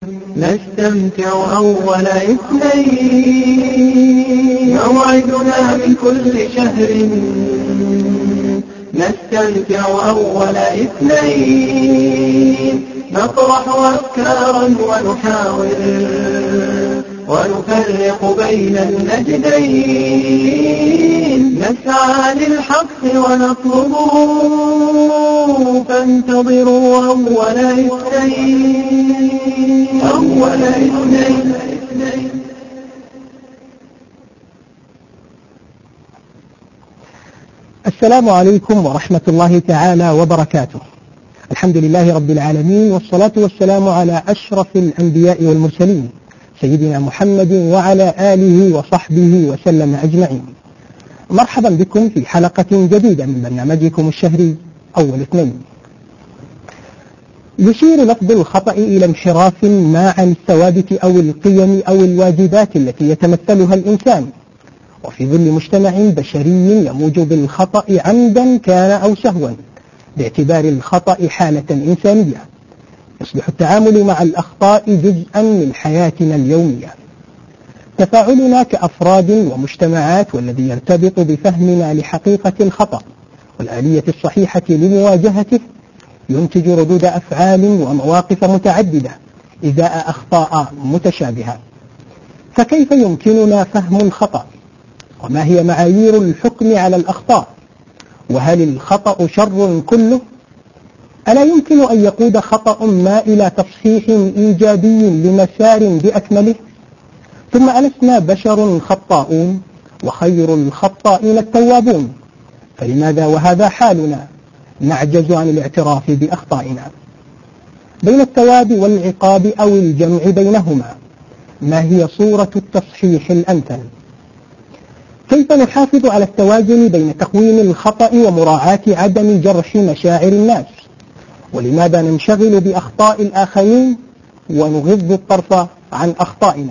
نستمتع أول اثنين، موعدنا من كل شهر. نستمتع أول اثنين، نطرح أفكارا ونحاور ونفرق بين النجدين. نسعى للحق ونطلبه، فانتظروا أول اثنين. أول اثنين. السلام عليكم ورحمة الله تعالى وبركاته. الحمد لله رب العالمين، والصلاة والسلام على أشرف الأنبياء والمرسلين سيدنا محمد وعلى آله وصحبه وسلم أجمعين. مرحبا بكم في حلقة جديدة من برنامجكم الشهري أول اثنين. يشير لفظ الخطأ إلى انحراف ما عن الثوابت أو القيم أو الواجبات التي يتمثلها الإنسان، وفي ظل مجتمع بشري يموج بالخطأ عمدا كان أو سهوا، باعتبار الخطأ حالة إنسانية، يصبح التعامل مع الأخطاء جزءا من حياتنا اليومية. تفاعلنا كأفراد ومجتمعات والذي يرتبط بفهمنا لحقيقة الخطأ والآلية الصحيحة لمواجهته ينتج ردود أفعال ومواقف متعددة إزاء أخطاء متشابهة. فكيف يمكننا فهم الخطأ؟ وما هي معايير الحكم على الأخطاء؟ وهل الخطأ شر كله؟ ألا يمكن أن يقود خطأ ما إلى تصحيح إيجابي لمسار بأكمله؟ ثم ألسنا بشر خطاؤون، وخير الخطائين التوابون، فلماذا وهذا حالنا نعجز عن الاعتراف بأخطائنا؟ بين الثواب والعقاب أو الجمع بينهما، ما هي صورة التصحيح الأمثل؟ كيف نحافظ على التوازن بين تقويم الخطأ ومراعاة عدم جرح مشاعر الناس؟ ولماذا ننشغل بأخطاء الآخرين ونغض الطرف عن أخطائنا؟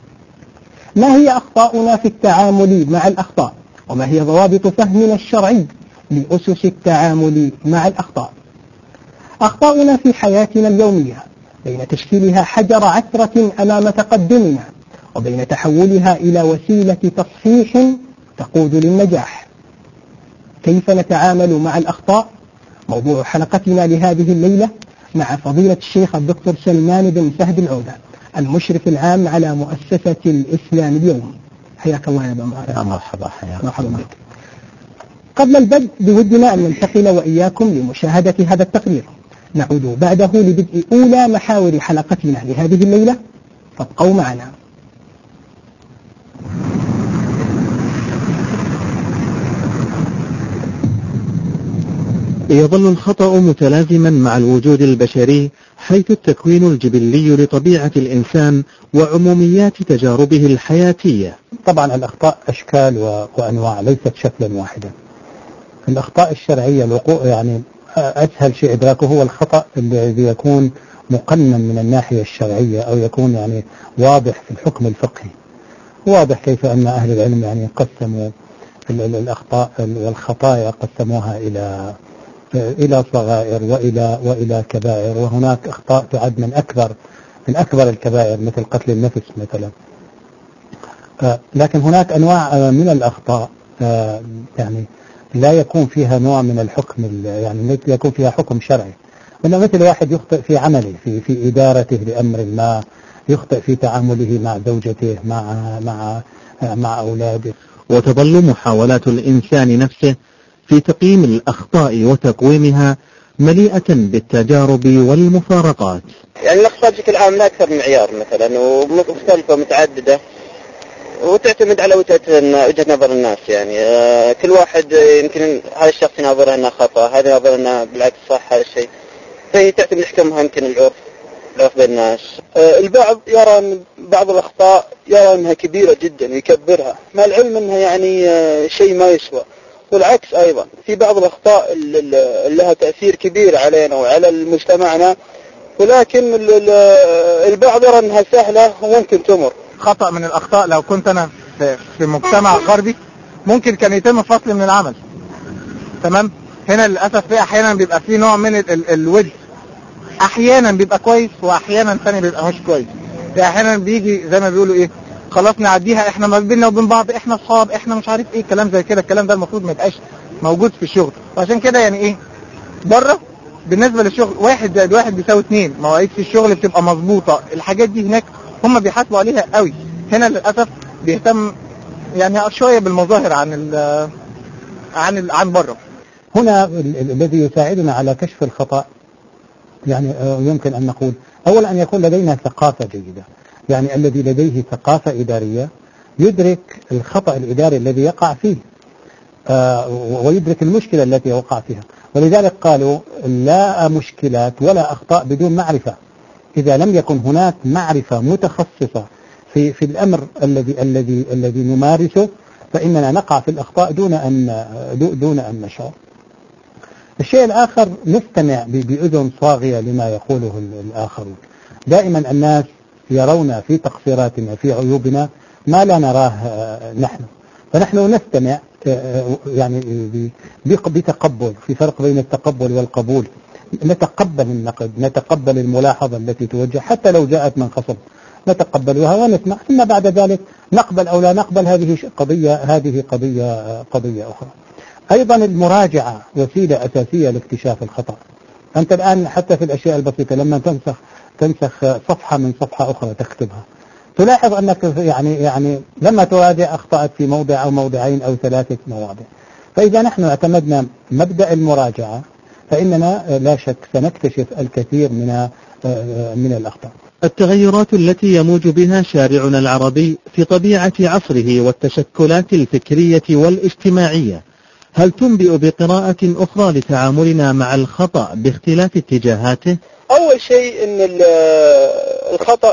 ما هي أخطاؤنا في التعامل مع الأخطاء؟ وما هي ضوابط فهمنا الشرعي لأسس التعامل مع الأخطاء؟ أخطاؤنا في حياتنا اليومية بين تشكيلها حجر عثرة أمام تقدمنا وبين تحولها إلى وسيلة تصحيح تقود للنجاح. كيف نتعامل مع الأخطاء؟ موضوع حلقتنا لهذه الليلة مع فضيلة الشيخ الدكتور سلمان بن فهد العودة، المشرف العام على مؤسسة الإسلام اليوم. حياك الله يا أبا مرحبا. مرحبا بك. قبل البدء بودنا أن ننتقل وإياكم لمشاهدة هذا التقرير، نعود بعده لبدء أولى محاور حلقتنا لهذه الليلة، فابقوا معنا. يظل الخطأ متلازما مع الوجود البشري، حيث التكوين الجبلي لطبيعة الإنسان وعموميات تجاربه الحياتية. طبعا الأخطاء أشكال وأنواع، ليست شكلا واحدا. الأخطاء الشرعية الوقوع يعني أسهل شيء إدراكه هو الخطأ الذي يكون مقنن من الناحية الشرعية، أو يكون يعني واضح في الحكم الفقهي. واضح كيف أن أهل العلم يعني قسموا الأخطاء والخطايا، قسموها إلى صغائر وإلى كبائر، وهناك أخطاء تعد من أكبر الكبائر مثل قتل النفس مثلا. لكن هناك أنواع من الأخطاء يعني لا يكون فيها نوع من الحكم، يعني يكون فيها حكم شرعي، مثل واحد يخطئ في عمله، في إدارته لأمر ما، يخطئ في تعامله مع زوجته، مع أولاده. وتظل محاولات الإنسان نفسه في تقييم الأخطاء وتقويمها مليئة بالتجارب والمفارقات. يعني الأخطاء بشكل عام لا أكثر من معيار مثلا، ومختلفة ومتعددة، وتعتمد على وجهة نظر الناس. يعني كل واحد يمكن هذا الشخص ينظر أنه خطأ، هذا ينظر أنه بالعكس صح هذا الشيء، فهي تعتمد حكمها يمكن العرف بين الناس. البعض يرى أن بعض الأخطاء يرى أنها كبيرة جدا ويكبرها، مع العلم أنها يعني شيء ما يسوى. والعكس أيضا، في بعض الأخطاء اللي لها تأثير كبير علينا وعلى مجتمعنا، ولكن البعض يرى أنها سهلة وممكن تمر. خطأ من الأخطاء لو كنت أنا في مجتمع غربي ممكن كان يتم فصل من العمل، تمام. هنا للأسف في أحيانا بيبقى فيه نوع من الوجه احيانا بيبقى كويس واحيانا ثاني بيبقى مش كويس. احيانا بيجي زي ما بيقولوا ايه، خلاص نعديها، احنا ما بيننا وبين بعض، احنا اصحاب، احنا مش عارف ايه، كلام زي كده. الكلام ده المفروض ما يبقاش موجود في الشغل. وعشان كده يعني ايه، بره بالنسبة للشغل 1+1=2، مواعيد في الشغل بتبقى مظبوطة. الحاجات دي هناك هم بيحاسبوا عليها قوي. هنا للأسف بيهتم يعني شوية بالمظاهر عن بره. هنا الذي يساعدنا على كشف الخطأ يعني يمكن أن نقول أولا أن يكون لدينا ثقافة جيدة. يعني الذي لديه ثقافة إدارية يدرك الخطأ الإداري الذي يقع فيه ويدرك المشكلة التي وقع فيها. ولذلك قالوا لا مشكلات ولا أخطاء بدون معرفة. إذا لم يكن هناك معرفة متخصصة في الأمر الذي نمارسه فإننا نقع في الأخطاء دون أن نشعر. الشيء الآخر نستمع بأذن صاغية لما يقوله الآخرون. دائما الناس يرون في تقصيراتنا في عيوبنا ما لا نراه نحن، فنحن نستمع يعني بتقبل. في فرق بين التقبل والقبول. نتقبل النقد، نتقبل الملاحظة التي توجه حتى لو جاءت من خصم، نتقبلها ونسمع، ثم بعد ذلك نقبل أو لا نقبل. هذه قضية أخرى. أيضا المراجعة وسيلة أساسية لاكتشاف الخطأ. أنت الآن حتى في الأشياء البسيطة لما تنسخ صفحة من صفحة أخرى تكتبها، تلاحظ أنك يعني لما تراجع أخطأت في موضع أو موضعين أو 3 مواضع. فإذا نحن اعتمدنا مبدأ المراجعة فإننا لا شك سنكتشف الكثير من الأخطاء. التغيرات التي يموج بها شارعنا العربي في طبيعة عصره والتشكلات الفكرية والاجتماعية، هل تنبئ بقراءة أخرى لتعاملنا مع الخطأ باختلاف اتجاهاته؟ أول شيء أن الخطأ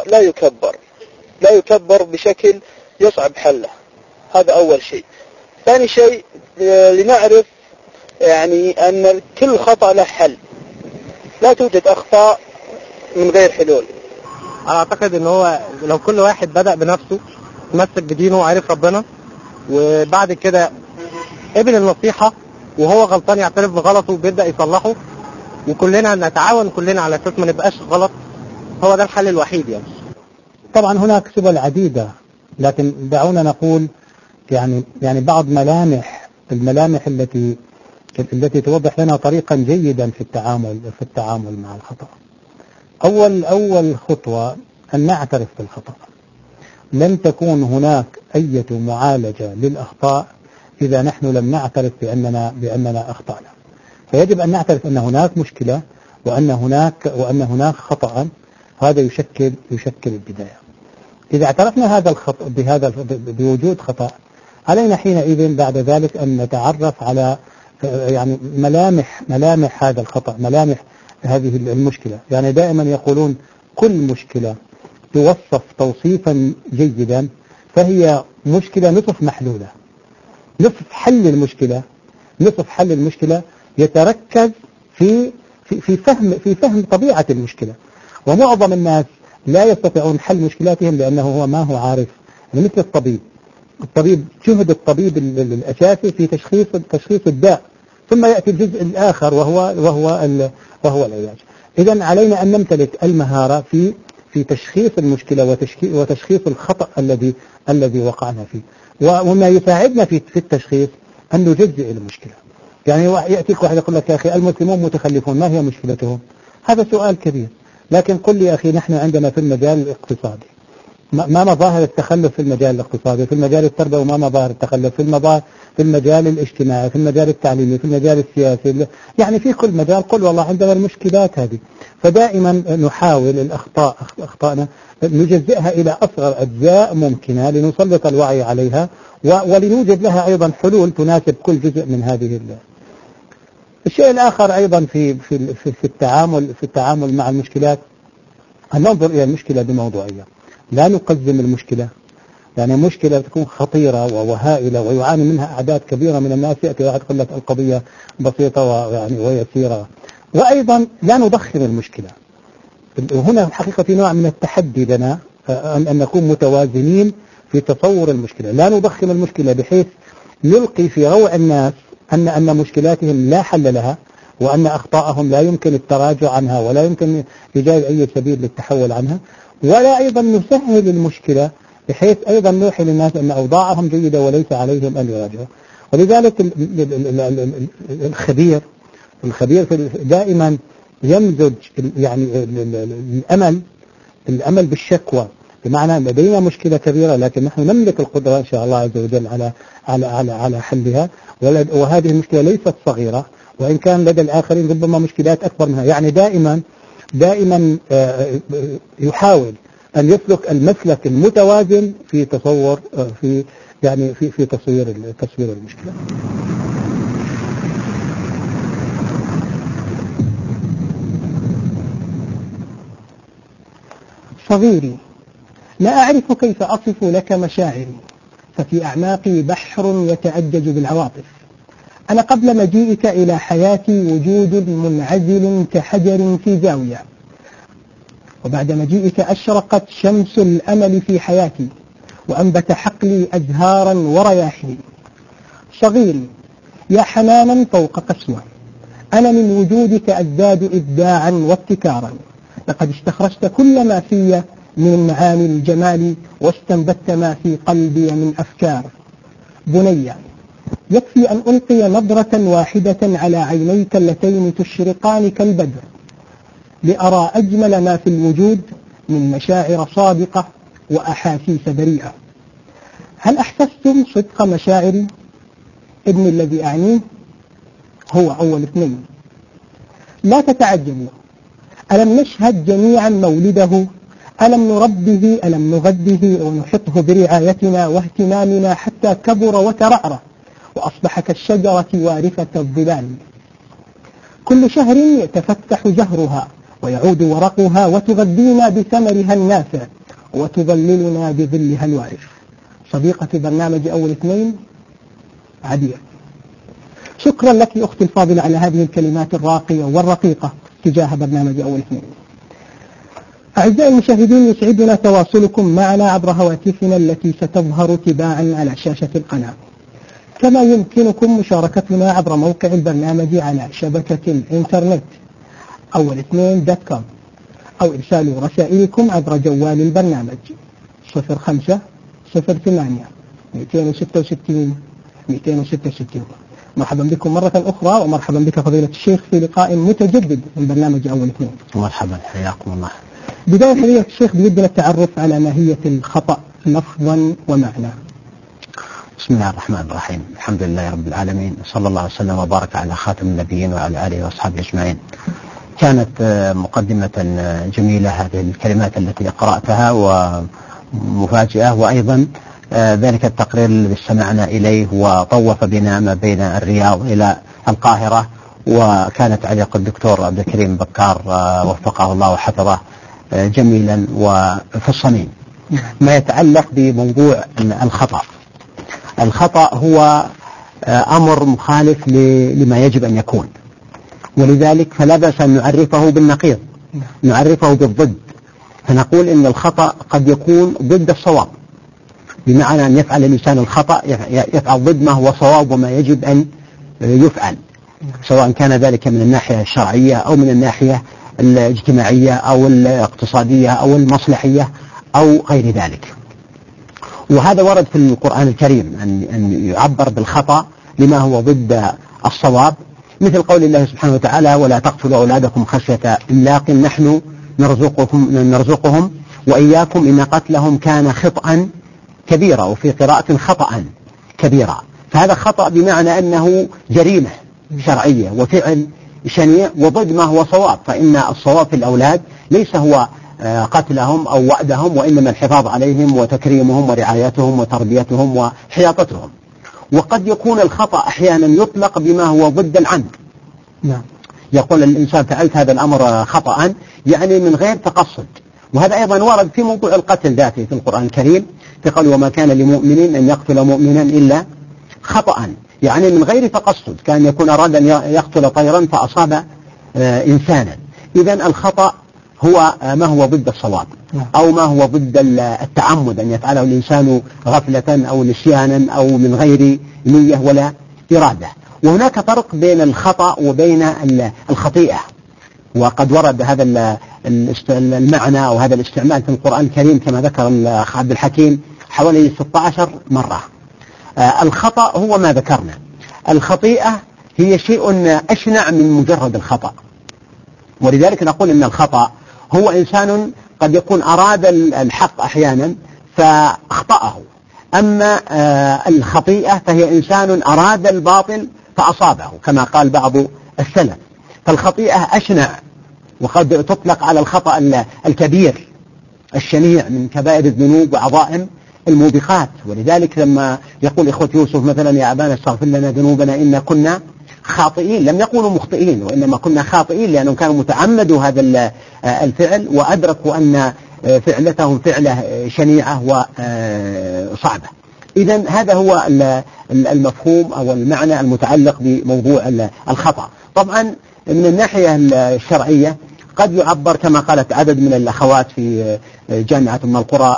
لا يكبر بشكل يصعب حله، هذا أول شيء. ثاني شيء لنعرف يعني أن كل خطأ له حل، لا توجد أخطاء من غير حلول. أنا أعتقد أن هو لو كل واحد بدأ بنفسه تمسك بدينه وعرف ربنا وبعد كده قبل النصيحة وهو غلطان يعترف بغلطه وبيبدأ يصلحه، وكلنا نتعاون كلنا على أساس ما نبقاش غلط، هو ده الحل الوحيد يعني. طبعا هناك سبل عديدة، لكن دعونا نقول يعني بعض الملامح التي توضح لنا طريقا جيدا في التعامل مع الخطأ. أول خطوة أن نعترف بالخطأ. لن تكون هناك أي معالجة للأخطاء إذا نحن لم نعترف بأننا أخطأنا. فيجب أن نعترف أن هناك مشكلة وأن هناك خطأ. هذا يشكل البداية. إذا اعترفنا بوجود خطأ، علينا حينئذ بعد ذلك أن نتعرف على يعني ملامح هذا الخطأ، ملامح هذه المشكلة. يعني دائما يقولون كل مشكلة توصف توصيفا جيدا فهي مشكلة نصف محلولة. نصف حل المشكلة يتركز في فهم طبيعة المشكلة. ومعظم الناس لا يستطيعون حل مشكلاتهم لأنه هو ما هو عارف. مثل الطبيب جهد الطبيب الأساسي في تشخيص الداء، ثم يأتي الجزء الآخر وهو العلاج. إذن علينا أن نمتلك المهارة في تشخيص المشكلة وتشخيص الخطأ الذي وقعنا فيه. وما يساعدنا في التشخيص أن نجزئ المشكلة. يعني يأتيك واحد يقول لك يا أخي المسلمون متخلفون، ما هي مشكلتهم؟ هذا سؤال كبير. لكن قل لي يا أخي نحن عندنا في المجال الاقتصادي ما مظاهر التخلف في المجال الاقتصادي، في المجال التربوي وما مظاهر التخلف، في المجال الاجتماعي، في المجال التعليمي، في المجال السياسي، يعني في كل مجال قل والله عندنا المشكلات هذه. فدائما نحاول أخطائنا نجزئها إلى أصغر أجزاء ممكنة لنسلط الوعي عليها ولنوجد لها أيضا حلول تناسب كل جزء من هذه الشيء الآخر أيضا في التعامل مع المشكلات أن ننظر إلى المشكلة بموضوعية، لا نقزم المشكلة. يعني مشكلة تكون خطيرة وهائلة ويعاني منها أعداد كبيرة من الناس، يأتي واحد يقول لك القضية بسيطة ويسيرة. وأيضا لا نضخم المشكلة. وهنا الحقيقة في نوع من التحدي لنا أن نكون متوازنين في تصور المشكلة. لا نضخم المشكلة بحيث نلقي في روع الناس أن مشكلاتهم لا حل لها، وأن أخطاءهم لا يمكن التراجع عنها ولا يمكن إيجاد أي سبيل للتحول عنها، ولا أيضا نسهل المشكلة بحيث أيضا نوحي للناس أن أوضاعهم جيدة وليس عليهم أن يراجعوا. ولذلك الخبير دائما يمزج يعني الأمل بالشكوى، بمعنى لدينا مشكلة كبيرة لكن نحن نملك القدرة إن شاء الله عز وجل على حلها، وهذه المشكلة ليست صغيرة، وإن كان لدى الآخرين ربما مشكلات أكبر منها. يعني دائما يحاول أن يسلك المسلك المتوازن في تصور في تصوير المشكلة. صغيري، لا أعرف كيف أصف لك مشاعري، ففي أعماقي بحر يتأجج بالعواطف. أنا قبل مجيئك إلى حياتي وجود منعزل كحجر في زاوية، وبعد مجيئك أشرقت شمس الأمل في حياتي، وأنبت حقلي أزهارا ورياحين. صغيري، يا حنانا فوق قسوة، أنا من وجودك أزداد إبداعا وابتكارا، لقد استخرجت كل ما في من معاني الجمال واستنبت ما في قلبي من أفكار. بني، يكفي أن ألقي نظرة واحدة على عينيك اللتين تشرقان كالبدر لأرى أجمل ما في الوجود من مشاعر صادقة وأحاسيس بريئة. هل أحسستم صدق مشاعري؟ ابني الذي أعنيه هو أول اثنين. لا تتعجبوا، ألم نشهد جميعا مولده؟ ألم نربه؟ ألم نغذه ونحطه برعايتنا واهتمامنا حتى كبر وترعرع وأصبح كالشجرة وارثة الظلال؟ كل شهر يتفتح زهرها ويعود ورقها وتغذينا بثمرها النافع وتظللنا بظلها الوارف. صديقة برنامج أول اثنين، عدير. شكرا لك أختي الفاضلة على هذه الكلمات الراقية والرقيقة تجاه برنامج أول اثنين. أعزائي المشاهدين، يسعدنا تواصلكم معنا عبر هواتفنا التي ستظهر تباعا على شاشة القناة، كما يمكنكم مشاركتنا عبر موقع البرنامج على شبكة الإنترنت أول2.com، أو إرسال رسائلكم عبر جوال البرنامج 05 08 266 266. مرحبا بكم مرة أخرى، ومرحبا بك فضيلة الشيخ في لقاء متجدد من برنامج أول اثنين. مرحبا، حياكم الله. بداية فضيلة الشيخ بيدنا التعرف على ماهية الخطأ لفظا ومعنى. بسم الله الرحمن الرحيم، الحمد لله رب العالمين، صلى الله وسلم وبارك على خاتم النبيين وعلى آله وأصحابه أجمعين. كانت مقدمة جميلة هذه الكلمات التي قرأتها ومفاجئة، وأيضا ذلك التقرير الذي استمعنا إليه وطوف بنا ما بين الرياض إلى القاهرة، وكانت تعليق الدكتور عبد الكريم بكار وفقه الله وحفظه جميلا وفي الصميم. ما يتعلق بموضوع الخطأ، الخطأ هو أمر مخالف لما يجب أن يكون، ولذلك فلا بأس أن نعرفه بالنقيض، نعرفه بالضد، فنقول إن الخطأ قد يكون ضد الصواب، بمعنى أن يفعل الإنسان الخطأ يفعل ضد ما هو صواب وما يجب أن يفعل، سواء كان ذلك من الناحية الشرعية أو من الناحية الاجتماعية أو الاقتصادية أو المصلحية أو غير ذلك. وهذا ورد في القرآن الكريم أن يعبر بالخطأ لما هو ضد الصواب، مثل قول الله سبحانه وتعالى: ولا تقتلوا أولادكم خشية إملاق نحن نرزقهم وإياكم إن قتلهم كان خطأ كبيرا، وفي قراءة خطأ كبيرا. فهذا خطأ بمعنى أنه جريمة شرعية وفعل شنيع وضد ما هو صواب، فإن الصواب في الأولاد ليس هو قتلهم أو وأدهم، وإنما الحفاظ عليهم وتكريمهم ورعايتهم وتربيتهم وحياطتهم. وقد يكون الخطأ أحيانا يطلق بما هو ضد العمد. نعم. يقول الإنسان فعلت هذا الأمر خطأ، يعني من غير تقصد. وهذا أيضا ورد في موضوع القتل ذاته في القرآن الكريم، في قول: وما كان لمؤمن أن يقتل مؤمنا إلا خطأ، يعني من غير تقصد، كان يكون أراد أن يقتل طيرا فأصاب إنسانا. إذن الخطأ هو ما هو ضد الصواب، أو ما هو ضد التعمد، أن يفعله الإنسان غفلة أو نسيانا أو من غير نية ولا إرادة. وهناك فرق بين الخطأ وبين الخطيئة، وقد ورد هذا المعنى أو هذا الاستعمال في القرآن الكريم كما ذكر الأخ عبد الحكيم حوالي 16 مرة. الخطأ هو ما ذكرنا، الخطيئة هي شيء أشنع من مجرد الخطأ، ولذلك نقول إن الخطأ هو إنسان قد يكون أراد الحق أحيانا فأخطأه، أما الخطيئة فهي إنسان أراد الباطل فأصابه كما قال بعض السلف. فالخطيئة أشنع، وقد تطلق على الخطأ الكبير الشنيع من كبائر الذنوب وعظائم الموبقات. ولذلك لما يقول إخوة يوسف مثلا يا أبانا استغفر لنا ذنوبنا إنا كنا خاطئين، لم يقولوا مخطئين وإنما كنا خاطئين، لأنهم كانوا متعمدوا هذا الفعل وأدركوا أن فعلتهم فعلة شنيعة وصعبة. إذن هذا هو المفهوم أو المعنى المتعلق بموضوع الخطأ. طبعا من الناحية الشرعية قد يعبر كما قالت عدد من الأخوات في جامعة أم القرى،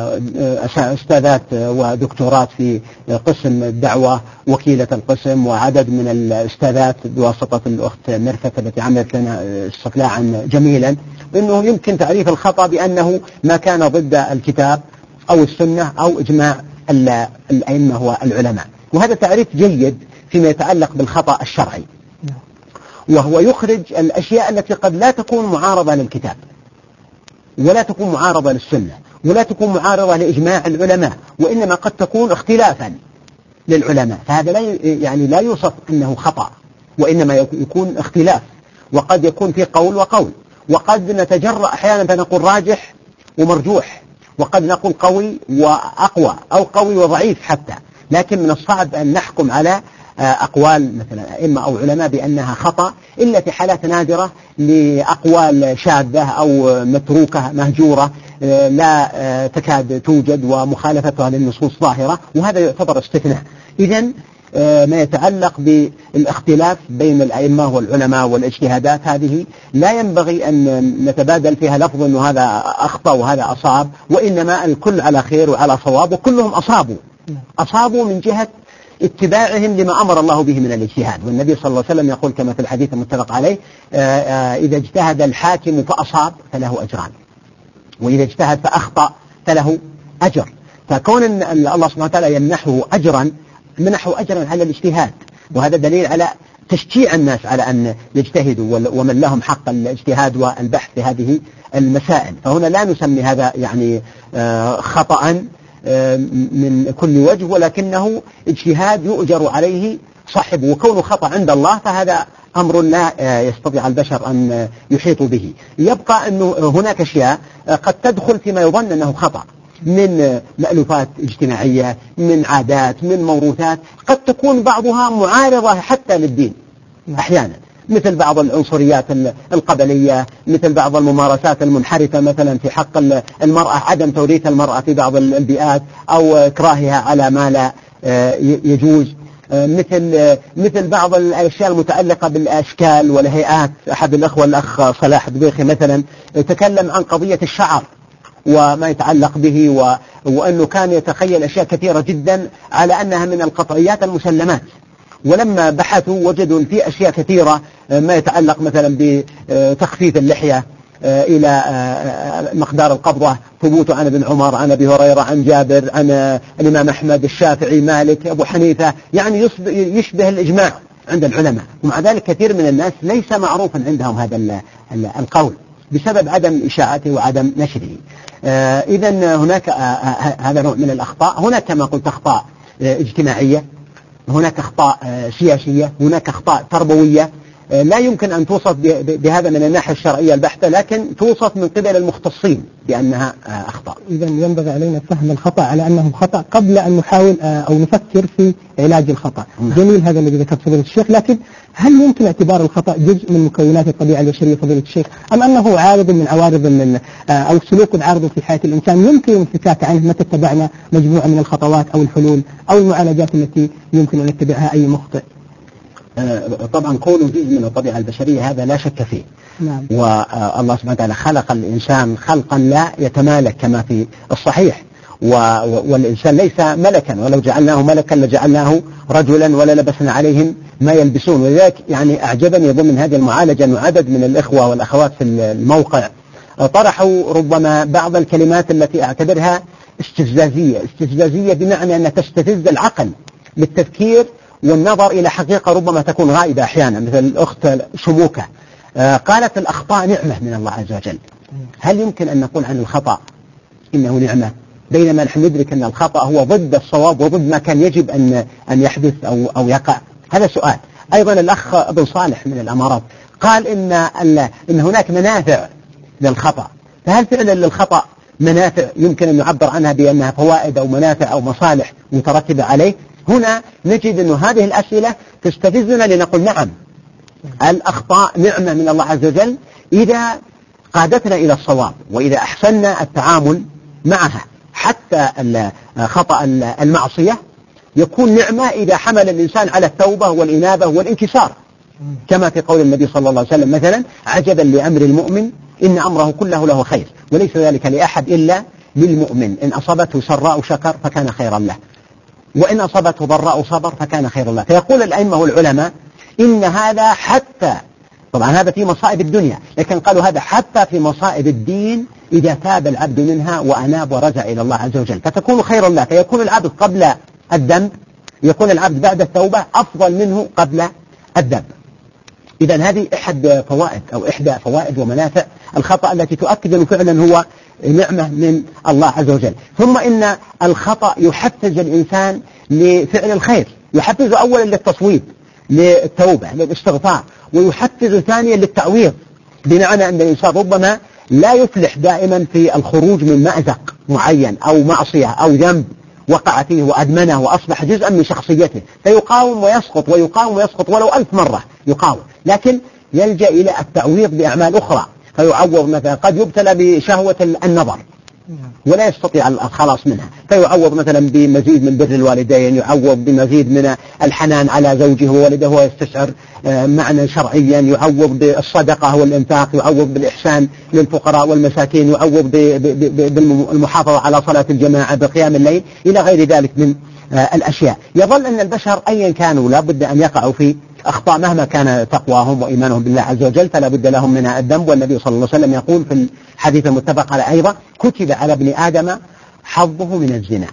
أستاذات ودكتورات في قسم الدعوة وكيلة القسم، وعدد من الأستاذات بواسطة الأخت مرفت التي عملت لنا استطلاعا جميلا، إنه يمكن تعريف الخطأ بأنه ما كان ضد الكتاب أو السنة أو إجماع الأئمة والعلماء، وهذا تعريف جيد فيما يتعلق بالخطأ الشرعي، وهو يخرج الأشياء التي قد لا تكون معارضة للكتاب ولا تكون معارضة للسنة ولا تكون معارضة لإجماع العلماء، وإنما قد تكون اختلافا للعلماء، فهذا لا يوصف أنه خطأ، وإنما يكون اختلاف، وقد يكون في قول وقول، وقد نتجرأ أحيانا فنقول راجح ومرجوح، وقد نقول قوي وأقوى أو قوي وضعيف حتى، لكن من الصعب أن نحكم على أقوال مثلا أئمة أو علماء بأنها خطأ إلا في حالات نادرة لأقوال شاذة أو متروكة مهجورة لا تكاد توجد ومخالفتها للنصوص ظاهرة، وهذا يعتبر استثناء. إذن ما يتعلق بالاختلاف بين الأئمة والعلماء والاجتهادات هذه لا ينبغي أن نتبادل فيها لفظ أنه هذا أخطأ وهذا أصاب، وإنما الكل على خير وعلى صواب، وكلهم أصابوا من جهة اتباعهم لما أمر الله به من الاجتهاد. والنبي صلى الله عليه وسلم يقول كما في الحديث المتفق عليه إذا اجتهد الحاكم فأصاب فله أجران، وإذا اجتهد فأخطأ فله أجر. فكون أن الله سبحانه وتعالى يمنحه أجرا على الاجتهاد، وهذا دليل على تشجيع الناس على أن يجتهدوا ومن لهم حق الاجتهاد والبحث في هذه المسائل. فهنا لا نسمي هذا يعني خطأ من كل وجه، ولكنه اجتهاد يؤجر عليه صاحبه، وكونه خطأ عند الله فهذا أمر لا يستطيع البشر أن يحيطوا به. يبقى أنه هناك أشياء قد تدخل فيما يظن أنه خطأ من مألوفات اجتماعية، من عادات، من موروثات، قد تكون بعضها معارضة حتى للدين أحيانا، مثل بعض العنصريات القبلية، مثل بعض الممارسات المنحرفة مثلا في حق المرأة، عدم توريث المرأة في بعض البيئات أو إكراهها على ما لا يجوز، مثل بعض الأشياء المتعلقة بالأشكال والهيئات. أحد الأخوة الأخ صلاح دبيخي مثلا تكلم عن قضية الشعر وما يتعلق به، وأنه كان يتخيل أشياء كثيرة جدا على أنها من القطعيات المسلمات، ولما بحثوا وجدوا في أشياء كثيرة ما يتعلق مثلا بتخفيف اللحية إلى مقدار القبضة، ثبوت عن ابن عمر، عن أبي هريرة، عن جابر، عن الإمام أحمد، الشافعي، مالك، أبو حنيفة، يعني يشبه الإجماع عند العلماء، ومع ذلك كثير من الناس ليس معروفا عندهم هذا القول بسبب عدم إشاعته وعدم نشره. إذن هناك هذا نوع من الأخطاء. هناك كما قلت أخطاء اجتماعية، هناك أخطاء سياسية، هناك أخطاء تربوية لا يمكن أن توصف بهذا من الناحية الشرعية البحتة، لكن توصف من قبل المختصين بأنها أخطاء. إذا ينبغي علينا فهم الخطأ على أنه خطأ قبل أن نحاول أو نفكر في علاج الخطأ. جميل هذا الذي ذكرت فضيلة الشيخ، لكن هل يمكن اعتبار الخطأ جزء من مكونات الطبيعة البشرية فضيلة الشيخ، أم أنه عارض من عوارض أو سلوك عارض في حياة الإنسان يمكن الانفكاك عنه متى اتبعنا مجموعة من الخطوات أو الحلول أو المعالجات التي يمكن أن يتبعها أي مخطئ؟ طبعا كونه جزء من الطبيعة البشرية هذا لا شك فيه. نعم. والله سبحانه وتعالى خلق الإنسان خلقا لا يتمالك كما في الصحيح، والإنسان ليس ملكا، ولو جعلناه ملكا لجعلناه رجلا ولا لبسنا عليهم ما يلبسون. ولذلك يعني أعجبني ضمن هذه المعالجة أن عدد من الإخوة والأخوات في الموقع طرحوا ربما بعض الكلمات التي أعتبرها استفزازية بمعنى أنها تستفز العقل للتفكير والنظر إلى حقيقة ربما تكون غائبة أحيانا، مثل الأخت شموكة قالت الأخطاء نعمة من الله عز وجل. هل يمكن أن نقول عن الخطأ إنه نعمة بينما نحن ندرك أن الخطأ هو ضد الصواب وضد ما كان يجب أن يحدث أو يقع؟ هذا سؤال. أيضا الأخ أبو صالح من الأمارات قال إن هناك منافع للخطأ، فهل فعلا للخطأ منافع يمكن أن يعبر عنها بأنها فوائد أو منافع أو مصالح مترتبة عليه؟ هنا نجد أن هذه الأسئلة تستفزنا لنقول نعم، الأخطاء نعمة من الله عز وجل إذا قادتنا إلى الصواب وإذا أحسننا التعامل معها. حتى خطأ المعصية يكون نعمة إذا حمل الإنسان على التوبة والإنابة والانكسار، كما في قول النبي صلى الله عليه وسلم مثلا: عجبا لأمر المؤمن إن أمره كله له خير وليس ذلك لأحد إلا للمؤمن، إن أصابته سراء شكر فكان خيرا له وإن أصابته ضراء صبر فكان خيرا له. فيقول الأئمة والعلماء إن هذا حتى، طبعا هذا في مصائب الدنيا، لكن قالوا هذا حتى في مصائب الدين إذا تاب العبد منها وأناب ورجع إلى الله عز وجل فتكون خيرا له. فيكون العبد قبل الذنب، يكون العبد بعد التوبة أفضل منه قبل الذنب. إذن هذه إحدى فوائد ومنافع الخطأ التي تؤكد أنه فعلا هو نعمة من الله عز وجل. ثم إن الخطأ يحفز الإنسان لفعل الخير، يحفز أولا للتصويب، للتوبة، للاستغفار، ويحفز ثانيا للتعويض، بمعنى أن الإنسان ربما لا يفلح دائما في الخروج من مأزق معين أو معصية أو ذنب وقع فيه وأدمنه وأصبح جزءا من شخصيته، فيقاوم ويسقط ويقاوم ويسقط ولو 1000 مرة يقاوم، لكن يلجأ إلى التعويض بأعمال أخرى. فيعوض مثلا قد يبتلى بشهوة النظر ولا يستطيع الخلاص منها، فيعوض مثلا بمزيد من بر الوالدين، يعوض بمزيد من الحنان على زوجه وولده ويستشعر معنى شرعيا، يعوض بالصدقة والإنفاق، يعوض بالإحسان للفقراء والمساكين، يعوض بالمحافظة على صلاة الجماعة، بقيام الليل، إلى غير ذلك من الأشياء. يظل أن البشر أيا كانوا لا بد أن يقعوا في أخطاء مهما كان تقواهم وإيمانهم بالله عز وجل، فلا بد لهم من الذنب. والنبي صلى الله عليه وسلم يقول في الحديث المتفق على أيضا: كتب على ابن آدم حظه من الزنا،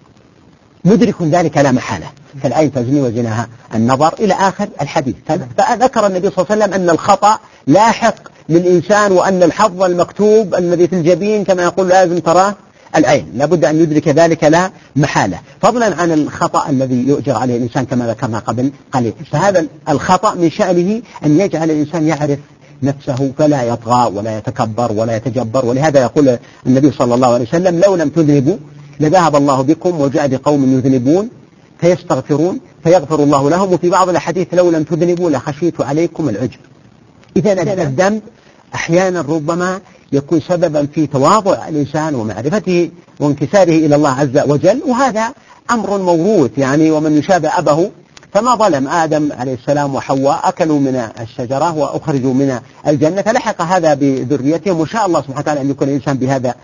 مدرك ذلك لا محالة، فالعين تزني وزناها النظر، إلى آخر الحديث. فذكر النبي صلى الله عليه وسلم أن الخطأ لاحق للإنسان، وأن الحظ المكتوب الذي في الجبين كما يقول لازم تراه العين، لابد أن يدرك ذلك لا محالة، فضلا عن الخطأ الذي يؤجر عليه الإنسان كما ذكرنا قبل قليل. فهذا الخطأ من شأنه أن يجعل الإنسان يعرف نفسه فلا يطغى ولا يتكبر ولا يتجبر. ولهذا يقول النبي صلى الله عليه وسلم: لو لم تذنبوا لذهب الله بكم وجاء بقوم يذنبون فيستغفرون فيغفر الله لهم. وفي بعض الحديث: لو لم تذنبوا لخشيت عليكم العجب. إذا الذنب أحيانا ربما يكون سببا في تواضع الإنسان ومعرفته وانكساره إلى الله عز وجل، وهذا أمر موروث يعني. ومن يشابه أبه فما ظلم. آدم عليه السلام وحواء أكلوا من الشجرة وأخرجوا من الجنة، فلحق هذا بذريتهم، وشاء الله سبحانه وتعالى أن يكون الإنسان بهذا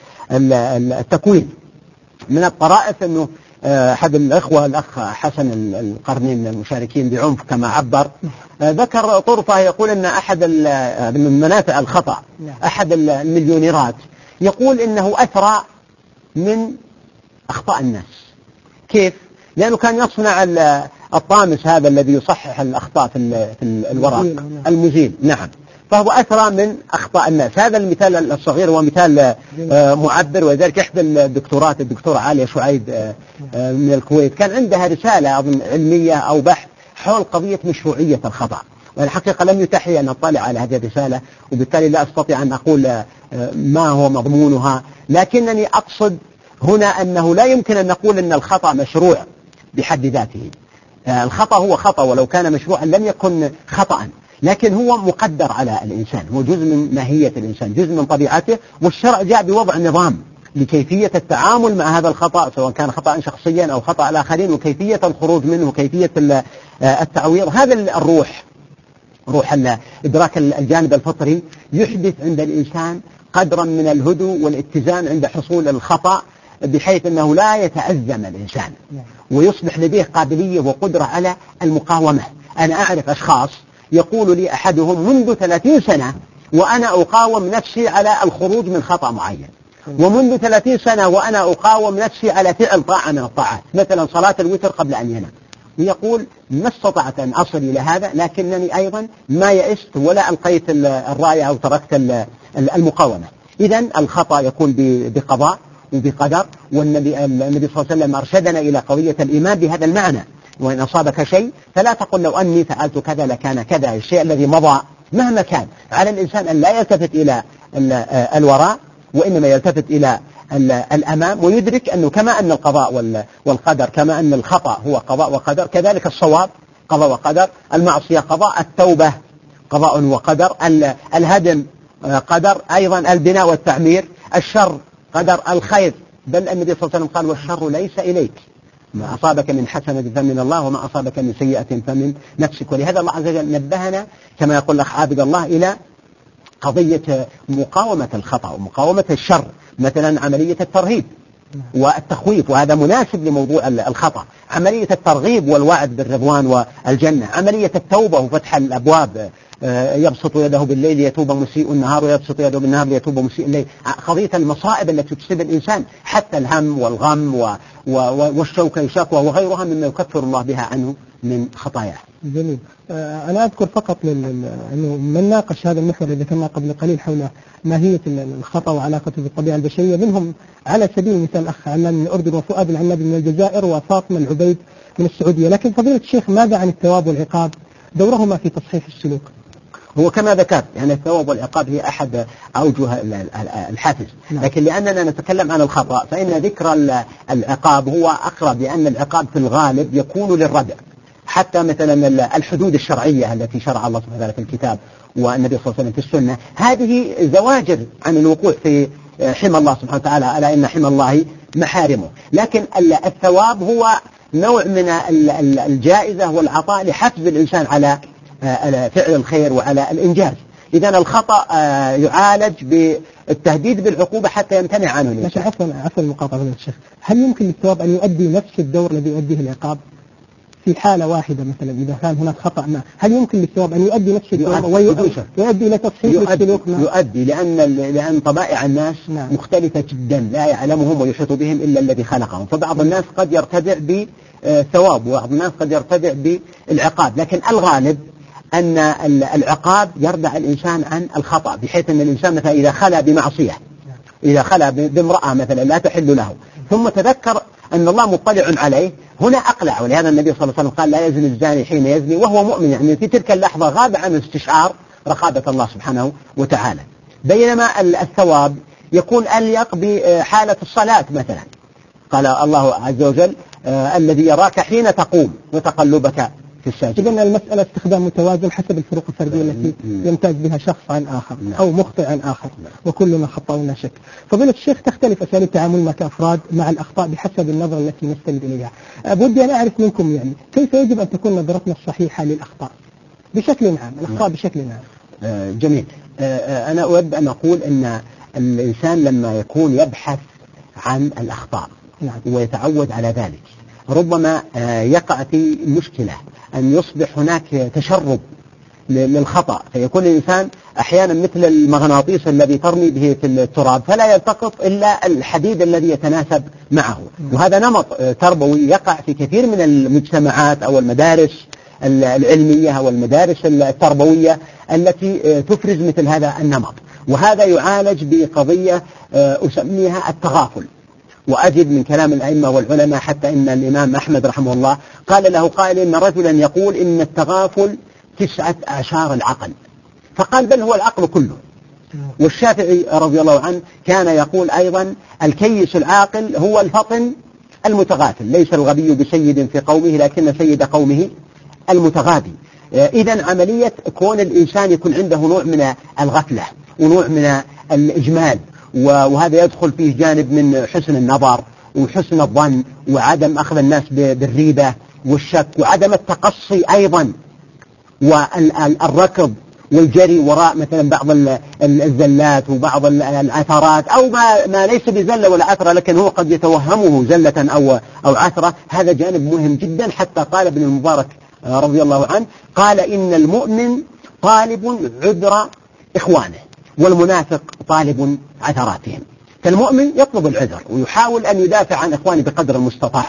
التكوين. من الطرائف أنه أحد الأخوة الأخ حسن القرني من المشاركين بعنف كما عبر ذكر طرفة، يقول أن أحد من منافع الخطأ أحد المليونيرات يقول إنه أثرى من أخطاء الناس. كيف؟ لأنه كان يصنع الطامس هذا الذي يصحح الأخطاء في الوراق المزيل، نعم، فهو أثرى من أخطاء الناس. هذا المثال الصغير هو مثال معبر. وذلك إحدى الدكتورات الدكتورة عالية شعيب من الكويت كان عندها رسالة أظن علمية أو بحث حول قضية مشروعية الخطأ، والحقيقة لم يتح لي أن أطلع على هذه الرسالة، وبالتالي لا أستطيع أن أقول ما هو مضمونها، لكنني أقصد هنا أنه لا يمكن أن نقول أن الخطأ مشروع بحد ذاته. الخطأ هو خطأ، ولو كان مشروعا لم يكن خطأ، لكن هو مقدر على الإنسان، هو جزء من ماهية الإنسان، جزء من طبيعته. والشرع جاء بوضع نظام لكيفية التعامل مع هذا الخطأ، سواء كان خطأ شخصيا أو خطأ الآخرين، وكيفية الخروج منه وكيفية التعويض. هذا الروح، روح إدراك الجانب الفطري، يحدث عند الإنسان قدرا من الهدوء والاتزان عند حصول الخطأ، بحيث أنه لا يتأزم الإنسان ويصبح لديه قابلية وقدرة على المقاومة. أنا أعرف أشخاص يقول لي أحدهم منذ 30 سنة وأنا أقاوم نفسي على الخروج من خطأ معين، ومنذ 30 سنة وأنا أقاوم نفسي على فعل طاعة من الطاعات، مثلا صلاة الوتر قبل أن ينام. ويقول ما استطعت أن أصل إلى هذا، لكنني أيضا ما يئست ولا ألقيت الراية أو تركت المقاومة. إذن الخطأ يكون بقضاء وبقدر، والنبي صلى الله عليه وسلم أرشدنا إلى قضية الإيمان بهذا المعنى. وإن أصابك شيء فلا تقل لو أني فعلت كذا لكان كذا. الشيء الذي مضى مهما كان على الإنسان أن لا يلتفت إلى الوراء، وإنما يلتفت إلى الأمام، ويدرك أنه كما أن القضاء والقدر، كما أن الخطأ هو قضاء وقدر، كذلك الصواب قضاء وقدر، المعصية قضاء، التوبة قضاء وقدر، الهدم قدر، أيضا البناء والتعمير، الشر قدر، الخير. بل النبي صلى الله عليه وسلم قال والشر ليس إليك، ما أصابك من حسنة فمن الله وما أصابك من سيئة فمن نفسك. ولهذا الله عز وجل نبهنا كما يقول الأخ عابد الله إلى قضية مقاومة الخطأ ومقاومة الشر، مثلا عملية الترهيب والتخويف، وهذا مناسب لموضوع الخطأ، عملية الترغيب والوعد بالرضوان والجنة، عملية التوبة وفتح الأبواب، يبسط يده بالليل ليتوب مسيء النهار ويبسط يده بالنهار ليتوب مسيء الليل، قضية المصائب التي تصيب الإنسان، حتى الهم والغم والشوكة الشكوى وغيرها مما يكفر الله بها عنه من خطاياه. جميل. أنا أذكر فقط أنه من ناقش هذا المحور الذي ذكرناه قبل قليل حول ماهية الخطأ وعلاقته بالطبيعة البشرية، منهم على سبيل المثال الأخ عمان من الأردن، وفؤاد العنابي من الجزائر، وفاطمة العبيد من السعودية. لكن فضيلة الشيخ ماذا عن الثواب والعقاب دورهما في تصحيح السلوك؟ هو كما ذكرت يعني الثواب والعقاب هي أحد أوجه الحافز، لكن لأننا نتكلم عن الخطأ فإن ذكر العقاب هو أقرب، لأن العقاب في الغالب يكون للردع. حتى مثلا الحدود الشرعية التي شرع الله سبحانه وتعالى في الكتاب والنبي صلى الله عليه وسلم في السنة، هذه زواجر عن الوقوع في حمى الله سبحانه وتعالى، ألا إن حمى الله محارمه. لكن الثواب هو نوع من الجائزة والعطاء لحفز الإنسان على فعل الخير وعلى الإنجاز. إذن الخطأ يعالج بالتهديد بالعقوبة حتى يمتنع عنه الإنسان. لكن عفوا المقاطعة يا شيخ، هل يمكن للثواب أن يؤدي نفس الدور الذي يؤديه العقاب في حالة واحدة؟ مثلا إذا كان هناك خطأ ما، هل يمكن للثواب أن يؤدي نفس الدور ويؤدي إلى تصحيح السلوك؟ يؤدي لأن طبائع الناس مختلفة جدا، لا يعلمهم ويحيط بهم إلا الذي خلقهم. فبعض الناس قد يرتدع بالثواب وبعض الناس قد يرتدع بالعقاب، لكن الغالب أن العقاب يردع الإنسان عن الخطأ، بحيث أن الإنسان مثلا إذا خلى بمعصية، إذا خلى بامرأة مثلا لا تحل له، ثم تذكر أن الله مطلع عليه، هنا أقلع. ولهذا النبي صلى الله عليه وسلم قال لا يزني الزاني حين يزني وهو مؤمن، يعني في تلك اللحظة غاب عن استشعار رقابة الله سبحانه وتعالى. بينما الثواب يكون أليق بحالة الصلاة مثلا، قال الله عز وجل الذي يراك حين تقوم وتقلبك في الساجد. إذن المسألة استخدام متوازن حسب الفروق الفردية التي يمتاز بها شخص عن آخر أو مخطئ عن آخر، وكلنا خطأ ولا شك. فضيلة الشيخ، تختلف أساليب تعاملنا كأفراد مع الأخطاء بحسب النظرة التي نستند إليها. بدي أن أعرف منكم يعني كيف يجب أن تكون نظرتنا الصحيحة للأخطاء بشكل عام، الأخطاء بشكل عام. جميل. أنا أود أن أقول أن الإنسان لما يكون يبحث عن الأخطاء ويتعود على ذلك، ربما يقع في مشكلة أن يصبح هناك تشرب للخطأ، فيكون الإنسان أحيانا مثل المغناطيس الذي ترمي به في التراب فلا يلتقط إلا الحديد الذي يتناسب معه. وهذا نمط تربوي يقع في كثير من المجتمعات أو المدارس العلمية أو المدارس التربوية التي تفرز مثل هذا النمط. وهذا يعالج بقضية أسميها التغافل. وأجد من كلام الأئمة والعلماء حتى إن الإمام أحمد رحمه الله قال له قائل إن رجلا يقول إن التغافل 19 العقل، فقال بل هو العقل كله. والشافعي رضي الله عنه كان يقول أيضا الكيس العاقل هو الفطن المتغافل، ليس الغبي بسيد في قومه لكن سيد قومه المتغابي. إذن عملية كون الإنسان يكون عنده نوع من الغفلة ونوع من الإجمال، وهذا يدخل فيه جانب من حسن النظر وحسن الظن وعدم أخذ الناس بالريبة والشك وعدم التقصي أيضا والركض والجري وراء مثلا بعض الزلات وبعض العثرات أو ما ليس بزلة ولا عثرة لكن هو قد يتوهمه زلة أو عثرة. هذا جانب مهم جدا. حتى قال ابن المبارك رضي الله عنه قال إن المؤمن طالب عذر إخوانه والمنافق طالب عثراتهم. فالمؤمن يطلب العذر ويحاول أن يدافع عن إخوانه بقدر المستطاع،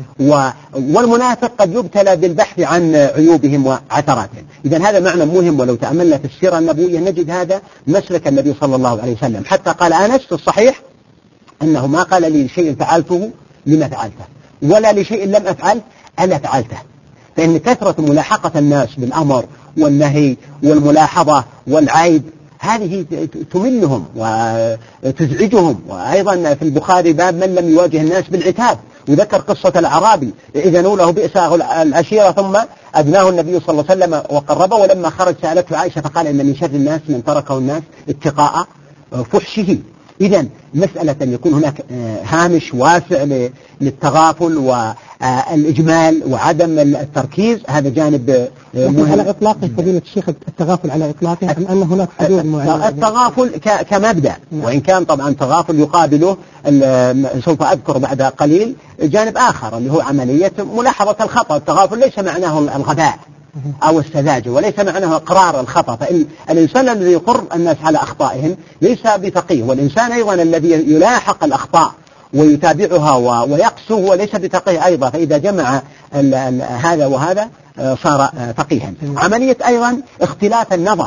والمنافق قد يبتلى بالبحث عن عيوبهم وعثراتهم. إذن هذا معنى مهم، ولو تأملنا في السيرة النبوية نجد هذا مسلك النبي صلى الله عليه وسلم. حتى قال أنس في الصحيح أنه ما قال لي شيء فعلته لما فعلته ولا لشيء لم أفعل ألا فعلته. فإن كثرة ملاحقة الناس بالأمر والنهي والملاحظة والعيب هذه تملهم وتزعجهم. وأيضا في البخاري باب من لم يواجه الناس بالعتاب، وذكر قصة الأعرابي إذنوا له بئس العشيرة ثم أدناه النبي صلى الله عليه وسلم وقربه، ولما خرج سألته عائشة فقال إن من شر الناس من تركه الناس اتقاء فحشه. إذن مسألة أن يكون هناك هامش واسع للتغافل والإجمال وعدم التركيز، هذا جانب مهم. على إطلاقه فضيلة الشيخ التغافل على إطلاقه أم أن هناك حدود معينة؟ التغافل كمبدأ، وإن كان طبعا تغافل يقابله سوف أذكر بعد قليل جانب آخر اللي هو عملية ملاحظة الخطأ. التغافل ليس معناه الغباء أو السذاجة، وليس معناه إقرار الخطأ، فإن الإنسان الذي يقر الناس على أخطائهم ليس بفقيه، والإنسان أيضا الذي يلاحق الأخطاء ويتابعها ويقسو وليس بفقيه أيضا. فإذا جمع هذا وهذا صار فقيها. عملية أيضا اختلاف النظر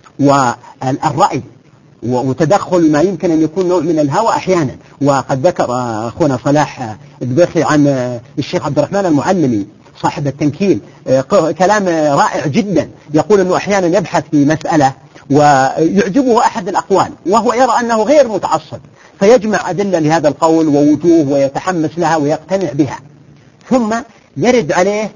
والرأي وتدخل ما يمكن أن يكون نوع من الهوى أحيانا. وقد ذكر أخونا صلاح الدبيخي عن الشيخ عبد الرحمن المعلمي صاحب التنكيل كلام رائع جدا. يقول أنه أحيانا يبحث في مسألة ويعجبه أحد الأقوال وهو يرى أنه غير متعصب، فيجمع أدلة لهذا القول ووجوه ويتحمس لها ويقتنع بها، ثم يرد عليه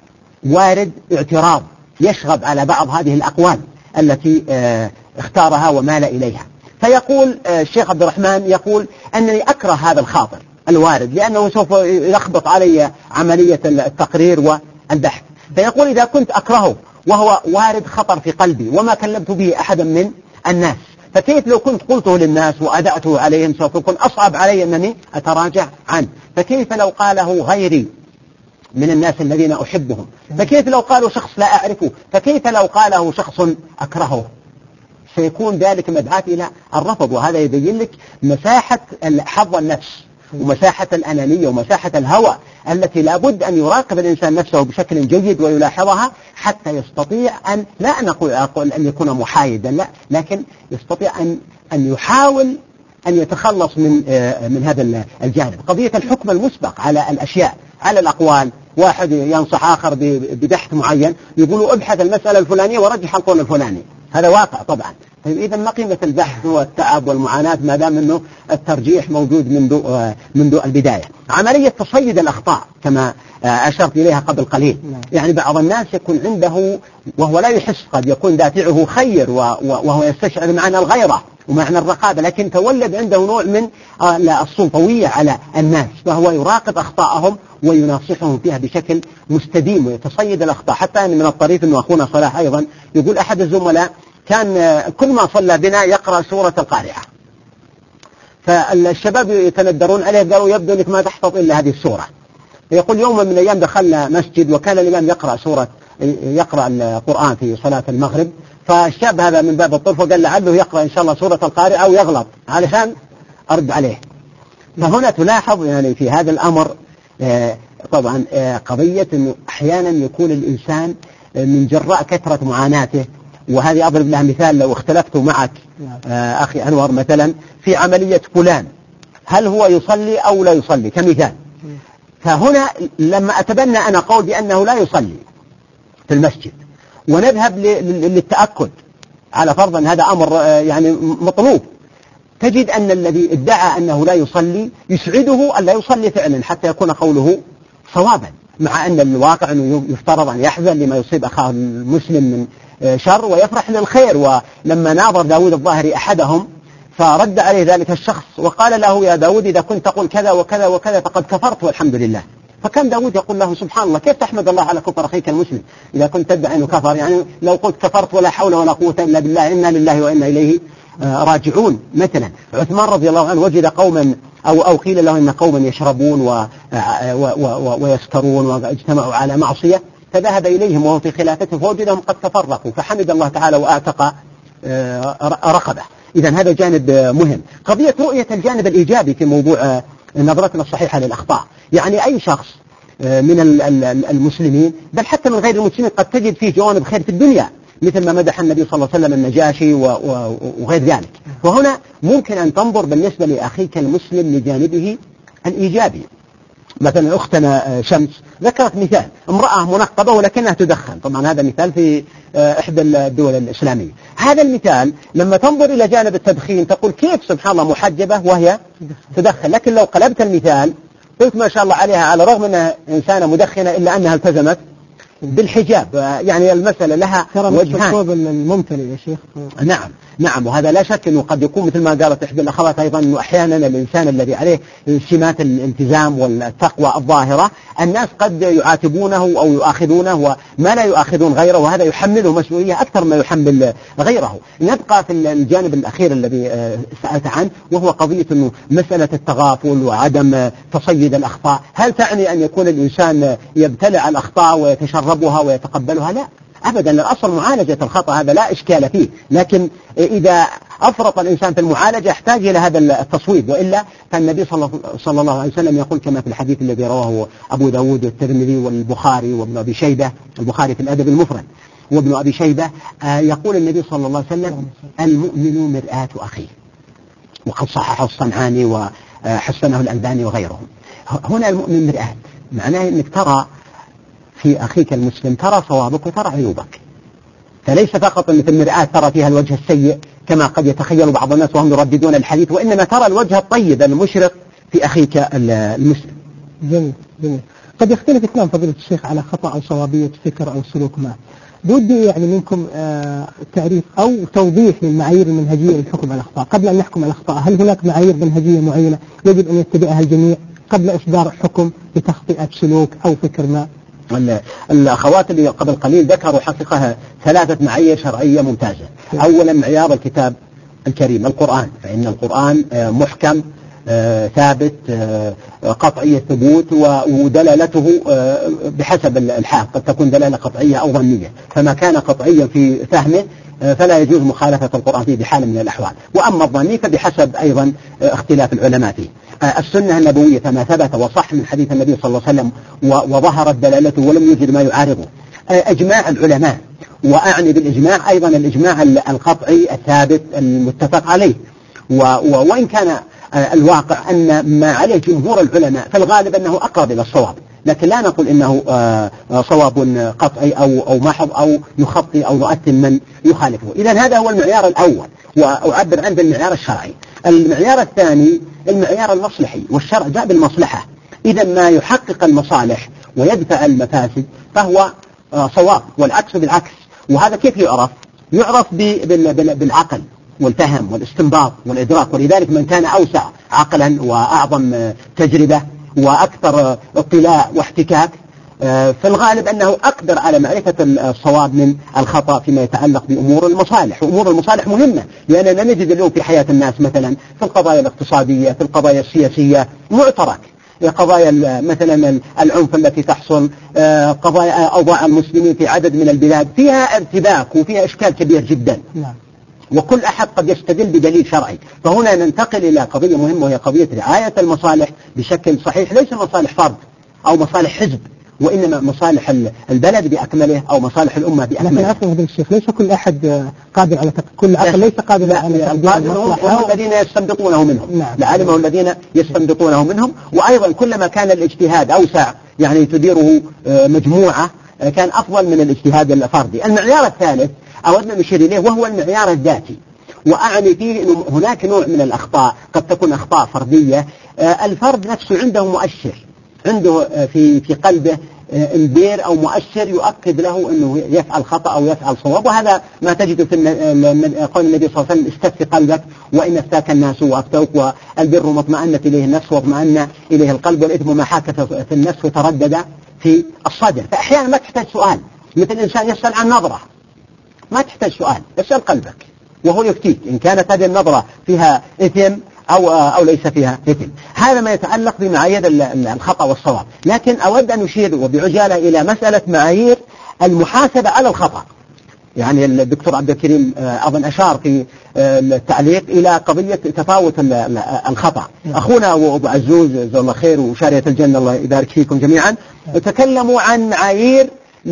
وارد اعتراض يشغب على بعض هذه الأقوال التي اختارها ومال إليها. فيقول الشيخ عبد الرحمن يقول أنني أكره هذا الخاطر الوارد لأنه سوف يخبط علي عملية التقرير والبحث. فيقول إذا كنت أكرهه وهو وارد خطر في قلبي وما كلمت به أحدا من الناس، فكيف لو كنت قلته للناس وأدعته عليهم سوف يكون أصعب علي أنني أتراجع عنه. فكيف لو قاله غيري من الناس الذين أحبهم؟ فكيف لو قالوا شخص لا أعرفه؟ فكيف لو قاله شخص أكرهه؟ سيكون ذلك مدعاة إلى الرفض. وهذا يبين لك مساحة حظ النفس ومساحة الأنانية ومساحة الهوى التي لابد أن يراقب الإنسان نفسه بشكل جيد ويلاحظها حتى يستطيع أن لا أقول أن يكون محايدا، لا، لكن يستطيع أن يحاول أن يتخلص من هذا الجانب. قضية الحكم المسبق على الأشياء على الأقوال، واحد ينصح آخر ببحث معين يقول ابحث المسألة الفلانية ورجح القول الفلاني، هذا واقع طبعا. إذا ما قيمة البحث والتعب والمعاناة ما دام أنه الترجيح موجود منذ البداية. عملية تصيد الأخطاء كما أشرت إليها قبل قليل، يعني بعض الناس يكون عنده وهو لا يحس، قد يكون دافعه خير وهو يستشعر معنى الغيرة ومعنى الرقابة، لكن تولد عنده نوع من السلطوية على الناس، فهو يراقب أخطاءهم ويناصحهم فيها بشكل مستديم ويتصيد الأخطاء. حتى أن من الطريف أنه أخونا صلاح أيضا يقول أحد الزملاء كان كل ما صلى بنا يقرأ سورة القارعة، فالشباب يتندرون عليه قالوا يبدو أنك ما تحفظ إلا هذه السورة. يقول يوم من الأيام دخلنا مسجد وكان الإمام يقرأ القرآن في صلاة المغرب، فالشاب هذا من باب الطرف قال لعله يقرأ إن شاء الله سورة القارعة ويغلط علشان أرد عليه. فهنا تلاحظ يعني في هذا الأمر طبعا قضية أنه أحيانا يكون الإنسان من جراء كثرة معاناته، وهذه أضرب لها مثال لو اختلفت معك أخي أنور مثلا في عملية فلان هل هو يصلي أو لا يصلي كمثال، فهنا لما أتبنى أنا قول بأنه لا يصلي في المسجد ونذهب للتأكد على فرض أن هذا أمر يعني مطلوب، تجد أن الذي ادعى أنه لا يصلي يسعده أن لا يصلي فعلا حتى يكون قوله صوابا، مع أن الواقع أنه يفترض أن يحزن لما يصيب أخاه المسلم من شر ويفرح للخير. ولما ناظر داود الظاهري أحدهم فرد عليه ذلك الشخص وقال له يا داود إذا كنت تقول كذا وكذا وكذا فقد كفرت والحمد لله، فكان داود يقول له سبحان الله كيف تحمد الله على كفر أخيك المسلم إذا كنت تدعي أنه كفر، يعني لو قلت كفرت ولا حول ولا قوة إلا بالله إنا لله وإنا إليه راجعون. مثلا عثمان رضي الله عنه وجد قوما أو قيل له إن قوما يشربون ويسكرون واجتمعوا على معصية، فذهب إليهم وهو في خلافته فوجدهم قد تفرقوا فحمد الله تعالى وأعتق رقبه. إذا هذا جانب مهم. قضية رؤية الجانب الإيجابي في موضوع نظرتنا الصحيحة للأخطاء، يعني أي شخص من المسلمين بل حتى من غير المسلمين قد تجد فيه جوانب خير في الدنيا، مثل ما مدح النبي صلى الله عليه وسلم النجاشي وغير ذلك. وهنا ممكن أن تنظر بالنسبة لأخيك المسلم لجانبه الإيجابي. مثلا أختنا شمس ذكرت مثال امرأة منقبة ولكنها تدخن، طبعا هذا مثال في إحدى الدول الإسلامية. هذا المثال لما تنظر إلى جانب التدخين تقول كيف سبحان الله محجبة وهي تدخن، لكن لو قلبت المثال قلت ما شاء الله عليها على الرغم أنها إنسانة مدخنة إلا أنها التزمت بالحجاب، يعني المسألة لها وجهان. الممتلئ يا شيخ. نعم وهذا لا شك أنه قد يكون مثل ما قالت إحدى الأخوات أيضا أنه أحيانا الإنسان الذي عليه سمات الالتزام والتقوى الظاهرة الناس قد يعاتبونه أو يؤاخذونه وما لا يؤاخذون غيره، وهذا يحمله مسؤولية أكثر ما يحمل غيره. نبقى في الجانب الأخير الذي سألت عنه وهو قضية أنه مسألة التغافل وعدم تصيد الأخطاء. هل تعني أن يكون الإنسان يبتلع الأخطاء ويتشربها ويتقبلها؟ لا أبدا، الأصل معالجة الخطأ هذا لا إشكال فيه، لكن إذا أفرط الإنسان في المعالجة يحتاج إلى هذا التصويب، وإلا فالنبي صلى الله عليه وسلم يقول كما في الحديث الذي رواه أبو داود والترمذي والبخاري وابن أبي شيبة، البخاري في الأدب المفرد وابن أبي شيبة، يقول النبي صلى الله عليه وسلم المؤمن مرآة أخيه، وقد صححه الصنعاني وحسنه الألباني وغيرهم. هنا المؤمن مرآة معناه أنك ترى في أخيك المسلم ترى صوابك وترى عيوبك، فليس فقط مثل المرآة ترى فيها الوجه السيء كما قد يتخيل بعض الناس وهم يرددون الحديث، وإنما ترى الوجه الطيب المشرق في أخيك المسلم. جميل. قد يختلف اثنان فضيلة الشيخ على خطأ أو صوابية فكر أو سلوك ما. بودي يعني منكم تعريف أو توضيح للمعايير المنهجية للحكم على الأخطاء. قبل أن نحكم على الأخطاء هل هناك معايير منهجية معينة يجب أن يتبعها الجميع قبل إصدار حكم بتخطئة سلوك أو فكر ما؟ الأخوات اللي قبل قليل ذكروا حقيقة 3 معايير شرعية ممتازة. أولا معيار الكتاب الكريم القرآن، فإن القرآن محكم ثابت قطعي الثبوت، ودلالته بحسب الحال قد تكون دلالة قطعية أو ظنية، فما كان قطعيا في فهمه فلا يجوز مخالفة القرآن فيه بحال من الأحوال، وأما الظني فبحسب أيضا اختلاف العلماء فيه. السنة النبوية فما ثبت وصح من حديث النبي صلى الله عليه وسلم وظهرت دلالته ولم يوجد ما يعارضه. إجماع العلماء، وأعني بالإجماع أيضا الإجماع القطعي الثابت المتفق عليه، وإن كان الواقع أن ما عليه جمهور العلماء فالغالب أنه أقرب إلى الصواب، لكن لا نقول إنه صواب قطعي أو محض أو يخطي أو يؤثم من يخالفه. إذن هذا هو المعيار الأول، وأعبر عنه بالمعيار الشرعي. المعيار الثاني المعيار المصلحي، والشرع جاء بالمصلحة، إذا ما يحقق المصالح ويدفع المفاسد فهو صواب، والعكس بالعكس. وهذا كيف يعرف؟ يعرف بالعقل والفهم والاستنباط والإدراك، ولذلك من كان أوسع عقلا وأعظم تجربة وأكثر اطلاع واحتكاك في الغالب أنه أقدر على معرفة الصواب من الخطأ فيما يتعلق بأمور المصالح. وأمور المصالح مهمة، لأننا نجد اليوم في حياة الناس مثلا في القضايا الاقتصادية، في القضايا السياسية معترك، قضايا مثلا العنف التي تحصل، قضايا أوضاع المسلمين في عدد من البلاد فيها ارتباك وفيها إشكال كبير جدا، وكل أحد قد يستدل بدليل شرعي. فهنا ننتقل إلى قضية مهمة وهي قضية رعاية المصالح بشكل صحيح، ليس مصالح فرد أو مصالح حزب، وإنما مصالح البلد بأكمله أو مصالح الأمة بأكمله. لكن أفهم هذا الشيخ، ليس كل أحد قادر على كل عقل ليس قادر على القادر الذين يستنبطونه منهم. العالم الذين يستنبطونه منهم، وأيضا كلما كان الاجتهاد أوسع يعني تديره مجموعة كان أفضل من الاجتهاد الفردي. المعيار الثالث أودنا نشير إليه وهو المعيار الذاتي، وأعني فيه أنه هناك نوع من الأخطاء قد تكون أخطاء فردية. الفرد نفسه عنده مؤشر، عنده في قلبه إنذير أو مؤشر يؤكد له أنه يفعل خطأ أو يفعل صواب. وهذا ما تجد في قول النبي صلى الله عليه وسلم استفتي قلبك وإن افتاك الناس وأفتوك، والبر ما اطمأنت إليه النفس واطمأن إليه القلب، والإثم ما حاك في النفس وتردد في الصدر. فأحيانا ما تحتاج سؤال، مثل الإنسان يسأل عن نظرة ما تحتاج سؤال، اسأل قلبك وهو يفتيك إن كانت هذه النظرة فيها إثم أو ليس فيها إثم. هذا ما يتعلق بمعايير الخطأ والصواب. لكن أود أن أشير وبعجالة إلى مسألة معايير المحاسبة على الخطأ. يعني الدكتور عبد الكريم أظن أشار في التعليق إلى قضية تفاوت الخطأ. أخونا وأبو عزوز جزاه الله خير وشارية الجنة الله يبارك فيكم جميعا تكلموا عن معايير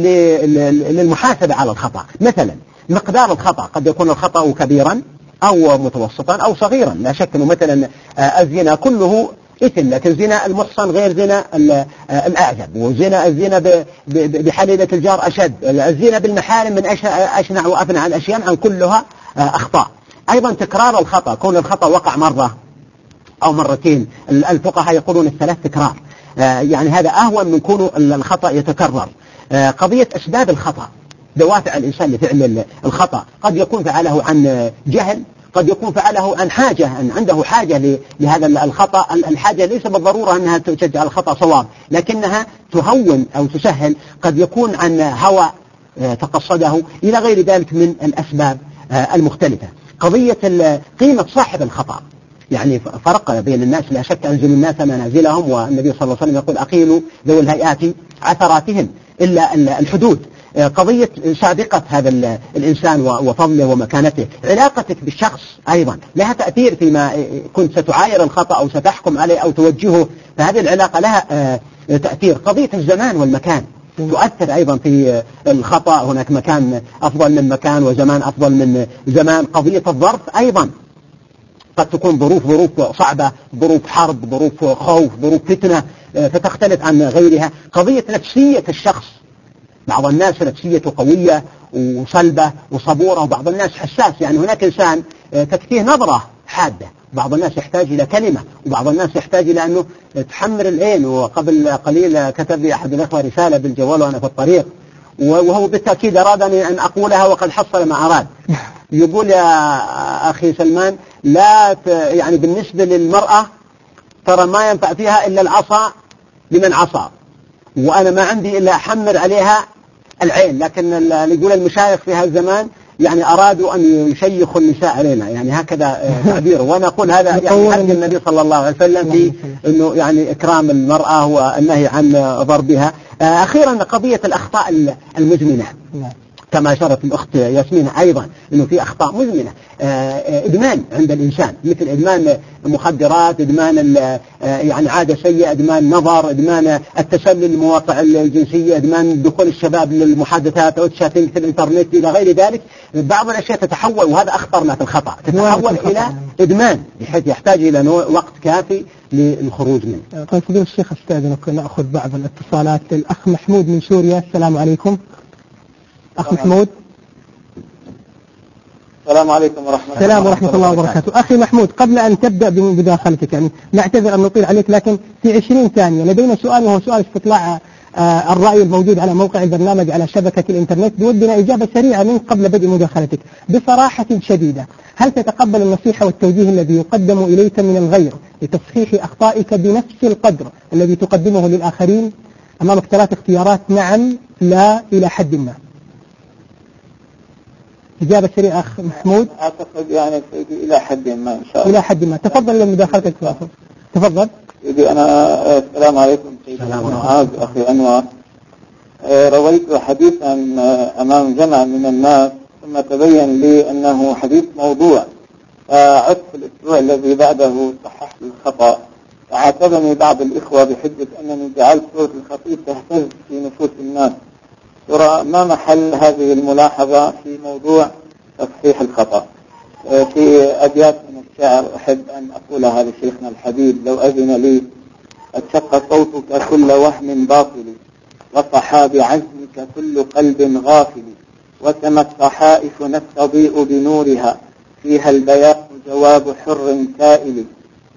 للمحاسبة على الخطأ. مثلا مقدار الخطأ، قد يكون الخطأ كبيرا أو متوسطا أو صغيرا. لا شك أنه مثلا الزنا كله إثم، لكن زنا المحصن غير زنا الأعزب، وزنا الزنا بحليلة الجار أشد، الزنا بالمحارم من أشنع وأفنع الأشياء عن كلها أخطاء. أيضا تكرار الخطأ، كون الخطأ وقع مرة أو مرتين، الفقهاء يقولون الثلاث تكرار، يعني هذا أهون من كون الخطأ يتكرر. قضية أسباب الخطأ، دوافع الإنسان لفعل الخطأ، قد يكون فعله عن جهل، قد يكون فعله عن حاجة، أن عنده حاجة لهذا الخطأ. الحاجة ليس بالضرورة أنها تجعل الخطأ صواب، لكنها تهون أو تسهل. قد يكون عن هوى تقصده إلى غير ذلك من الأسباب المختلفة. قضية قيمة صاحب الخطأ، يعني فرق بين الناس. لا شك أنزلوا الناس منازلهم، والنبي صلى الله عليه وسلم يقول أقيلوا ذوي الهيئات عثراتهم إلا الحدود. قضية سابقة هذا الإنسان وفضله ومكانته. علاقتك بالشخص أيضا لها تأثير فيما كنت ستعاير الخطأ أو ستحكم عليه أو توجهه، فهذه العلاقة لها تأثير. قضية الزمان والمكان تؤثر أيضا في الخطأ، هناك مكان أفضل من مكان وزمان أفضل من زمان. قضية الظرف أيضا، قد تكون ظروف صعبة، ظروف حرب، ظروف خوف، ظروف فتنة، فتختلف عن غيرها. قضية نفسية الشخص، بعض الناس نفسيته قوية وصلبة وصبورة، وبعض الناس حساس. يعني هناك إنسان تكفيه نظرة حادة، بعض الناس يحتاج إلى كلمة، وبعض الناس يحتاج إلى أنه تحمر العين. وقبل قليل كتب لي أحد الأخوة رسالة بالجوال وأنا في الطريق، وهو بالتأكيد أرادني أن أقولها وقد حصل ما أراد. يقول يا أخي سلمان، لا يعني بالنسبة للمرأة ترى ما ينفع فيها إلا العصا لمن عصى، وأنا ما عندي إلا أحمر عليها العين. لكن اللي يقول المشايخ في هذا الزمان يعني أرادوا أن يشيخوا النساء علينا، يعني هكذا تعبيره. وأنا أقول هذا يعني حد النبي صلى الله عليه وسلم في أنه يعني إكرام المرأة والنهي عن ضربها. أخيرا قضية الأخطاء المزمنة، كما أشارت الأخت ياسمين أيضا أنه في أخطاء مزمنة، إدمان عند الإنسان، مثل إدمان المخدرات، إدمان يعني عادة سيئة، إدمان نظر، إدمان التسلل للمواقع الجنسية، إدمان دخول الشباب للمحادثات أو الشاتنج في الإنترنت إلى غير ذلك. بعض الأشياء تتحول، وهذا أخطر ما في الخطأ، تتحول إلى إدمان بحيث يحتاج إلى وقت كافي للخروج منه. طيب فضيلة الشيخ أستاذنك نأخذ بعض الاتصالات. الأخ محمود من سوريا، السلام عليكم. أخ محمود. السلام عليكم ورحمة الله. السلام ورحمة الله وبركاته. أخي محمود، قبل أن تبدأ بمداخلتك، يعني نعتذر أن نطيل عليك، لكن في 20 ثانية لدينا سؤال، وهو سؤال استطلاع الرأي الموجود على موقع البرنامج على شبكة الإنترنت. بودنا إجابة سريعة منك قبل بدء مداخلتك بصراحة شديدة. هل تتقبل النصيحة والتوجيه الذي يقدم إليك من الغير لتصحيح أخطائك بنفس القدر الذي تقدمه للآخرين؟ أمامك 3 اختيارات: نعم، لا، إلى حد ما. إجابة سريعة أخ محمود. أعتقد يعني إلى حد ما إن شاء الله. إلى حد ما. تفضل لمداخلتك. تفضل. أنا السلام عليكم سيدنا معاذ أخي أنور. رويت حديثا أمام جمع من الناس، ثم تبين لي أنه حديث موضوع. عدت في الأسبوع الذي بعده صححت الخطأ، فعاتبني بعض الإخوة بحجة أنني جعلت صورة الخطيب تهتز في نفوس الناس. ترى ما محل هذه الملاحظة في موضوع تصحيح الخطأ؟ في أبيات من الشعر أحب أن أقولها لشيخنا الحبيب لو أذن لي: قد شق صوتك كل وهم باطل، وصحى بعزمك كل قلب غافل، وسمت صحائف تضيء بنورها، فيها البيان جواب حر سائل،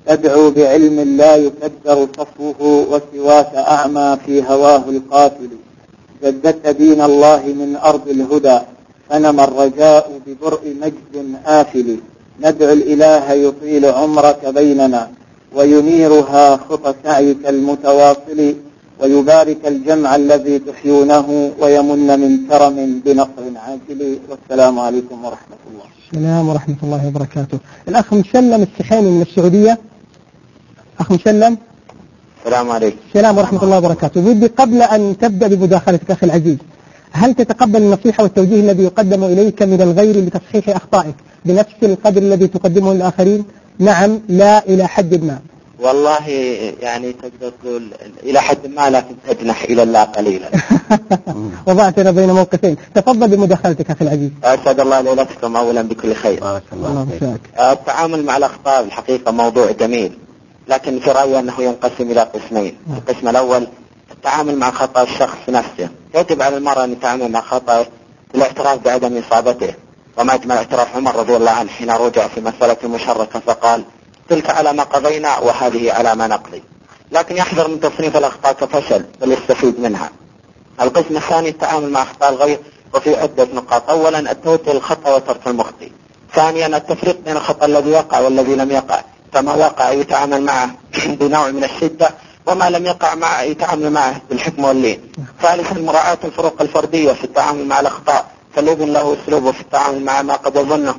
أدعو بعلم لا يكدر صفوه وسواك أعمى في هواه القاتل. جددت دين الله من أرض الهدى فنما الرجاء ببرء مجد آفل. ندعو الإله يطيل عمرك بيننا وينيرها خطى سعيك المتواصل ويبارك الجمع الذي تحيونه ويمن من كرم بنصر عاجل. والسلام عليكم ورحمة الله. السلام ورحمة الله وبركاته. الأخ مسلم السحيمي من السعودية. أخ مسلم. السلام عليكم. السلام ورحمة الله وبركاته. ودي قبل أن تبدأ بمداخلتك أخي العزيز، هل تتقبل النصيحة والتوجيه الذي يقدم إليك من الغير لتصحيح أخطائك بنفس القدر الذي تقدمه للآخرين؟ نعم، لا، إلى حد ما. والله يعني تقدر تقول إلى حد ما، لكن تجنح إلى الله قليلا. وضعتنا بين موقفين. تفضل بمداخلتك أخي العزيز. أسعد الله ليلتكم أولا بكل خير. التعامل مع الأخطاء الحقيقة موضوع جميل، لكن في رأيي أنه ينقسم إلى قسمين. القسم الأول التعامل مع خطأ الشخص نفسه. يجب على المرء أن يتعامل مع خطأه بالاعتراف بعدم إصابته، وما أجمل اعتراف عمر رضي الله عنه حين رجع في مسألة مشركة فقال: تلك على ما قضينا وهذه على ما نقضي. لكن يحذر من تصنيف الأخطاء كفشل بل يستفيد منها. القسم الثاني التعامل مع أخطاء الغير، وفي عدة نقاط. أولا التوجه الخطأ وترك المخطئ. ثانيا التفريق بين الخطأ الذي وقع والذي لم يقع، فما وقع يتعامل معه بنوع من الشدة، وما لم يقع معه يتعامل معه بالحكمة واللين. ثالثا مراعاة الفروق الفردية في التعامل مع الأخطاء، فالابن له أسلوبه في التعامل مع ما قد يظنه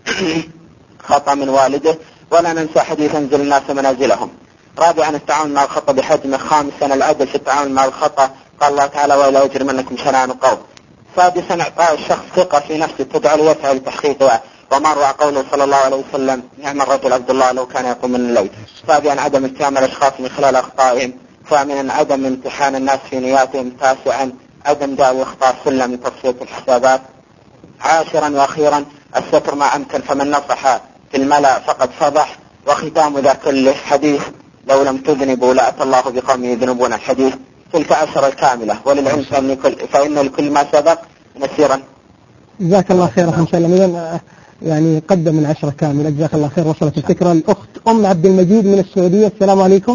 خطأ من والده، ولا ننسى حديث انزل الناس منازلهم. رابعا التعامل مع الخطأ بحجمه. خامسا العدل في التعامل مع الخطأ، قال الله تعالى: ولا يجرمنكم شنآن قوم. سادسا اعطاء الشخص ثقة في نفسه تجعل يسعى لتحقيقها، وما روى قوله صلى الله عليه وسلم: نعم الرجل عبد الله لو كان يقوم من الليل. سابعا عدم اتهام الاشخاص من خلال اخطائهم. ثامنا عدم امتحان الناس في نياتهم. تاسعا عدم دعوى واخطاء سلم لتصفية الحسابات. عاشرا واخيرا الستر ما امكن، فمن نصح في الملأ فقد فضح. وختام ذا كله حديث: لو لم تذنبوا لأتى الله بقوم يذنبون. الحديث تلك 10 الكاملة، وللعلم فإن لكل ما سبق مسيرا. جزاك الله خير أخي مسلم. إذن يعني قدم 10 كاملة. جزاك الله خير. وصلت الفكرة. الأخت أم عبد المجيد من السعودية. السلام عليكم.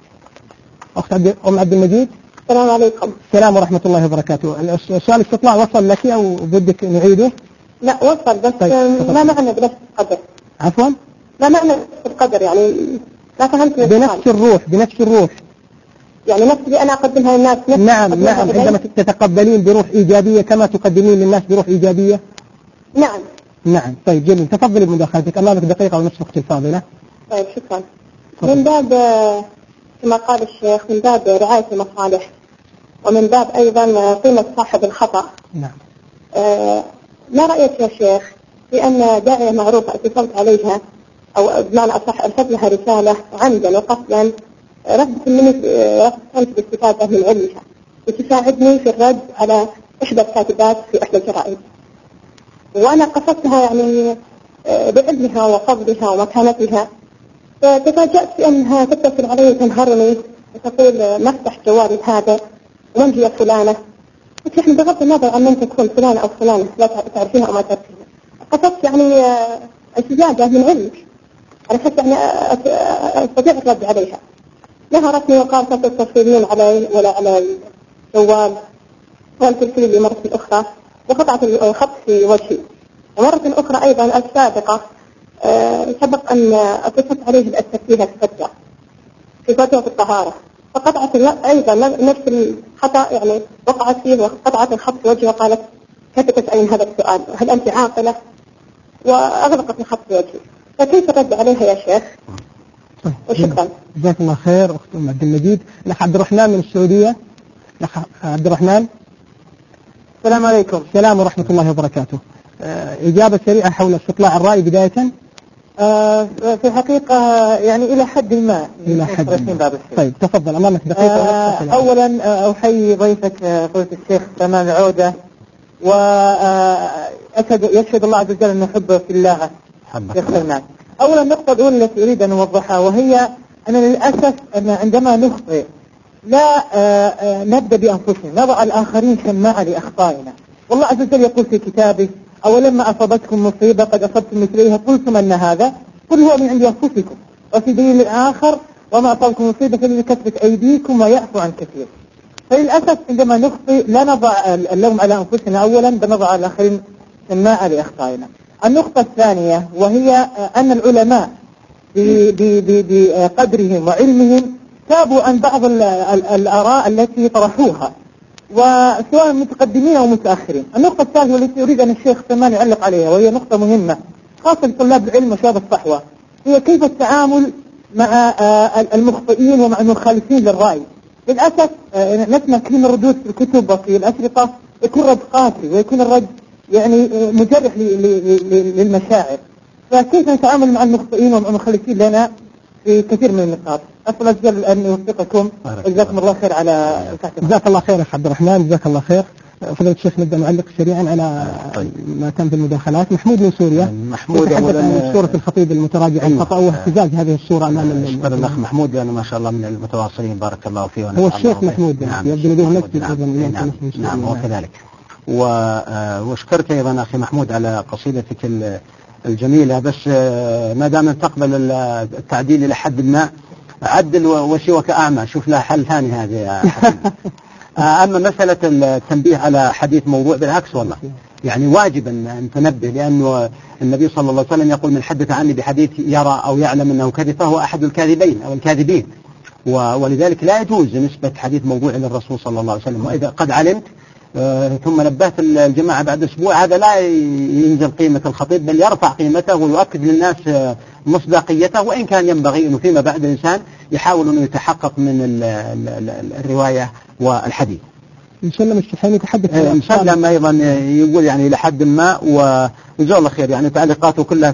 أخت أم عبد المجيد. السلام عليكم. السلام ورحمة الله وبركاته. السؤال استطلاع وصل لك أو بدك نعيده؟ لا وصل، بس طيب. ما معنى بنفس القدر؟ عفوا؟ ما معنى بنفس القدر يعني؟ لا فهمت. بنفس الروح يعني نفس اللي أنا أقدمها للناس. نعم عندما تتقبلين بروح إيجابية كما تقدمين للناس بروح إيجابية. نعم. طيب جميل. تفضلي بمداخلتك. أمامك دقيقة ونصف أختي الفاضلة. طيب شكرا. من باب كما قال الشيخ، من باب رعاية المصالح، ومن باب أيضا قيمة صاحب الخطأ. نعم. ما رأيك يا شيخ في أن داعية معروفة اتصلت عليها أو بمعنى أصح أرسلت لها رسالة عمدا وقصدا رفضت مني باستفادة من علمها وتساعدني في الرد على إحدى الكاتبات في إحدى الجرائد، وأنا قصدتها يعني بعلمها وفضلها ومكانتها، فتفاجأت بأنها تتصل علي وتنهرني وتقول: ما افتح جوالي هذا ومن هي فلانة. قلت يعني بغض النظر عن من تكون فلانة أو فلانة لا تعرفينها أو ما تعرفينها، قصدت يعني استزادة من علمك، أنا حتى يعني أستطيع الرد عليها. نهرتني وقالت: لا تتصلين علي ولا على الجوال، قالت لي مرة أخرى وقطعت الخط في وجهي. ومرة أخرى أيضا السابقة سبق أن اتصلت عليه بأستفتيها في فترة الطهارة، فقطعت أيضا نفس الخطأ يعني وقعت فيه وقطعت الخط في وجهي وقالت: كيف تسألين هذا السؤال؟ هل أنت عاقلة؟ وأغلقت الخط في وجهي. فكيف الرد عليها يا شيخ؟ وشكرا. جزاك الله خير. أخت أم عبد المجيد. الأخ عبد الرحمن من السعودية. الأخ عبد الرحمن. السلام عليكم. السلام ورحمة الله وبركاته. إجابة سريعة حول استطلاع الرأي بداية. في الحقيقة يعني إلى حد ما. طيب تفضل أمامك دقيقة. أولا أحيي ضيفك فضيلة الشيخ تمام عودة، ويشهد الله عز وجل أن نحبه في الله. أولا نقطة الأولى التي أريد أن أوضحها، وهي أن للأسف أن عندما نخطئ لا نبدأ بأنفسنا، نضع الآخرين شماعة لأخطائنا. والله عز وجل يقول في كتابه: أولما أصابتكم مصيبة قد أصبتم مثليها قلتم أن هذا، قل هو من عند أنفسكم. وفي دليل آخر وما أصابكم مصيبة فبكثرة أيديكم ويعفو عن كثير. فللأسف عندما نخطئ لا نضع اللوم على أنفسنا أولا، بل نضع على الآخرين سماعة لأخطائنا. النقطة الثانية وهي أن العلماء بقدرهم وعلمهم تابوا عن بعض الآراء التي طرحوها، وسواء متقدمين أو متأخرين. النقطة الثالثة والتي أريد أن الشيخ سلمان يعلق عليها، وهي نقطة مهمة خاصة لطلاب العلم وشباب الصحوة، هي كيف التعامل مع المخطئين ومع المخالفين للرأي. للأسف نسمع كثير من الردود في الكتب وفي الأشرطة يكون رد قاسي، ويكون الرد يعني مجرح للمشاعر. فكيف نتعامل مع المخطئين ومع المخالفين لنا في كثير من النقاط؟ أسأل أجل أن يوفقكم. جزاكم الله خير على جزاك الله خير أخ عبد الرحمن، جزاك الله خير. فضيلة الشيخ نبدأ نعلق سريعا على ما تم في المداخلات. محمود من سوريا يتحدث عن صورة الخطيب المتراجع الخطأ واهتزاز هذه الصورة أمام الأخ محمود، لأنه ما شاء الله من المتواصلين بارك الله فيه. هو الشيخ محمود يبدو له نفسه. نعم وكذلك. واشكرك أيضا أخي محمود على قصيدتك الجميلة، بس ما دام تقبل التعديل إلى حد ما عدل وشوك أعمى، شوف لها حل ثاني هذه. أما مسألة التنبيه على حديث موضوع بالعكس والله يعني واجب أن تنبه، لأنه النبي صلى الله عليه وسلم يقول من حدث عني بحديث يرى أو يعلم أنه كذب فهو أحد الكاذبين أو الكاذبين، ولذلك لا يجوز نسبة حديث موضوع للرسول صلى الله عليه وسلم. وإذا قد علمت ثم نبهت الجماعة بعد أسبوع، هذا لا ينزل قيمة الخطيب بل يرفع قيمته ويؤكد للناس مصداقيته، وإن كان ينبغي أنه فيما بعد الإنسان يحاول أنه يتحقق من الرواية والحديث. مسلم الشحيمي يتحدث مسلم أيضا يقول يعني إلى حد ما، وجزاه الله خير يعني تعليقاته كلها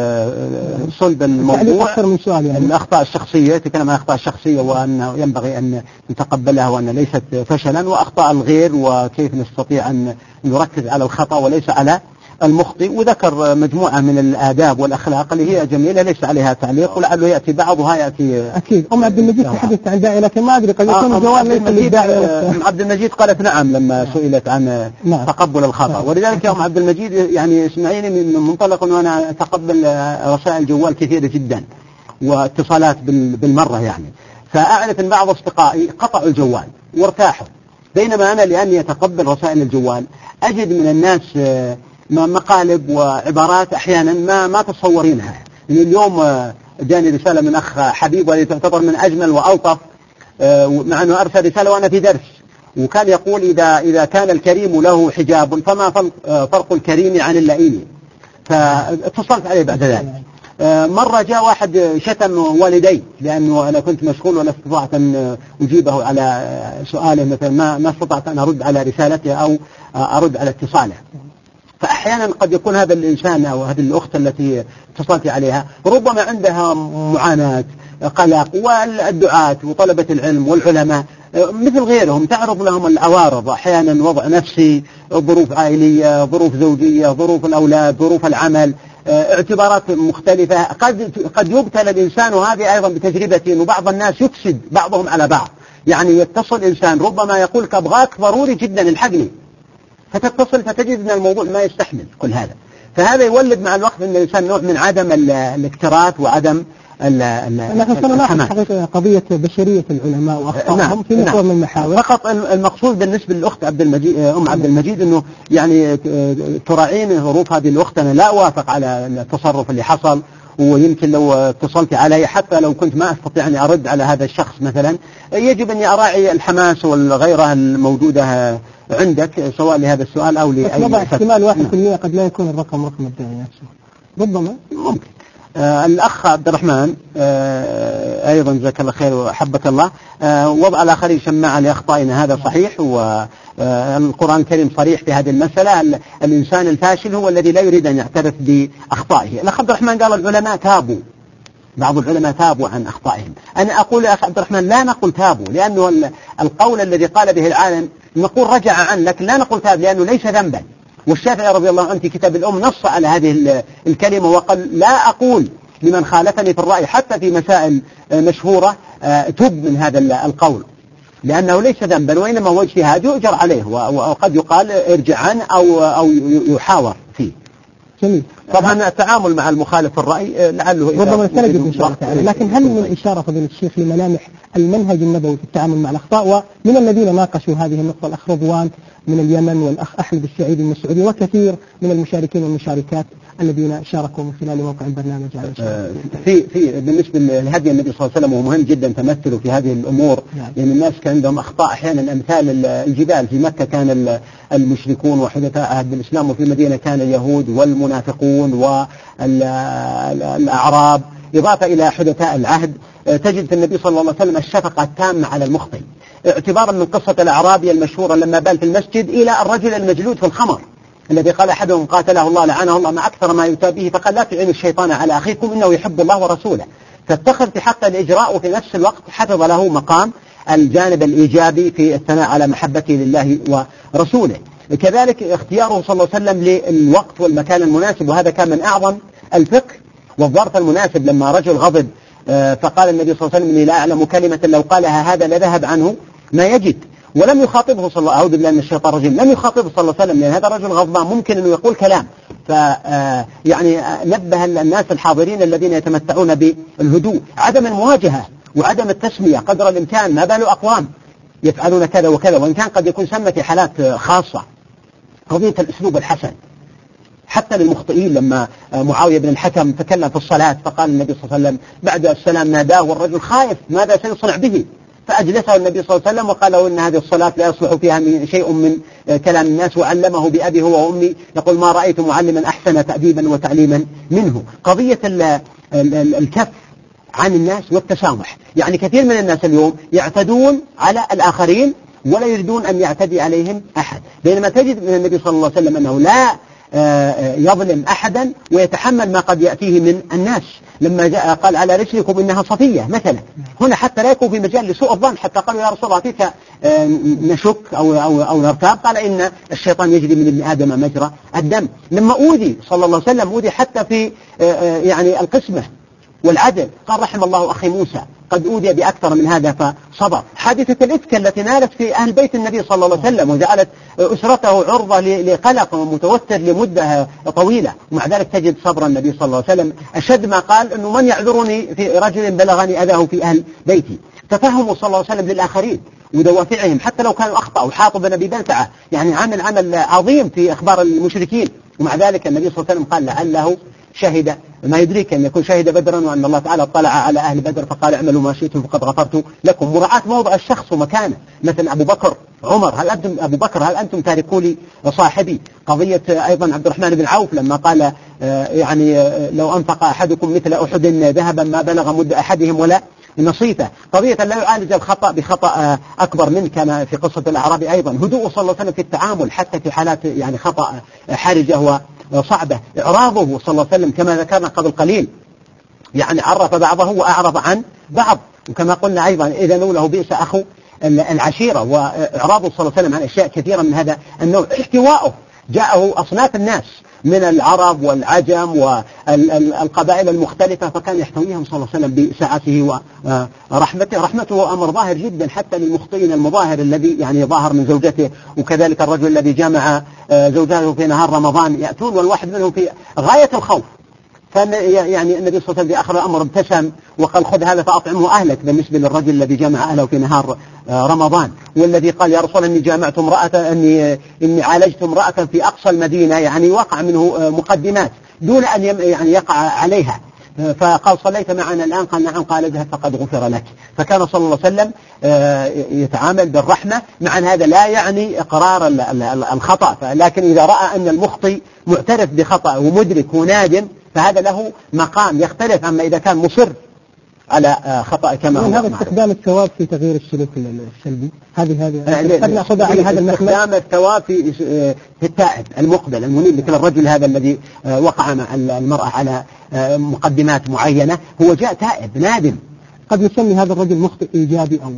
في صلب الموضوع أكثر من سؤال يعني الأخطاء الشخصية، يتكلم عن الأخطاء الشخصية وأنه ينبغي أن نتقبلها وأن ليست فشلا، وأخطاء الغير وكيف نستطيع أن نركز على الخطأ وليس على المخطئ، وذكر مجموعة من الآداب والأخلاق اللي هي جميلة ليس عليها تعليق، ولعله يأتي بعضها يأتي أكيد. عبد المجيد تحدثت عن داعي، لكن ما أدري قد يكون الجواب ليس للداعي. عبد المجيد قالت نعم لما سئلت عن تقبل الخطأ، ولذلك يا عبد المجيد يعني اسمعيني من منطلق أنه أنا أتقبل رسائل جوال كثيرة جدا واتصالات بالمرة يعني، فأعرف أن بعض أصدقائي قطعوا الجوال وارتاحوا، بينما أنا لأني أتقبل رسائل الجوال أجد من الناس مقالب وعبارات أحيانا ما تصورينها. اليوم جاني رسالة من أخ حبيب والذي تعتبر من أجمل وألطف، مع أنه أرسل رسالة وأنا في درس، وكان يقول إذا كان الكريم له حجاب فما فرق الكريم عن اللئيم، فاتصلت عليه بعد ذلك. مرة جاء واحد شتم والدي لأنه أنا كنت مشغول ولا استطعت أن أجيبه على سؤاله، مثلا ما استطعت أن أرد على رسالته أو أرد على اتصاله. فأحيانا قد يكون هذا الإنسان أو هذه الأخت التي اتصلت عليها ربما عندها معاناة قلق، والدعاة وطلبة العلم والعلماء مثل غيرهم تعرض لهم العوارض، أحيانا وضع نفسي، ظروف عائلية، ظروف زوجية، ظروف الأولاد، ظروف العمل، اعتبارات مختلفة. قد يبتلى الإنسان، وهذه أيضا بتجربتي أن بعض الناس يفسد بعضهم على بعض، يعني يتصل إنسان ربما يقول أبغاك ضروري جدا الحقني، فتتصل فتجد أن الموضوع ما يستحمل كل هذا، فهذا يولد مع الوقت أن الإنسان نوع من عدم الاكتراث وعدم الحماس. قضية بشرية العلماء وأخطائهم في نحو من المحاور. فقط المقصود بالنسبة للأخت عبد المجيد عبد المجيد أنه يعني تراعين ظروف هذه الأخت. أنا لا أوافق على التصرف اللي حصل، ويمكن لو اتصلت علي حتى لو كنت ما أستطيع أن أرد على هذا الشخص مثلا، يجب أني أراعي الحماس والغيرة الموجودة عندك سواء لهذا السؤال أو لأي احتمال 1% قد لا يكون الرقم رقم الداعي نفسه، ربما ممكن. الأخ عبد الرحمن أيضا جزاك الله خير وحبك الله، وضع الآخرين شماعة لأخطائنا هذا صحيح، والقرآن الكريم صريح في هذه المسألة. الإنسان الفاشل هو الذي لا يريد أن يعترف بأخطائه. الأخ عبد الرحمن قال العلماء تابوا، بعض العلماء تابوا عن أخطائهم. أنا أقول يا أخ عبد الرحمن لا نقول تابوا، لأنه القول الذي قال به العالم نقول رجع عنه، لكن لا نقول تاب لأنه ليس ذنبا. والشافعي رضي الله عنه في كتاب الأم نص على هذه الكلمة وقال لا أقول لمن خالفني في الرأي حتى في مسائل مشهورة تب من هذا القول، لأنه ليس ذنبا وإنما هو اجتهاد يؤجر عليه، وقد يقال ارجع عنه أو يحاور فيه. جميل. طبعا التعامل مع المخالف الرأي لعله ربما نستند إن شاء الله تعالى، لكن هل من إشارة فضيلة الشيخ لملامح المنهج النبوي في التعامل مع الأخطاء؟ ومن الذين ناقشوا هذه النقطة الأخ رضوان من اليمن والأخ أحمد السعيدي من السعودية وكثير من المشاركين والمشاركات الذين شاركوا من خلال موقع البرنامج على في بالنسبة لهدي النبي صلى الله عليه وسلم هو مهم جدا تمثله في هذه الأمور، لأن الناس كان عندهم أخطاء أحيانا أمثال الجبال. في مكة كان المشركون وحدثاء عهد بالإسلام، وفي المدينة كان اليهود والمنافقون والأعراب، إضافة إلى حدثاء العهد. تجد في النبي صلى الله عليه وسلم الشفقة التامة على المخطئ، اعتبارا من قصة الأعرابي المشهورة لما بال في المسجد إلى الرجل المجلود في الخمر الذي قال أحدهم قاتله الله لعنه الله ما أكثر ما يؤتى به، فقال لا تعينوا الشيطان على أخيكم إنه يحب الله ورسوله. فاتخذ في حق الإجراء، وفي نفس الوقت حفظ له مقام الجانب الإيجابي في الثناء على محبته لله ورسوله. كذلك اختياره صلى الله عليه وسلم للوقت والمكان المناسب، وهذا كان من أعظم الفقه والظرف المناسب. لما رجل غضب فقال النبي صلى الله عليه وسلم إني لا أعلم كلمة لو قالها هذا لذهب عنه ما يجد، ولم يخاطبه صلى الله، أعوذ بالله من الشيطان الرجيم، لم يخاطبه صلى الله عليه وسلم، لأن هذا رجل غضبان ممكن أنه يقول كلام. يعني نبه الناس الحاضرين الذين يتمتعون بالهدوء عدم المواجهة وعدم التسمية قدر الإمكان. ما بال أقوام يفعلون كذا وكذا، وإن كان قد يكون سمى في حالات خاصة. قضية الأسلوب الحسن حتى للمخطئين، لما معاوية بن الحكم تكلم في الصلاة فقال النبي صلى الله عليه وسلم بعد السلام ناداه والرجل خائف ماذا سيصنع به، فأجلسه النبي صلى الله عليه وسلم وقال له إن هذه الصلاة لا يصلح فيها شيء من كلام الناس، وعلمه بأبي هو وأمي، يقول ما رأيت معلما أحسن تأديبا وتعليما منه. قضية الكف عن الناس والتسامح، يعني كثير من الناس اليوم يعتدون على الآخرين ولا يريدون أن يعتدي عليهم أحد، بينما تجد من النبي صلى الله عليه وسلم أنه لا يظلم أحدا ويتحمل ما قد يأتيه من الناس. لما جاء قال على رجلكم إنها صفية مثلا، هنا حتى لا يكون في مجال لسوء الظن، حتى قالوا يا رسول الله فيك نشك أو نرتاب، قال إن الشيطان يجري من ابن آدم مجرى الدم. لما أوذي صلى الله عليه وسلم أوذي حتى في يعني القسمة والعدل، قال رحم الله أخي موسى قد أوذي بأكثر من هذا فصبر. حادثة الإفك التي نالت في أهل بيت النبي صلى الله عليه وسلم وجعلت أسرته عرضة لقلق ومتوتر لمدة طويلة، ومع ذلك تجد صبر النبي صلى الله عليه وسلم أشد ما قال أنه من يعذرني في رجل بلغني أذاه في أهل بيتي. تفهموا صلى الله عليه وسلم للآخرين ودوافعهم حتى لو كانوا أخطأوا. حاطب بن أبي بلتعة يعني عمل عظيم في إخبار المشركين، ومع ذلك النبي صلى الله عليه وسلم قال لعله شهد، ما يدريك أن يكون شهد بدرا وأن الله تعالى اطلع على أهل بدر فقال اعملوا ما شئتم فقد غفرت لكم. مراعاة موضع الشخص ومكانه، مثل أبو بكر عمر، هل أنتم تاركوا لي صاحبي. قضية أيضا عبد الرحمن بن عوف لما قال يعني لو أنفق أحدكم مثل أحد ذهبا ما بلغ مد أحدهم ولا نصيفه. قضية لا يعالج الخطأ بخطأ أكبر منه، كما في قصة الأعرابي أيضا. هدوء صلى الله عليه وسلم في التعامل حتى في حالات يعني خطأ حرجة وصعبة. إعراضه صلى الله عليه وسلم كما ذكرنا قبل قليل، يعني عرف بعضه وأعرض عن بعض، وكما قلنا أيضا إذا نوله بئس أخو العشيرة. وإعراضه صلى الله عليه وسلم عن أشياء كثيرة من هذا النوع. احتواءه جاءه أصناف الناس من العرب والعجم والقبائل المختلفة، فكان يحتويهم صلى الله عليه وسلم بسعته ورحمته. رحمته أمر ظاهر جدا حتى للمخطئين، المظاهر الذي يعني ظاهر من زوجته، وكذلك الرجل الذي جامع زوجاته في نهار رمضان يأتون والواحد منهم في غاية الخوف. يعني النبي صلى الله عليه وسلم في آخر الأمر ابتسم وقال خذ هذا فأطعمه أهلك، بالنسبة للرجل الذي جامع أهله في نهار رمضان، والذي قال يا رسول إني جامعت امرأة إني عالجت امرأة في أقصى المدينة، يعني وقع منه مقدمات دون أن يعني يقع عليها، فقال صليت معنا الآن؟ قال نعم. قال اذهب فقد غفر لك. فكان صلى الله عليه وسلم يتعامل بالرحمة، مع أن هذا لا يعني إقرار الخطأ، لكن إذا رأى أن المخطئ معترف بخطأ ومدرك ونادم فهذا له مقام يختلف عما إذا كان مصر على خطأ كما هو. هذا استخدام الثواب في تغيير السلوك السلبي، هذه نأخذها على هذا المحمل. استخدام الثواب في التائب المقبل المنيب، مثل الرجل هذا الذي وقع مع المرأة على مقدمات معينة، هو جاء تائب نادم. قد نسمي هذا الرجل مخطئ إيجابي أو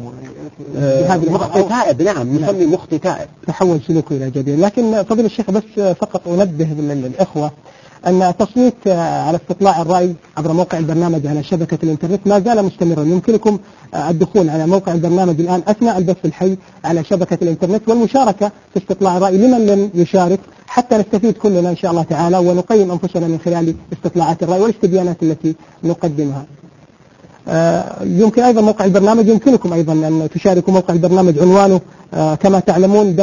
مخطئ تائب. نعم نسمي مخطئ تائب، تحول سلوكه إلى إيجابي. لكن فضيلة الشيخ بس فقط أنبه للإخوة أن تصويت على استطلاع الرأي عبر موقع البرنامج على شبكة الإنترنت ما زال مستمرا. يمكنكم الدخول على موقع البرنامج الآن أثناء البث الحي على شبكة الإنترنت والمشاركة في استطلاع الرأي لمن لم يشارك، حتى نستفيد كلنا إن شاء الله تعالى ونقيم أنفسنا من خلال استطلاعات الرأي والاستبيانات التي نقدمها. يمكن أيضا موقع البرنامج، يمكنكم أيضا أن تشاركوا موقع البرنامج، عنوانه كما تعلمون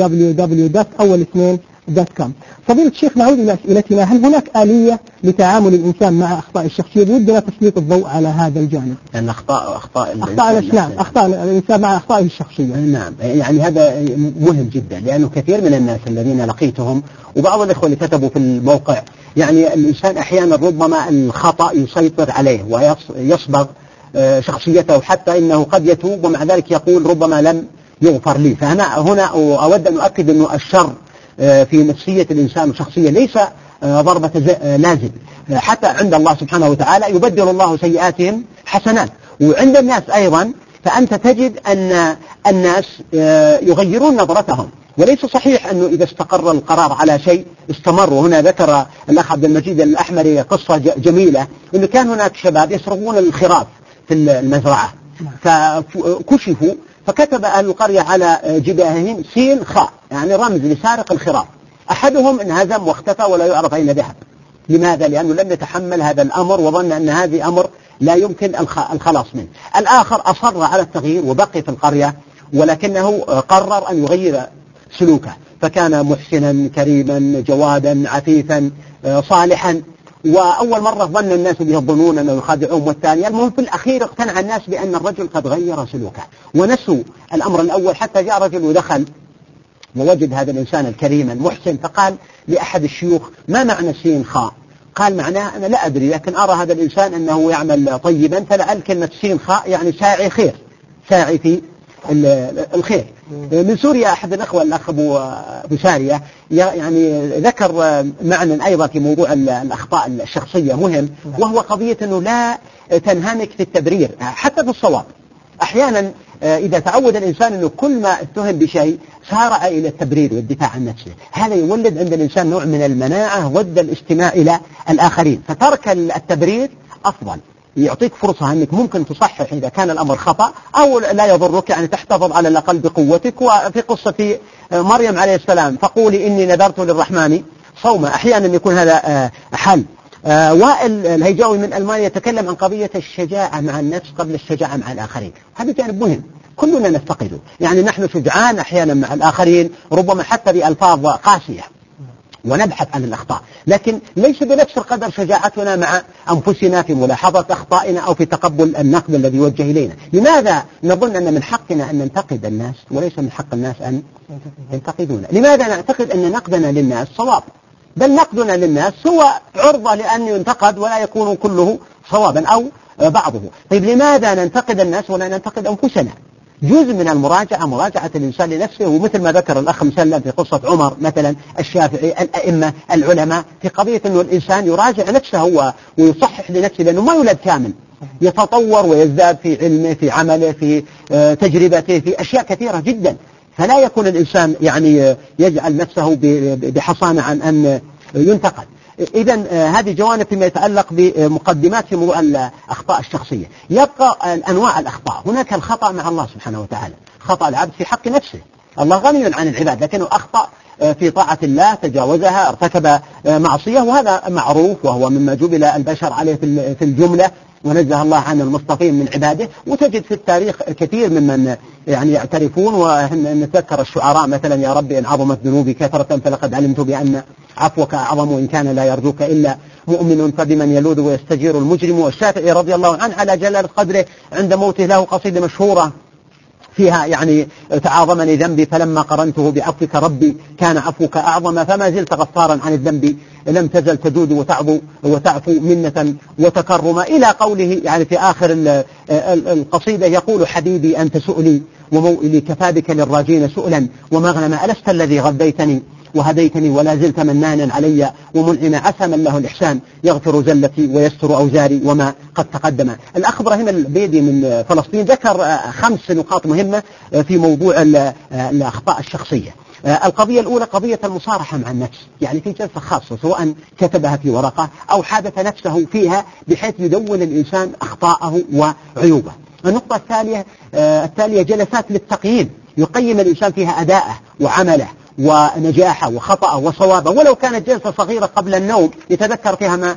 www.awal2.com. فضيلة الشيخ، نعود إلى أسئلتنا. هل هناك آلية لتعامل الإنسان مع أخطاء الشخصية؟ بودنا تسليط الضوء على هذا الجانب. أن أخطاء الإنسان مع أخطائه الشخصية. نعم، يعني هذا مهم جدا، لأنه كثير من الناس الذين لقيتهم وبعض الإخوة اللي كتبوا في الموقع، يعني الإنسان أحيانا ربما الخطأ يسيطر عليه ويصبغ شخصيته، حتى إنه قد يتوب ومع ذلك يقول ربما لم يغفر لي. فأنا هنا أود أن أؤكد أنه الشر في نفسية الإنسان وشخصية ليس ضربة لازم، حتى عند الله سبحانه وتعالى يبدل الله سيئاتهم حسنات. وعند الناس أيضا فأنت تجد أن الناس يغيرون نظرتهم، وليس صحيح أنه إذا استقر القرار على شيء استمر. وهنا ذكر الأخ عبد المجيد الأحمري قصة جميلة، أنه كان هناك شباب يسرقون الخراف في المزرعة، فكشفوا فكتب أهل القرية على جباههم سين خاء، يعني رمز لسارق الخراف. أحدهم انهزم واختفى ولا يعرف أين ذهب. لماذا؟ لأنه لم يتحمل هذا الأمر وظن أن هذا أمر لا يمكن الخلاص منه. الآخر أصر على التغيير وبقي في القرية، ولكنه قرر أن يغير سلوكه، فكان محسنا كريما جوادا عفيفا صالحا. وأول مرة ظن الناس به الظنون أنه يخادعون، والثانية المهم في الأخير اقتنع الناس بأن الرجل قد غير سلوكه ونسوا الأمر الأول، حتى جاء رجل ودخل ووجد هذا الإنسان الكريم المحسن، فقال لأحد الشيوخ: ما معنى سين خاء؟ قال: معناه أنا لا أدري، لكن أرى هذا الإنسان أنه يعمل طيبا، فلعل كلمة سين خاء يعني ساعي خير، ساعي في الخير. من سوريا أحد الأخوة الأخ أبو سارية يعني ذكر معنى أيضا في موضوع الأخطاء الشخصية مهم، وهو قضية أنه لا تنهمك في التبرير حتى في الصواب. أحيانا إذا تعود الإنسان أنه كل ما اتهم بشيء سارع إلى التبرير والدفاع عن نفسه، هذا يولد عند الإنسان نوع من المناعة ضد الاستماع إلى الآخرين، فترك التبرير أفضل، يعطيك فرصة أنك ممكن تصحح إذا كان الأمر خطأ أو لا يضرك، يعني تحتفظ على الأقل بقوتك. وفي قصة مريم عليه السلام: فقولي إني نذرت للرحمن صوما، أحيانا يكون هذا حل. وائل الهيجاوي من ألمانيا يتكلم عن قضية الشجاعة مع النفس قبل الشجاعة مع الآخرين. هذا جانب مهم كلنا نفتقده، يعني نحن شجعان أحيانا مع الآخرين ربما حتى بألفاظ قاسية ونبحث عن الأخطاء، لكن ليس بنفس القدر شجاعتنا مع أنفسنا في ملاحظة أخطائنا أو في تقبل النقد الذي يوجه إلينا. لماذا نظن أن من حقنا أن ننتقد الناس وليس من حق الناس أن ينتقدونا؟ لماذا نعتقد أن نقدنا للناس صواب؟ بل نقدنا للناس هو عرضة لأن ينتقد ولا يكون كله صوابا أو بعضه. طيب لماذا ننتقد الناس ولا ننتقد أنفسنا؟ جزء من المراجعة مراجعة الإنسان لنفسه، ومثل ما ذكر الأخ مسلم في قصة عمر مثلا، الشافعي، الأئمة، العلماء، في قضية أنه الإنسان يراجع نفسه ويصحح لنفسه، لأنه ما يولد كامل، يتطور ويزداد في علمه، في عمله، في تجربته، في أشياء كثيرة جدا. فلا يكون الإنسان يعني يجعل نفسه بحصانة عن أن ينتقد. إذا هذه جوانب فيما يتعلق بمقدمات في موضوع الأخطاء الشخصية. يبقى أنواع الأخطاء. هناك الخطأ مع الله سبحانه وتعالى، خطأ العبد في حق نفسه، الله غني عن العباد لكنه أخطأ في طاعة الله، تجاوزها، ارتكب معصية، وهذا معروف وهو مما جبل البشر عليه في الجملة، ونزه الله عن المصطفين من عباده. وتجد في التاريخ كثير ممن يعني يعترفون، ونتذكر الشعراء مثلا: يا رب إن عظمت ذنوبي كثرة فلقد علمت بأن عفوك أعظم، وإن كان لا يرجوك إلا مؤمن فبمن يلوذ ويستجير المجرم. والشافعي رضي الله عنه على جلالة قدره عند موته له قصيدة مشهورة فيها يعني: تعاظمني ذنبي فلما قرنته بعفوك ربي كان عفوك أعظم، فما زلت غفارا عن الذنب لم تزل تجود وتعفو منة وتكرما، إلى قوله يعني في آخر القصيدة يقول: حبيبي أنت سؤلي وموئلي كفى بك للراجين سؤلا ومغنما، ألست الذي غذيتني وهديتني ولا زلت منانا علي ومنعما، عسى من له الإحسان يغفر زلتي ويستر أوزاري وما قد تقدم. الأخ إبراهيم البيدي من فلسطين ذكر 5 نقاط مهمة في موضوع الأخطاء الشخصية. القضية الأولى قضية المصارحة مع النفس، يعني في جلسة خاصة سواء كتبها في ورقة أو حادث نفسه فيها بحيث يدون الإنسان أخطاءه وعيوبه. النقطة التالية جلسات للتقييم، يقيم الإنسان فيها أداءه وعمله ونجاحه وخطأه وصوابه، ولو كانت جلسة صغيرة قبل النوم يتذكر فيها ما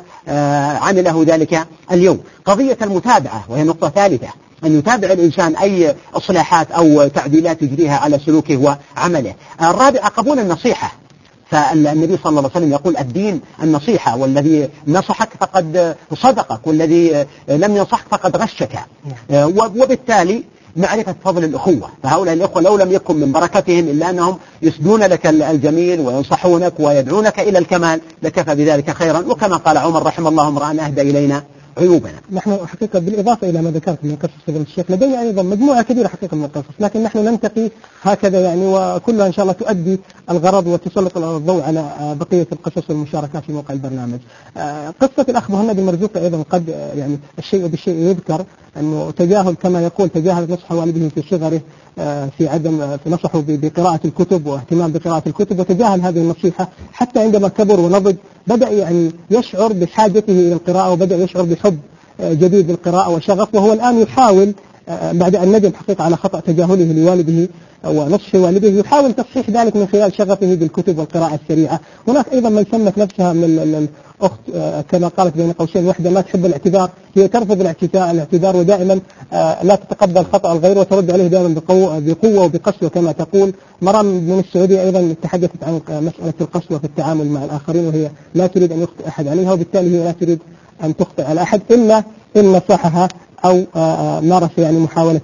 عمله ذلك اليوم. قضية المتابعة وهي نقطة ثالثة، أن يتابع الإنسان أي إصلاحات أو تعديلات يجريها على سلوكه وعمله. الرابعة قبول النصيحة، فالنبي صلى الله عليه وسلم يقول الدين النصيحة، والذي نصحك فقد صدقك والذي لم ينصحك فقد غشك. وبالتالي معرفة فضل الأخوة، فهؤلاء الأخوة لو لم يكن من بركتهم إلا أنهم يسدون لك الجميل وينصحونك ويدعونك إلى الكمال لكفى بذلك خيرا. وكما قال عمر رحمه الله امرأ أهدى إلينا عيوبنا. نحن حقيقة بالإضافة إلى ما ذكرت من قصص ابن الشيخ لدينا أيضا مجموعة كبيرة حقيقة من القصص، لكن نحن ننتقي هكذا يعني، وكلها إن شاء الله تؤدي الغرض وتسلط الضوء على بقية القصص والمشاركات في موقع البرنامج. قصة الأخ مهند المرزوق أيضا قد يعني الشيء بالشيء يذكر، أنه تجاهل كما يقول تجاهل نصح والده في صغره في عدم في نصحه بقراءة الكتب واهتمام بقراءة الكتب، وتجاهل هذه النصيحة حتى عندما كبر ونضج بدأ يعني يشعر بحاجته إلى القراءة وبدأ يشعر بحب جديد للقراءة وشغف، وهو الآن يحاول بعد أن ندم حقيقة على خطأ تجاهله لوالده ونصح والده يحاول تصحيح ذلك من خلال شغفه بالكتب والقراءة السريعة. هناك أيضا من سمت نفسها من الأخت كما قالت بين قوسين وحدة ما تحب الاعتذار، هي ترفض الاعتذار ودائما لا تتقبل خطأ الغير وترد عليه دائما بقوة وبقسوة كما تقول. مرة من السعودية أيضا تحدثت عن مسألة القسوة في التعامل مع الآخرين، وهي لا تريد أن يخطئ أحد عليها، وبالتالي هي لا تريد أن تخطئ على أحد إلا إن نصحها أو مارس يعني محاولة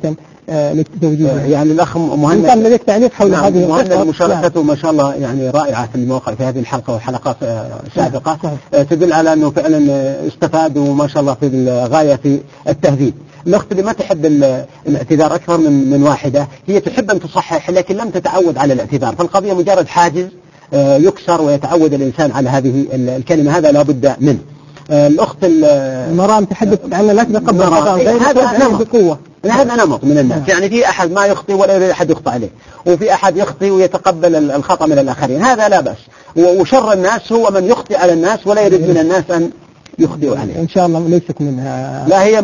للتوجيه. يعني الأخ مهند كان لديك تعليق حول هذه مهند مشاركته ما شاء الله يعني رائعة في المواقع في هذه الحلقة والحلقات السابقة، تدل على أنه فعلا استفاد وما شاء الله في الغاية في التهذيب. الأخت اللي ما تحب الاعتذار أكثر من واحدة، هي تحب أن تصحح لكن لم تتعود على الاعتذار، فالقضية مجرد حاجز يكسر ويتعود الإنسان على هذه الكلمة، هذا لا بد منه. الأخت مرام تحدث عن لا تتقبل هذا بقوة، هذا نمط من الناس، يعني في أحد ما يخطي ولا يريد أحد يخطئ عليه، وفي أحد يخطي ويتقبل الخطأ من الآخرين، هذا لا بأس. وشر الناس هو من يخطئ على الناس ولا يريد من الناس أن يخطئوا عليه. إن شاء الله ليست منها، لا هي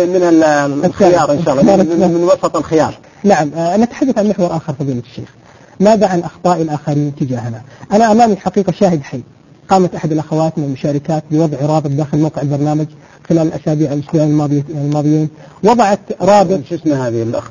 من الخيار إن شاء الله، من وسط الخيار. نعم. نتحدث عن محور آخر فضيلة الشيخ، ماذا عن أخطاء الآخرين تجاهنا؟ أنا أمامي حقيقة شاهد حي، قامت أحد الأخوات من المشاركات بوضع رابط داخل موقع البرنامج خلال الأسبوعين الماضيين، وضعت رابط. شو اسمها هذه الأخت؟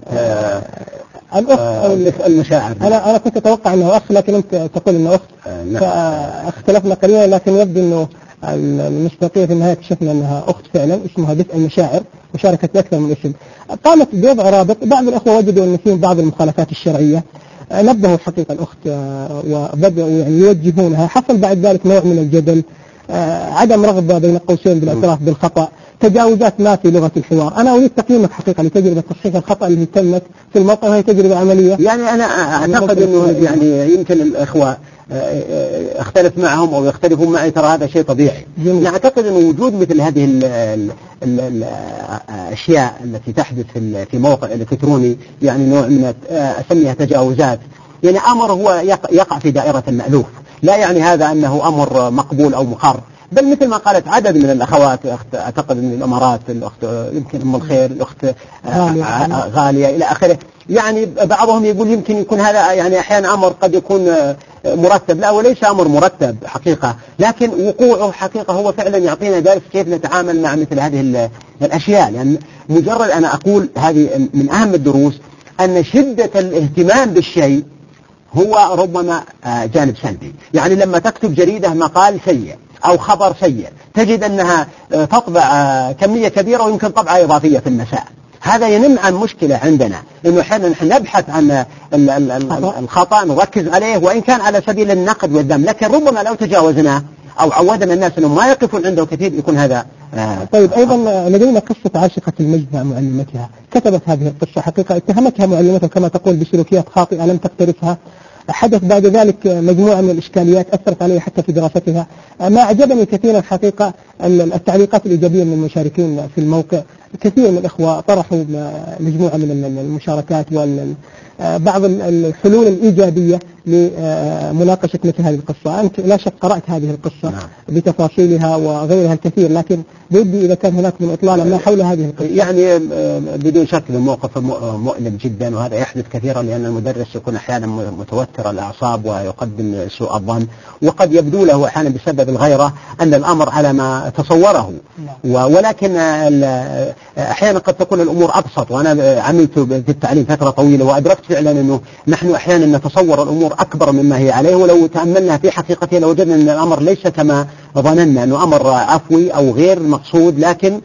الأخت المشاعر. أنا كنت أتوقع أنه أخ لكن أنت تقول أنه أخت، فاختلفنا قليلا، لكن يبدو أنه المصداقية في النهاية اكتشفنا أنها أخت فعلا، اسمها دفء المشاعر، وشاركت أكثر من اسم. قامت بوضع رابط، بعض الأخوة وجدوا أن فيه بعض المخالفات الشرعية، نبهوا حقيقة الأخت وبدأوا يعني يوجهونها، حصل بعد ذلك نوع من الجدل، عدم رغبة بين قوسين بالاعتراف بالخطأ، تجاوزات ما في لغة الحوار. أنا أريد تقييمك حقيقة لتجربة تصحيح الخطأ اللي تمت في الموقع، وهي تجربة عملية. يعني أنا أعتقد أنه يعني يمكن الأخوة اختلف معهم أو يختلفون معي، ترى هذا شيء طبيعي. يعني أعتقد أنه وجود مثل هذه الأشياء التي تحدث في موقع إلكتروني يعني نوع من أسميها تجاوزات، يعني أمر هو يقع في دائرة المألوف، لا يعني هذا أنه أمر مقبول أو مقر، بل مثل ما قالت عدد من الأخوات، أعتقد من الأمارات الأخت يمكن أم الخير، الأخت غالية إلى آخره، يعني بعضهم يقول يمكن يكون هذا يعني أحيانا أمر قد يكون مرتب، لا وليس أمر مرتب حقيقة، لكن وقوعه حقيقة هو فعلا يعطينا درس كيف نتعامل مع مثل هذه الأشياء. يعني مجرد أنا أقول هذه من أهم الدروس، أن شدة الاهتمام بالشيء هو ربما جانب سلبي. يعني لما تكتب جريدة مقال سيء أو خبر سيء تجد أنها تطبع كمية كبيرة ويمكن طبعة إضافية في المساء، هذا ينم عن مشكلة عندنا، إنه أحيانا نحن نبحث عن الخطأ نركز عليه وإن كان على سبيل النقد والذم، لكن ربما لو تجاوزناه أو عودنا الناس أنهم ما يقفون عنده كثير يكون هذا طيب. أيضا لدينا قصة عاشقة المجد مع معلمتها، كتبت هذه القصة حقيقة، اتهمتها معلمتها كما تقول بسلوكيات خاطئة لم تقترفها، حدث بعد ذلك مجموعة من الإشكاليات أثرت علي حتى في دراستها. ما أعجبني كثيرا الحقيقة التعليقات الإيجابية من المشاركين في الموقع. كثير من الإخوة طرحوا مجموعة من المشاركات وبعض الحلول الإيجابية لمناقشة مثل هذه القصة. أنت لا شك قرأت هذه القصة بتفاصيلها وغيرها الكثير، لكن بدي إذا كان هناك من إطلالة ما حول هذه القصة. يعني بدون شك الموقف مؤلم جدا، وهذا يحدث كثيرا لأن المدرس يكون أحيانا متوتر الأعصاب ويقدم سوء الظن، وقد يبدو له أحيانا بسبب الغيرة أن الأمر على ما تصوره، ولكن أحيانا قد تكون الأمور أبسط. وأنا عملت في التعليم فترة طويلة وأدركت فعلا أنه نحن أحيانا نتصور الأمور أكبر مما هي عليه، ولو تأملنا في حقيقته لوجدنا أن الأمر ليس كما ظننا، أنه أمر عفوي أو غير مقصود، لكن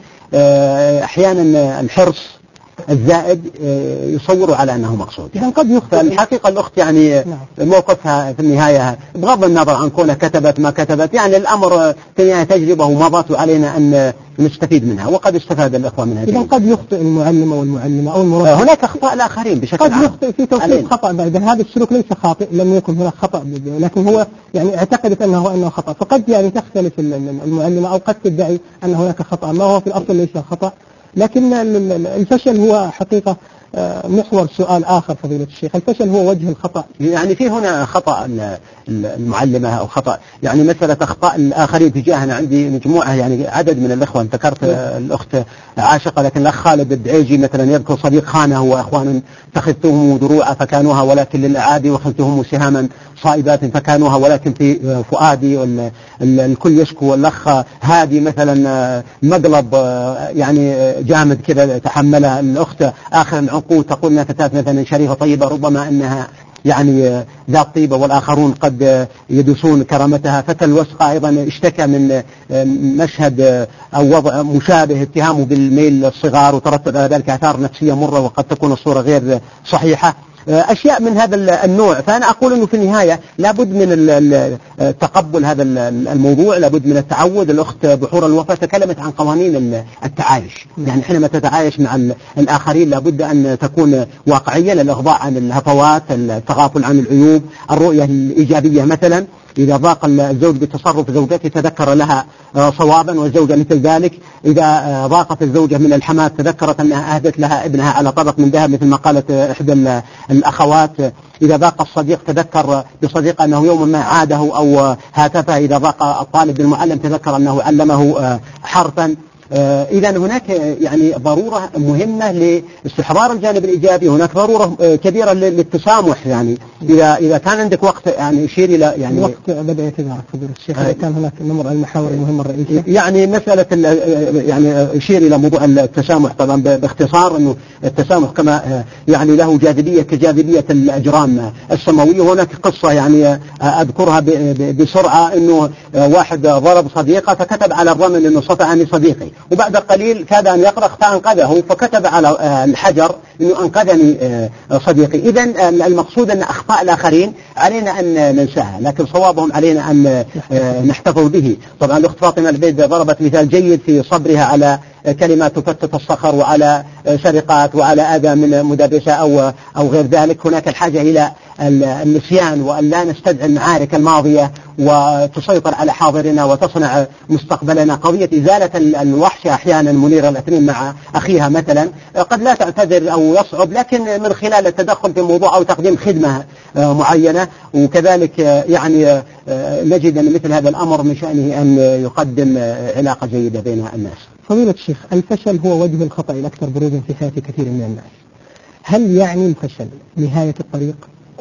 أحيانا الحرص الزائد يصور على أنه مقصود. يعني قد يخطئ الحقيقة الأخت يعني موقفها في النهاية بغض النظر عن كونها كتبت ما كتبت، يعني الأمر في النهاية تجربة ومضت وعلينا أن نستفيد منها، وقد استفاد الأخوة منها. إذا قد يخطئ المعلم أو المعلمة أو المربي، هناك أخطاء الآخرين بشكل عام، قد يخطئ في توصيف خطأ. إذا هذا السلوك ليس خاطئ لم يكن هناك خطأ، لكن هو يعني اعتقدت أنه خطأ، فقد يعني تختلف المعلمة أو قد تدعي أن هناك خطأ ما هو في الأصل ليس خطأ. لكن الفشل هو حقيقة محور سؤال آخر فضيلة الشيخ. الفشل هو وجه الخطأ. يعني في هنا خطأ المعلمة أو خطأ يعني مسألة أخطاء الآخرين تجاهنا. عندي مجموعة يعني عدد من الإخوة، ذكرت الأخت عاشقة، لكن الأخ خالد الدعيجي مثلا يذكر صديق خانه وأخوان اتخذتهم دروعا فكانوها ولكن للأعادي، وأخذتهم سهاما صائبات فكانوها ولكن في فؤادي، الكل يشكو. والأخ هادي مثلا مقلب يعني جامد كذا تحملها الأخت آخر العقود، تقول انها فتاة مثلا شريفة طيبة ربما أنها يعني ذات طيبة والآخرون قد يدسون كرامتها. فتى الوسقى أيضا اشتكى من مشهد أو وضع مشابه، اتهامه بالميل الصغار، وترتب على ذلك آثار نفسية مرة وقد تكون الصورة غير صحيحة. أشياء من هذا النوع. فأنا أقول أنه في النهاية لابد من تقبل هذا الموضوع، لابد من التعود. الأخت بحور الوفاء تكلمت عن قوانين التعايش، يعني حينما تتعايش مع الآخرين لابد أن تكون واقعية، للإغضاء عن الهفوات، التغافل عن العيوب، الرؤية الإيجابية. مثلا إذا ضاق الزوج بتصرف زوجته تذكر لها صوابا والزوجة مثل ذلك. إذا ضاقت الزوجة من الحماة تذكرت أنها أهدت لها ابنها على طبق من ذهب مثل ما قالت إحدى الأخوات. إذا ضاق الصديق تذكر بصديق أنه يوما ما عاده أو هاتفه. إذا ضاق الطالب بالمعلم تذكر أنه علمه حرفا. إذا هناك يعني ضرورة مهمة لاستحضار الجانب الإيجابي، هناك ضرورة كبيرة للتسامح. يعني إذا كان عندك وقت يعني يشير إلى يعني الوقت بدأ يتذاكر فضيلة الشيخ. إذا كان هناك نمر المحاور المهمة الرئيسية يعني مسألة يعني يشير إلى موضوع التسامح. طبعا باختصار أنه التسامح كما يعني له جاذبية كجاذبية الأجرام السماوية. وهناك قصة يعني أذكرها بسرعة، أنه واحد ضرب صديقه فكتب على الرمل أنه صفعني صديقي، وبعد قليل كاد أن يقرأ فأنقذه فكتب على الحجر أنه أنقذني صديقي. إذن المقصود أن أخطاء الآخرين علينا أن ننساها، لكن صوابهم علينا أن نحتفظ به. طبعا الأخت فاطمة البيد ضربت مثال جيد في صبرها على كلمات تفتت الصخر وعلى سرقات وعلى أذى من مدرسة أو غير ذلك. هناك الحاجة إلى النسيان وأن لا نستدعي المعارك الماضية وتسيطر على حاضرنا وتصنع مستقبلنا. قضية إزالة الوحشة أحيانا منيرة الاثنين مع أخيها مثلا قد لا تعتذر أو يصعب، لكن من خلال التدخل في موضوع أو تقديم خدمة معينة. وكذلك يعني نجد أن مثل هذا الأمر من شأنه أن يقدم علاقة جيدة بين الناس. فضيلة الشيخ، الفشل هو وجه الخطأ الأكثر بروزا في حياة كثير من الناس. هل يعني الفشل نهاية الطريق؟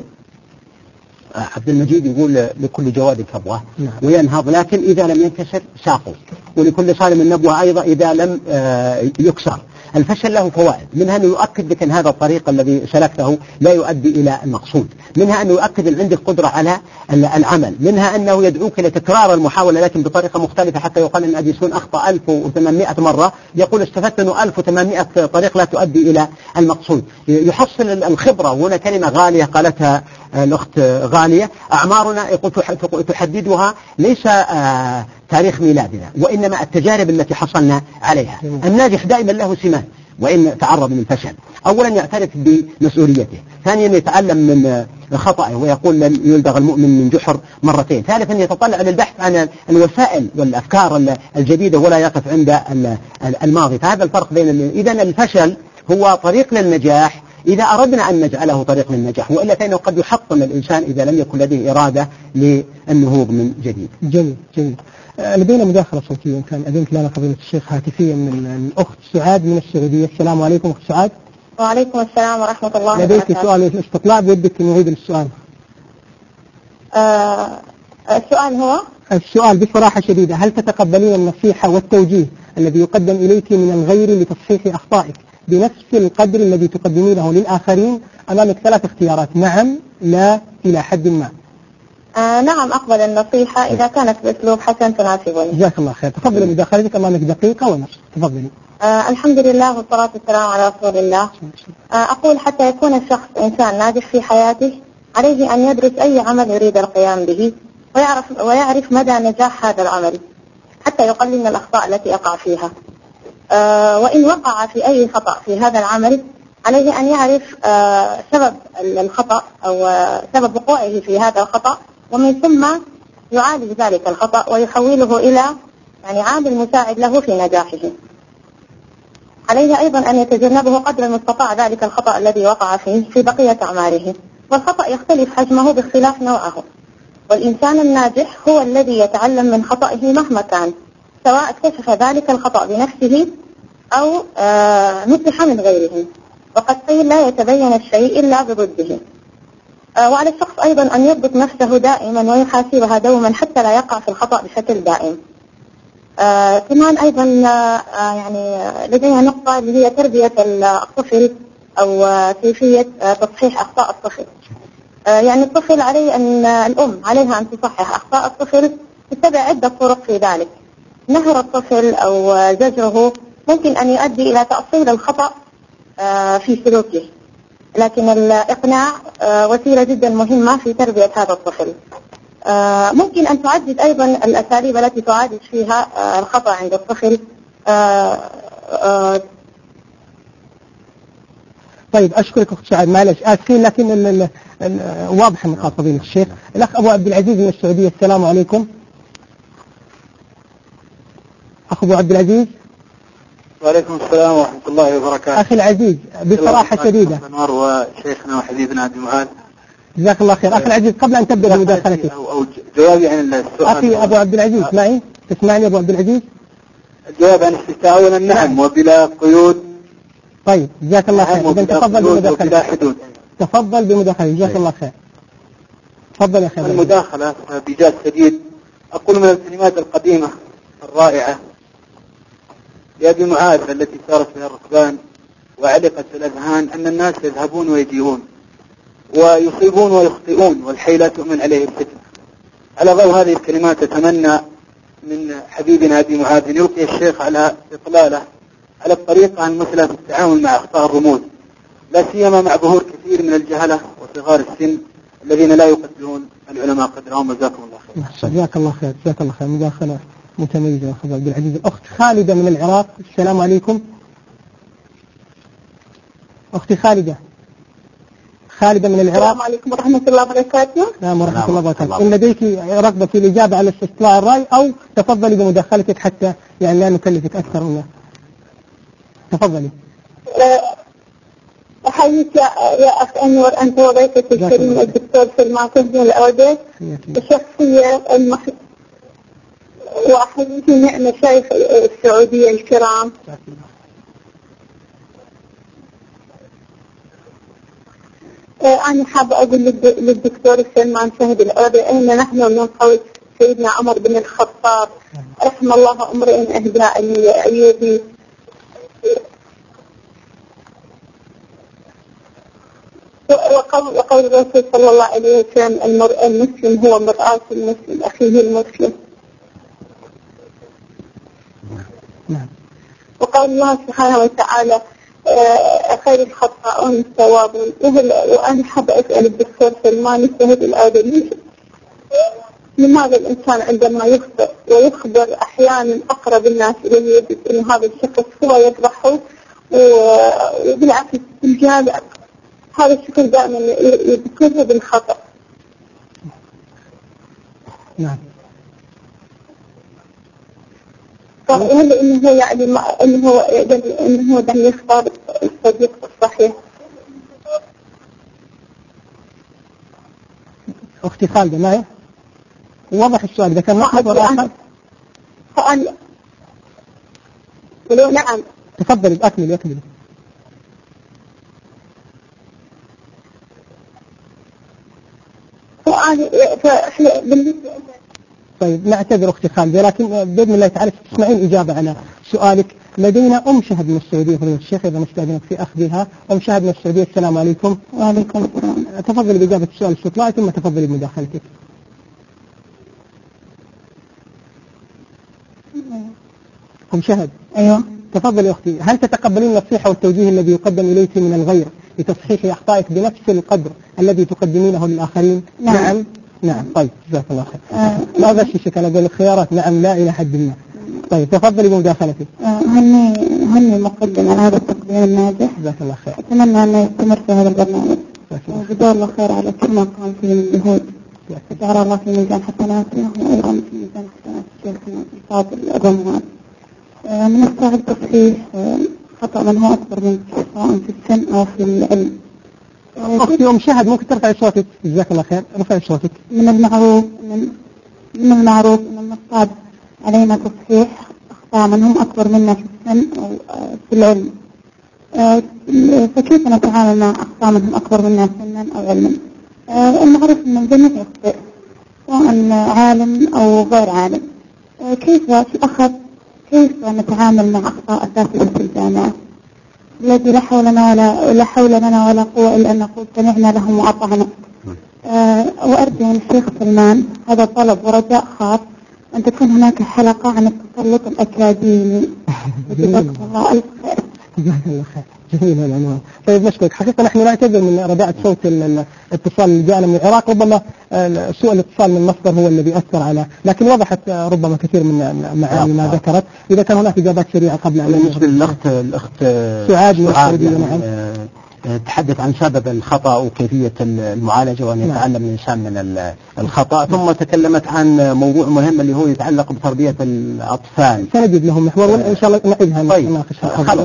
عبد المجيد يقول لكل جواد كبوة وينهض، لكن إذا لم ينكسر ساقه، ولكل صارم النبوة أيضا إذا لم يكسر. الفشل له فوائد، منها أنه يؤكد لك أن هذا الطريق الذي سلكته لا يؤدي إلى المقصود، منها أنه يؤكد أن عندك قدرة على العمل، منها أنه يدعوك إلى تكرار المحاولة لكن بطريقة مختلفة. حتى يقال أن أديسون أخطأ 1800 مرة، يقول استفدت أنه 1800 طريق لا تؤدي إلى المقصود. يحصل الخبرة، وهنا كلمة غالية قالتها الأخت غالية، أعمارنا تحددها ليس تاريخ ميلادنا وإنما التجارب التي حصلنا عليها. الناجح دائما له سمات، وإن تعرض للفشل. أولا يعترف بمسؤوليته، ثانيا يتعلم من خطأه ويقول لن يلدغ المؤمن من جحر مرتين، ثالثا يتطلع للبحث عن الوسائل والأفكار الجديدة ولا يقف عند الماضي. فهذا الفرق بين إذن الفشل هو طريق للنجاح إذا أردنا أن نجعله طريق للنجاح، وإلا فإنه قد يحطم الإنسان إذا لم يكن لديه إرادة للنهوض من جديد. جميل جميل. لدينا مداخلة صوتية إن كان أذنت لنا فضيلة الشيخ هاتفيا من الأخت سعاد من السعودية. السلام عليكم أخت سعاد. وعليكم السلام ورحمة الله وبركاته. لديك سؤال الاستطلاع بودك نعيد السؤال. السؤال هو؟ السؤال بصراحة شديدة، هل تتقبلين النصيحة والتوجيه الذي يقدم إليك من الغير لتصحيح أخطائك بنفس القدر الذي تقدمينه للآخرين؟ أمامك 3 اختيارات: نعم، لا، إلى حد ما. نعم، أقبل النصيحة إذا كانت بأسلوب حسن تناسبني. جزاك الله خير. تفضلي مداخلتك، أمامك دقيقة ونصف، تفضلي. الحمد لله والصلاة والسلام على رسول الله. أقول حتى يكون الشخص إنسان ناجح في حياته عليه أن يدرس أي عمل يريد القيام به ويعرف مدى نجاح هذا العمل حتى يقلل من الأخطاء التي يقع فيها. وإن وقع في أي خطأ في هذا العمل عليه أن يعرف سبب الخطأ أو سبب وقوعه في هذا الخطأ، ومن ثم يعالج ذلك الخطأ ويحوله إلى عامل مساعد له في نجاحه. عليه أيضا أن يتجنبه قدر المستطاع ذلك الخطأ الذي وقع فيه في بقية أعماله، والخطأ يختلف حجمه باختلاف نوعه، والإنسان الناجح هو الذي يتعلم من خطئه مهما كان، سواء اكتشف ذلك الخطأ بنفسه أو نصح من غيره، وقد قيل لا يتبين الشيء إلا بضده. وعلى الشخص أيضا أن يضبط نفسه دائما ويحاسبها دوما حتى لا يقع في الخطأ بشكل دائم. كمان أيضا لديها نقطة اللي هي تربية الطفل أو كيفية تصحيح أخطاء الطفل. الطفل عليه أن الأم عليها أن تصحح أخطاء الطفل، تتبع عدة طرق في ذلك. نهر الطفل أو زجره ممكن أن يؤدي إلى تأصيل الخطأ في سلوكه، لكن الإقناع وسيلة جدا مهمة في تربية هذا الطفل. ممكن أن تعدد أيضا الأساليب التي تعالج فيها الخطأ عند الطفل. طيب أشكرك أخت سعاد، معلش آسفين لكن واضح النقاط فضيلة الشيخ. الأخ أبو عبد العزيز من السعودية. السلام عليكم. أخ أبو عبد العزيز. وعليكم السلام ورحمة الله وبركاته. أخي العزيز بصراحة شديدة. أنور وشيخنا وحبيبنا عبد المعاد. جزاك الله خير. أخي العزيز قبل أن تبدأ بمداخلتك أو جوابي عن السؤال. أخي أبو عبد العزيز معي، تسمعني أبو عبد العزيز؟ الجواب عن الاستفتاء أولا نعم وبلا قيود. طيب جزاك الله خير. إذا تفضل بمداخلتك. تفضل بمداخلة. جزاك الله خير. تفضل يا أخي. المداخلة بجاد شديد أقول من الكلمات القديمة الرائعة لأبي معاذ التي سارت بها الركبان وعلقت في الأذهان أن الناس يذهبون ويجيئون ويصيبون ويخطئون والحي لا تؤمن عليه الفتنة. على ضوء هذه الكلمات أتمنى من حبيبنا أبي معاذ أن يلقي الشيخ على إطلالة على الطريقة المثلى في التعامل مع أخطاء الرموز، لا سيما مع ظهور كثير من الجهلة وصغار السن الذين لا يقدرون العلماء قدرهم. جزاكم الله خير. جزاك الله خير. جزاك الله خير. مداخلة متميزة أخ عبد العزيز. الأخت خالدة من العراق. السلام عليكم. أختي خالدة. خالدة من العراق. السلام عليكم ورحمة الله وبركاته. نعم ورحمة الله وبركاته. إن لديك رغبة في الإجابة على استطلاع الرأي أو تفضلي بمداخلتك حتى لا نكلفك أكثر منه. تفضلي. أحييك يا أخ أنور أنت وضيفك الكريم الدكتور سلمان بن الأودة الشخصية وأحييك مشايخ السعودية الكرام. أنا حابة أقول للدكتور سلمان شهد الأودة أن نحن من قول سيدنا عمر بن الخطاب رحم الله امرئ أهدى أيوبي وقول الرسول صلى الله عليه وسلم المسلم هو مرآة المسلم أخيه المسلم. وقول الله سبحانه وتعالى خير الخطاؤون التوابون. وأنا حابة أسأل الدكتور سلمان الشهد الآدمي لماذا الإنسان عندما يخطئ ويخبر أحيانا أقرب الناس إليه يجد أن هذا الشخص هو يفضحه وبالعكس في الجامع هذا الشكل دائما يذكرها بالخطأ. نعم. هل إنه يعني إنه يعني يختار الصديق الصحيح؟ أختي خالدة معي وضح السؤال إذا كان محور آخر. نعم. تفضل أكمل. فإحنا بالنسبة طيب نعتذر أختي خالدة، لكن بإذن الله تعالى تسمعين إجابة على سؤالك. لدينا أم شهد من السعودية فضيلة الشيخ، إذا نستأذنك في أخذها. أم شهد من السعودية، السلام عليكم. وعليكم السلام. تفضلي بإجابة السؤال الاستطلاعي ثم تفضلي بمداخلتك. أم شهد. أيوة. تفضلي يا أختي. هل تتقبلين النصيحة والتوجيه الذي يقدم إليك من الغير لتصحيح أخطائك بنفس القدر الذي تقدمينه للآخرين؟ نعم. نعم. طيب جزاك الله خير. ما غششك أنا أقول الخيارات نعم لا إلى حد ما. طيب تفضلي بمداخلتك. هني مقدم على هذا التقديم الناجح. جزاك الله خير. أتمنى أن يستمر في هذا البرنامج. وجزاه الله خير على كل ما قام فيه من جهود. جعل الله في ميزان حسناته وأيضا في ميزان حسنات الشيخ الفاضل الرماد. من الصعب تصحيح خطأ من هو أكبر منك سواء في السن أو في العلم. أختي أم شهد ممكن ترفعي صوتك؟ جزاك الله خير. رفعي صوتك. من المعروف أن الصعب علينا تصحيح أخطاء من هم أكبر منا في السن أو في العلم. فكيف نتعامل مع أخطاء من هم أكبر منا سنا أو علما؟ المعروف أن الجميع يخطئ سواء عالم أو غير عالم. كيف نتعامل مع أخطاء أساتذة في الجامعة الذي لا حول لنا ولا قوة إلا أن نقول سمعنا لهم وأطعنا. وأرجو من الشيخ سلمان هذا طلب ورجاء خاص أن تكون هناك حلقة عن التسلط الأكاديمي. جزاك الله ألف خير. جزاك الله خير. جميل العنوان. طيب نشكرك. حقيقة نحن نعتذر من رداءة صوت الاتصال اللي جاءنا من العراق، ربما سوء الاتصال من مصدر هو الذي أثر على، لكن وضحت ربما كثير من معاني ما ذكرت. إذا كان هناك إجابات سريعة قبل أن بالنسبة للأخت سعاد من السعودية. نعم. تحدث عن سبب الخطأ وكيفية المعالجة وأن يتعلم الإنسان من الخطأ، ثم تكلمت عن موضوع مهم اللي هو يتعلق بتربية الأطفال. سنجد لهم محور وإن شاء الله نعيدها. طيب خلاص.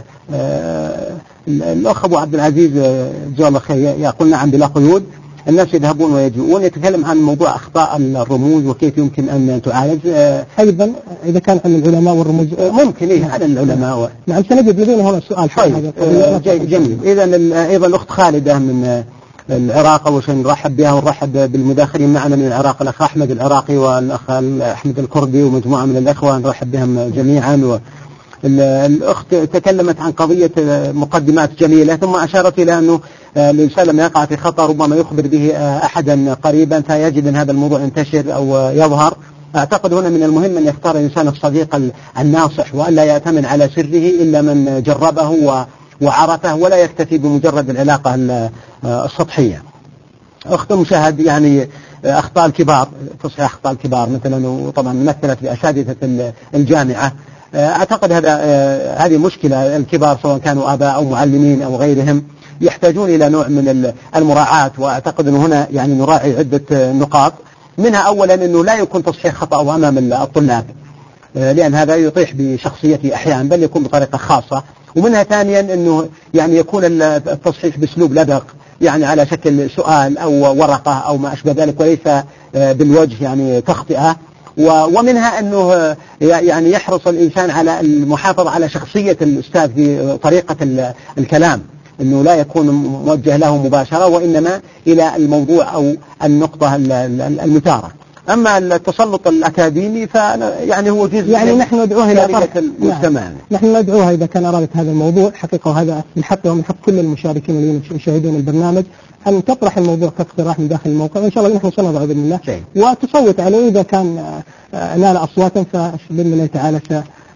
الأخ أبو عبد العزيز جزاه الله خير يقول نعم بلا قيود الناس يذهبون ويجيئون. يتكلم عن موضوع أخطاء الرموز وكيف يمكن أن تعالج. أيضا إذا كان عن العلماء والرموز ممكن عن العلماء. نعم سنجد لدينا هنا السؤال. طيب جميل. إذا أيضا الأخت خالدة من العراق أول شيء نرحب بها ونرحب بالمداخلين معنا من العراق، الأخ أحمد العراقي والأخ أحمد الكردي ومجموعة من الأخوة نرحب بهم جميعا. الأخت تكلمت عن قضية مقدمات جميلة ثم أشارت إلى أنه الإنسان لما يقع في خطأ ربما يخبر به أحدا قريبا فيجد أن هذا الموضوع ينتشر أو يظهر. أعتقد هنا من المهم أن يختار الإنسان الصديق الناصح وألا يأتمن على سره إلا من جربه وعرفه ولا يكتفي بمجرد العلاقة السطحية. أخت مشاهد يعني أخطاء الكبار، تصحيح أخطاء الكبار مثلا، وطبعا مثلت بأساتذة الجامعة. أعتقد هذه مشكلة. الكبار سواء كانوا آباء أو معلمين أو غيرهم يحتاجون إلى نوع من المراعاة، وأعتقد أنه هنا يعني نراعي عدة نقاط. منها أولا أنه لا يكون تصحيح خطأ أمام الطلاب لأن هذا يطيح بشخصيته أحيانا بل يكون بطريقة خاصة. ومنها ثانيا أنه يعني يكون التصحيح بأسلوب لبق يعني على شكل سؤال أو ورقة أو ما أشبه ذلك وليس بالوجه يعني تخطئة. ومنها أنه يعني يحرص الإنسان على المحافظة على شخصية الأستاذ في طريقة الكلام، أنه لا يكون موجه له مباشرة وإنما إلى الموضوع أو النقطة المثارة. أما التسلط الأكاديمي يعني هو جزء يعني نحن ندعوه إلى طرح المجتمع. نحن ندعوها إذا كان أرادت هذا الموضوع حقيقة، وهذا من حقه ومن حق كل المشاركين اللي يشاهدون البرنامج أن تطرح الموضوع كاقتراح من داخل الموقع، وإن شاء الله نحن سنضع بإذن الله وتصوت عليه إذا كان نال أصواتا فبإذن الله تعالى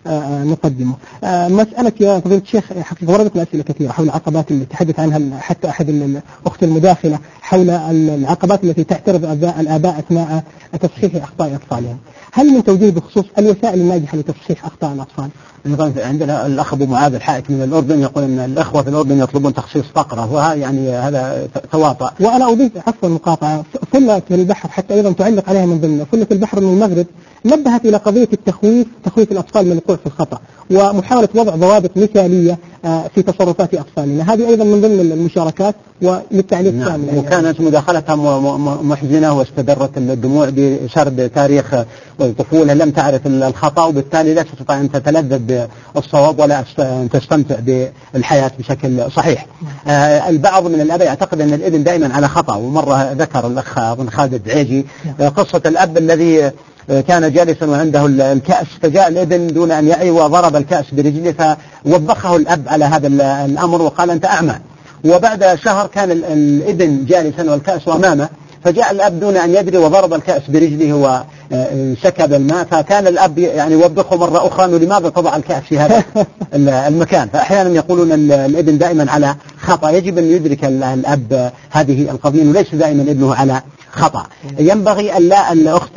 نقدمه. مسألة يا فضيلة الشيخ حقيقة وردت أسئلة كثيرة حول العقبات التي تحدث عنها حتى أحد الأخت المداخلة حول العقبات التي تعترض الآباء أثناء تصحيح أخطاء أطفالهم. هل من توجيه بخصوص الوسائل الناجحة لتصحيح أخطاء الأطفال؟ عندنا الأخ أبو معاذ الحائك من الأردن يقول أن الأخوة في الأردن يطلبون تخصيص فقرة، وهذا يعني هذا تواطأ. وأنا أضيف عفوا المقاطعة، فلة البحر حتى أيضا تعلق عليها من ضمن فلة البحر من المغرب نبهت إلى قضية تخويف الأطفال من الوقوع في الخطأ ومحاولة وضع ضوابط مثالية في تصرفات أطفالنا. هذه أيضا من ضمن المشاركات وللتعليق نعم. وكانت مداخلتها محزنة واستدرت الدموع بسرد تاريخ الطفولة، لم تعرف الخطأ وبالتالي لا تستطيع أن تتلذذ بالصواب ولا أن تستمتع بالحياة بشكل صحيح. البعض من الأب يعتقد أن الابن دائما على خطأ، ومرة ذكر الأخ بن خالد عيجي قصة الأب الذي كان جالسا وعنده الكأس فجاء الابن دون أن يعي وضرب الكأس برجله، فوبخه الأب على هذا الأمر وقال أنت أعمى. وبعد شهر كان الابن جالسا والكأس أمامه، فجاء الأب دون أن يدري وضرب الكأس برجله وسكب الماء، فكان الأب يعني وبخه مرة أخرى أنه لماذا تضع الكأس في هذا المكان. فأحيانا يقولون الابن دائما على خطأ، يجب أن يدرك الأب هذه القضية وليس دائما ابنه على خطأ. ينبغي ألا الأخت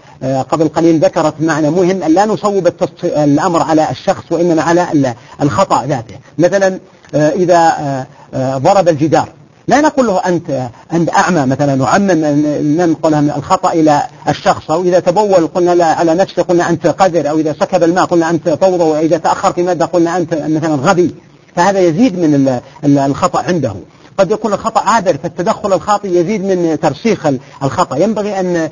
قبل قليل ذكرت معنى مهم، أن لا نصوب الأمر على الشخص وإنما على الخطأ ذاته. مثلا إذا ضرب الجدار لا نقول له أنت أعمى مثلا، نعمم ننقلها من الخطأ إلى الشخص، أو إذا تبول قلنا لا على نفسه قلنا أنت قذر، أو إذا سكب الماء قلنا أنت فوضى، وإذا تأخر في مادة قلنا أنت مثلا غبي. فهذا يزيد من الخطأ عنده. قد يكون الخطأ عابر، فالتدخل الخاطئ يزيد من ترسيخ الخطأ. ينبغي أن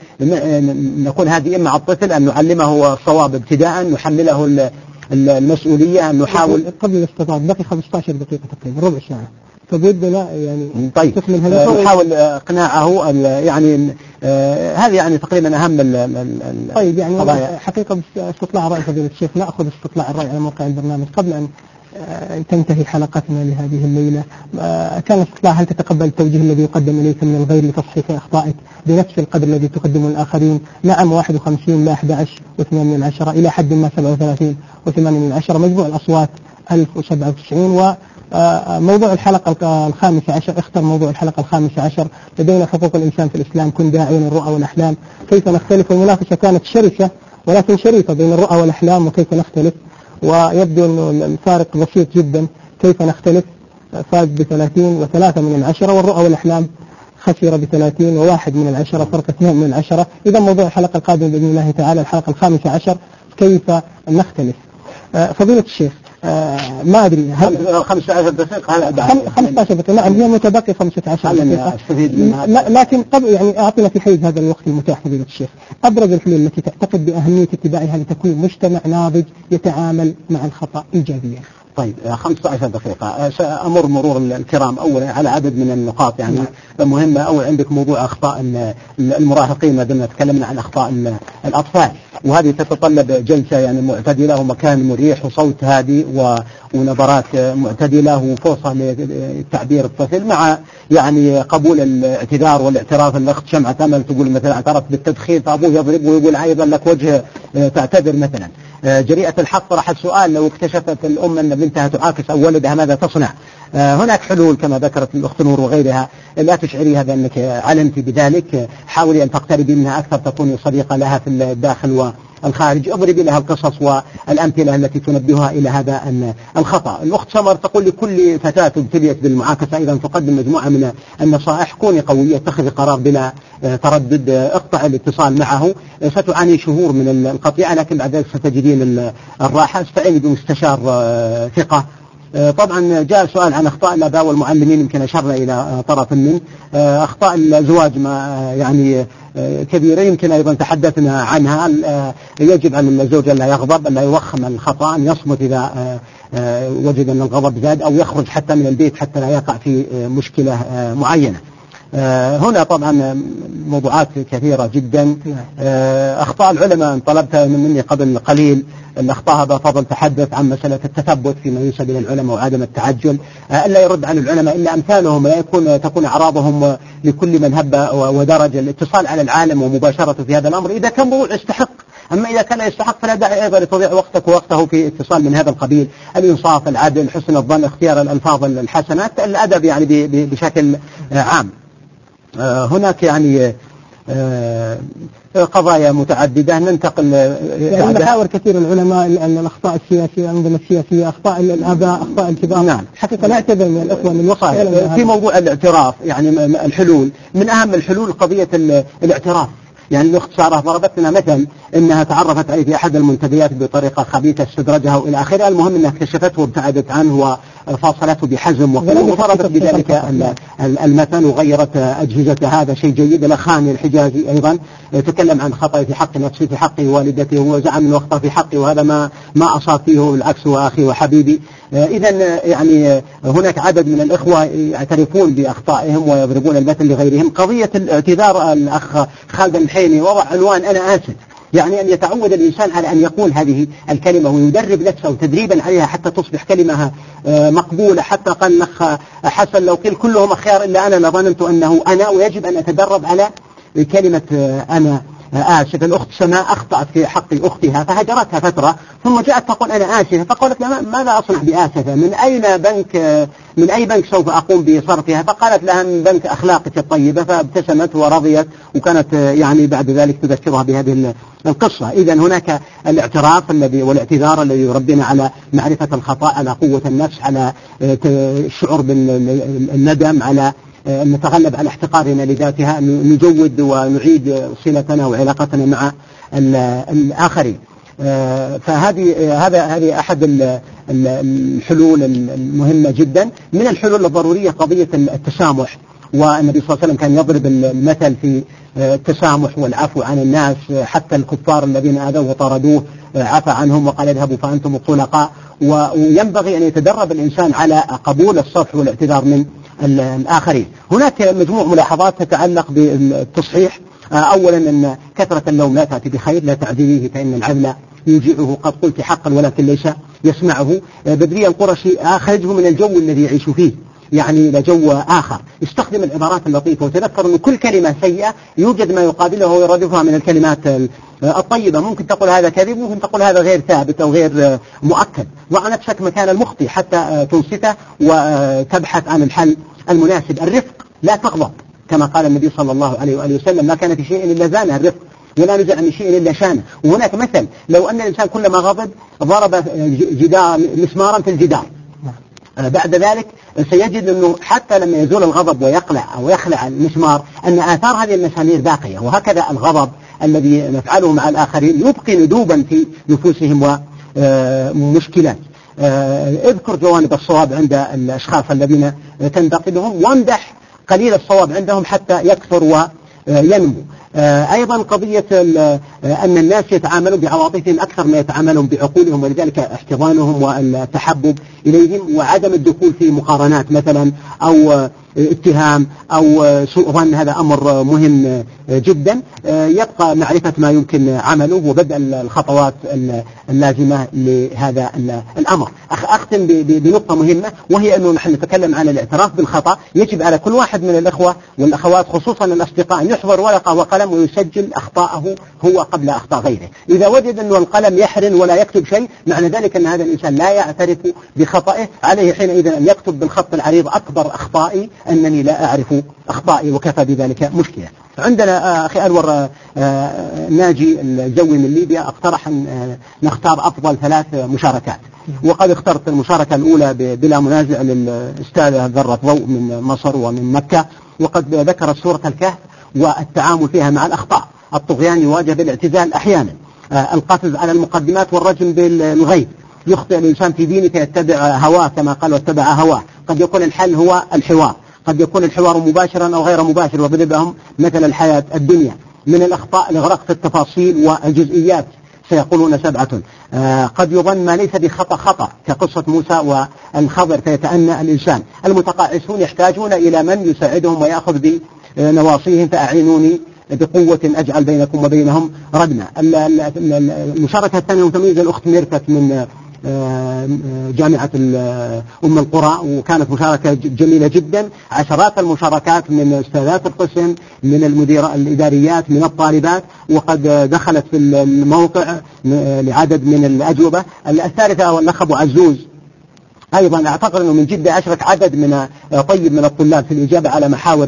نكون هادئين مع الطفل، أن نعلمه الصواب ابتداء، نحمله المسؤولية، أن نحاول. قبل الاستطاعة بقي 15 دقيقة تقريبا، ربع ساعة، فبدنا يعني طيب نحاول اقناعه يعني هذه يعني تقريبا اهم طيب يعني حقيقة استطلاع رأي فضيلة الشيخ، نأخذ استطلاع الرأي على موقع البرنامج قبل أن تنتهي حلقتنا لهذه الليلة. كان استطلاع: هل تتقبل التوجيه الذي يقدم إليك من الغير لتصحيح أخطائك بنفس القدر الذي تقدمه الآخرين؟ نعم 51 لا 11.8 إلى حد ما 37.8. مجموع الأصوات 1097. وموضوع الحلقة 15 اختر موضوع الحلقة 15: لدينا حقوق الإنسان في الإسلام، كن داعيا الرؤى والأحلام. كيف نختلف؟ المناقشة كانت شرسة ولكن شريفة بين الرؤى والأحلام وكيف نختلف، ويبدو أن الفارق بسيط جدا. كيف نختلف فاز ب30.3 والرؤى والأحلام خسر ب30.1 فرق 2. إذا موضوع الحلقة القادمة بإذن الله تعالى الحلقة 15: كيف نختلف. فضيلة الشيخ ما أدري 15 دقيقة 15 دقيقة. نعم هي متبقي 15 دقيقة، لكن قبل يعني أعطينا في حيز هذا الوقت المتاح فضيلة الشيخ أبرز الحلول التي تعتقد بأهمية اتباعها لتكوين مجتمع ناضج يتعامل مع الخطأ إيجابيا. طيب 15 دقيقة سأمر مرور الكرام أولا على عدد من النقاط يعني مهمة. أول عندك موضوع أخطاء المراهقين، ما دمنا تكلمنا عن أخطاء الأطفال، وهذه تتطلب جلسة يعني معتدلة ومكان مريح وصوت هادي ونبرات معتدلة وفرصة لتعبير الطفل مع يعني قبول الاعتذار والاعتراف. الأخت شمعة أمل تقول مثلا اعترف بالتدخين فأبوه يضربه ويقول أيضا لك وجه تعتذر مثلا. جريئة الحق طرح السؤال: لو اكتشفت الأم أن بنتها تعاكس أو ولدها ماذا تصنع؟ هناك حلول كما ذكرت الأخت نور وغيرها. لا تشعريها بأنك علمت بذلك، حاولي أن تقتربي منها أكثر، تكوني صديقة لها في الداخل والخارج، اضربي لها القصص والأمثلة التي تنبهها إلى هذا الخطأ. الأخت سمر تقول: لكل فتاة ابتليت بالمعاكسة إذا تقدم مجموعة من النصائح: كوني قوية، اتخذي قرار بلا تردد، اقطع الاتصال معه، ستعاني شهور من القطيعة لكن بعد ذلك ستجدين الراحة. استعيني بمستشار ثقة. طبعا جاء سؤال عن أخطاء الآباء والمعلمين، يمكن أشرنا إلى طرف منه. أخطاء الزواج ما يعني كبيرة، يمكن أيضا تحدثنا عنها. يجب على الزوج أن لا يغضب، أن لا يوخم الخطأ، أن يصمت إذا وجد أن الغضب زاد، أو يخرج حتى من البيت حتى لا يقع في مشكلة معينة. هنا طبعا موضوعات كثيرة جدا. أخطاء العلماء طلبتها مني قبل قليل. الأخطاء أبا فضل تحدث عن مسألة التثبت فيما ينسب إلى العلماء وعدم التعجل، ألا يرد عن العلماء إلا أمثالهم، لا تكون أعراضهم لكل من هب ودرج. الاتصال على العالم ومباشرة في هذا الأمر إذا كان موضوع يستحق أما إذا كان يستحق فلا داعي أيضا لتضيع وقتك ووقته في اتصال من هذا القبيل. الإنصاف، العدل، حسن الظن، اختيار الألفاظ الحسنات، الأدب يعني بشكل عام. هناك يعني قضايا متعددة ننتقل يعني محاور كثير العلماء أن الأخطاء السياسية، الأنظمة السياسية، أخطاء الآباء، أخطاء الكبار. نعم. حقيقة نعتذر من الأخوة من وقت في موضوع الاعتراف، يعني الحلول، من أهم الحلول قضية الاعتراف. يعني الأخت سارة ضربت لنا مثل أنها تعرفت عليه في أحد المنتديات بطريقة خبيثة استدرجها وإلى آخره، المهم أنها اكتشفته وابتعدت عنه وفاصلته بحزم وضربت بذلك المثل وغيرت أجهزة. هذا شيء جيد. الأخاني الحجازي أيضا تكلم عن خطأ في حق نفسه، في حق والدته، وزعم أنه أخطأ في حقي وهذا ما أصاب فيه، العكس وأخي وحبيبي. إذا يعني هناك عدد من الإخوة يعترفون بأخطائهم ويضربون المثل لغيرهم. قضية الاعتذار، الأخ خالد الحيني وضع عنوان أنا آسف، يعني أن يتعود الإنسان على أن يقول هذه الكلمة ويدرب نفسه تدريبا عليها حتى تصبح كلمة مقبولة. حتى قال الأخ حسن لو قيل كلهم أخيار إلا أنا لظننت أنه أنا، ويجب أن أتدرب على كلمة أنا آسف. الأخت سماء أخطأت في حق أختها فهجرتها فترة ثم جاءت تقول أنا آسفة، فقالت لها ماذا أصنع بآسفة؟ من أي بنك سوف أقوم بصرفها؟ فقالت لها من بنك أخلاقك الطيبة، فابتسمت ورضيت، وكانت يعني بعد ذلك تذكرها بهذه القصة. إذا هناك الاعتراف والاعتذار الذي يربينا على معرفة الخطأ، على قوة النفس، على الشعور بالندم، على نتغلب على احتقارنا لذاتها، نجود ونعيد صلتنا وعلاقتنا مع الآخرين. هذه أحد الحلول المهمة جدا. من الحلول الضرورية قضية التسامح، والنبي صلى الله عليه وسلم كان يضرب المثل في التسامح والعفو عن الناس، حتى الكفار الذين آذوه وطردوه عفى عنهم وقال اذهبوا فأنتم الطلقاء. وينبغي أن يتدرب الإنسان على قبول الصفح والاعتذار من الآخرين. هناك مجموع ملاحظات تتعلق بالتصحيح. أولا أن كثرة اللوم لا تأتي بخير، لا تعذبيه فإن العذل يوجعه، قد قلت حقا ولكن ليس يسمعه. بدري القرشي أخرجه من الجو الذي يعيش فيه، يعني إلى جو آخر. استخدم العبارات اللطيفة وتذكر أن كل كلمة سيئة يوجد ما يقابلها ويرادفها من الكلمات الطيبة. ممكن تقول هذا كذب، ممكن تقول هذا غير ثابت أو غير مؤكد. ضع نفسك مكان المخطئ حتى تنصته وتبحث عن الحل المناسب. الرفق، لا تغضب، كما قال النبي صلى الله عليه وآله وسلم ما كان في شيء إلا زانه الرفق، ولا نزع من شيء إلا شانه. وهناك مثل لو أن الإنسان كلما غضب ضرب مسمارا في الجدار، بعد ذلك سيجد أنه حتى لما يزول الغضب ويقلع أو يخلع المسمار أن آثار هذه المسامير باقية. وهكذا الغضب الذي نفعله مع الآخرين يبقي ندوبا في نفوسهم ومشكلات. اذكر جوانب الصواب عند الأشخاص الذين تنتقدهم، وامدح قليل الصواب عندهم حتى يكثر وينمو. أيضا قضية أن الناس يتعاملون بعواطفهم أكثر ما يتعاملون بعقولهم، ولذلك احتضانهم والتحبب إليهم وعدم الدخول في مقارنات مثلا أو اتهام أو سوء ظن. هذا أمر مهم جدا. يبقى معرفة ما يمكن عمله وبدء الخطوات اللازمة لهذا الأمر. أختم بنقطة مهمة، وهي أنه نحن نتكلم عن الاعتراف بالخطأ. يجب على كل واحد من الأخوة والأخوات خصوصا الأصدقاء أن يحضر ورقة وقلم ويسجل أخطاءه هو قبل أخطاء غيره. إذا وجد أنه القلم يحرن ولا يكتب شيء، معنى ذلك أن هذا الإنسان لا يعترف بخطئه. عليه حينئذ أن يكتب بالخط العريض أكبر أخطائي أنني لا أعرف أخطائي، وكفى بذلك مشكلة. عندنا أخي أنور ناجي الجوي من ليبيا اقترح أن نختار أفضل 3 مشاركات، وقد اخترت المشاركة الأولى بلا منازع للأستاذة ذرة ضوء من مصر ومن مكة، وقد ذكرت سورة الكهف والتعامل فيها مع الأخطاء. الطغيان يواجه بالاعتزال أحيانا، القفز على المقدمات والرجم بالغيب. يخطئ الإنسان في دينه فيتبع هواه كما قال واتبع هواه. قد يكون الحل هو الحوار، قد يكون الحوار مباشرا أو غير مباشر، وضرب لهم مثل الحياة الدنيا. من الأخطاء الإغراق في التفاصيل والجزئيات، سيقولون 7. قد يظن ما ليس بخطأ خطأ كقصة موسى والخضر فيتأنى الإنسان. المتقاعسون يحتاجون إلى من يساعدهم ويأخذ بنواصيهم، فأعينوني بقوة أجعل بينكم وبينهم ردما. المشاركة الثانية متميزة الأخت ميرفت من جامعة أم القرى، وكانت مشاركة جميلة جدا. عشرات المشاركات من أستاذات القسم، من المدير الإداريات، من الطالبات، وقد دخلت في الموقع لعدد من الأجوبة. الثالثة والأخ أبو عزوز أيضا أعتقد أنه من جدة أشرك عدد من طيب من الطلاب في الإجابة على محاور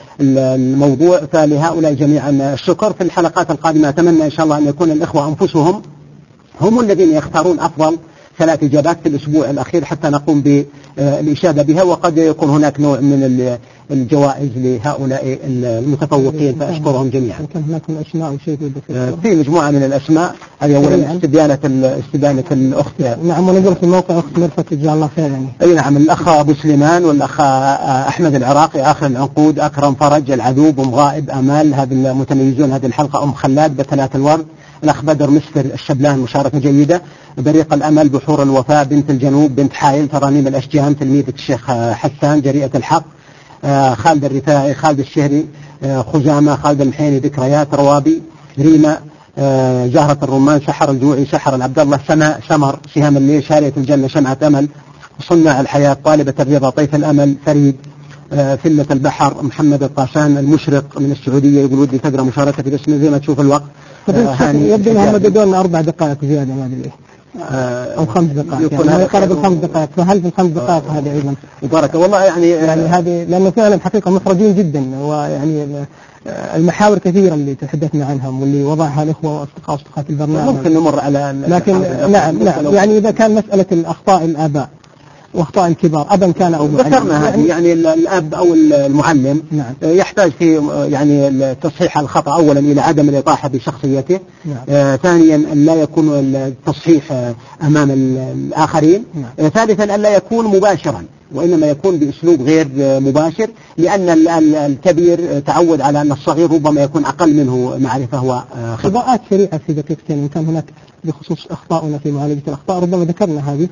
الموضوع. فلهؤلاء جميعا الشكر. في الحلقات القادمة أتمنى إن شاء الله أن يكون الإخوة أنفسهم هم الذين يختارون أفضل 3 إجابات في الأسبوع الأخير حتى نقوم بالإشادة بها، وقد يكون هناك نوع من الجوائز لهؤلاء المتفوقين، فأشكرهم جميعا. كان هناك من أسماء وشيء في مجموعة من الأسماء. هذه أولا استدانة الأخت. نعم، ونقول في موقع أخت مرفت جزاه الله خير يعني. أي نعم، الأخ أبو سليمان والأخ أحمد العراقي، آخر العنقود، أكرم فرج، العذوب، أم غائب، أمال، هذه المتميزون هذه الحلقة، أم خلاد، بثلاث الورد، الأخ بدر مسفر الشبلان مشاركة جيدة، بريق الأمل، بحور الوفاء، بنت الجنوب، بنت حايل، ترانيم الأشجان، تلميذة الشيخ حسان، جريئة الحق، خالد الرفاعي، خالد الشهري، خزامة، خالد المحيني، ذكريات، روابي، ريما، زهرة الرمان، سحر الجوعي، سحر العبد الله، سماء، سمر، سهام الليل، شارية الجنة، شمعة أمل، صناع الحياة، طالبة الرضا، طيف الأمل، فريد، فلة البحر، محمد القاسان، المشرق من السعودية، يقول ودي تقرأ مشاركة باسمه زي ما تشوف الوقت. يبدو أنهم مددون 4 دقائق زيادة، ما أدري أو 5 دقائق، يعني ما يقرب ال5 دقائق. فهل في ال5 دقائق هذه أيضا مبارك والله يعني هذه، لأنه فعلا حقيقة محرجين جدا، ويعني المحاور كثيرة اللي تحدثنا عنهم واللي وضعها الإخوة وأصدقاء البرنامج ممكن نمر على لكن نعم يعني إذا كان مسألة الأخطاء الآباء واخطاء الكبار ابا كان او معلم، ذكرنا يعني الاب او المعلم نعم. يحتاج في يعني تصحيح الخطا اولا الى عدم الاطاحه بشخصيته، نعم. ثانيا ان لا يكون التصحيح امام الاخرين، نعم. ثالثا ان لا يكون مباشرا وانما يكون باسلوب غير مباشر، لان الكبير تعود على ان الصغير ربما يكون اقل منه معرفه وخبره. إضاءات سريعه في دقيقتين ان كان هناك بخصوص أخطاؤنا في معالجة الأخطاء، ربما ذكرنا هذه.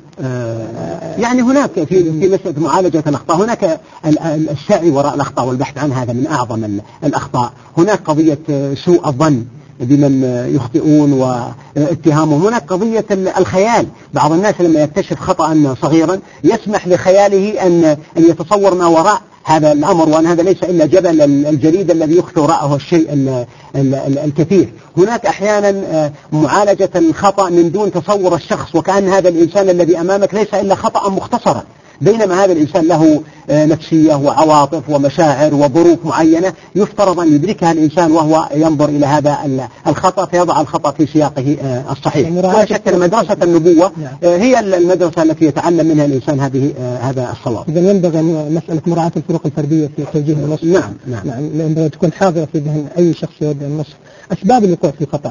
يعني هناك في مسألة معالجة الأخطاء هناك السعي وراء الأخطاء والبحث عن هذا من أعظم الأخطاء. هناك قضية سوء الظن بمن يخطئون واتهامهم، هناك قضية الخيال. بعض الناس لما يكتشف خطأ صغيرا يسمح لخياله أن يتصور ما وراء هذا الأمر، وأن هذا ليس إلا جبل الجليد الذي يخفي وراءه الشيء الكثير. هناك أحيانا معالجة الخطأ من دون تصور الشخص، وكأن هذا الإنسان الذي أمامك ليس إلا خطأ مختصرا، بينما هذا الإنسان له نفسية وعواطف ومشاعر وظروف معينة يفترض أن يدركها الإنسان وهو ينظر إلى هذا الخطأ، فيضع الخطأ في سياقه الصحيح. ولا شك أن مدرسة النبوة هي المدرسة التي يتعلم منها الإنسان هذا الصواب. إذا ينبغي مسألة مراعاة الفروق الفردية في توجيه النص. نعم. ينبغي تكون حاضرة في ذهن أي شخص يوجه النص. أسباب الوقوع في الخطأ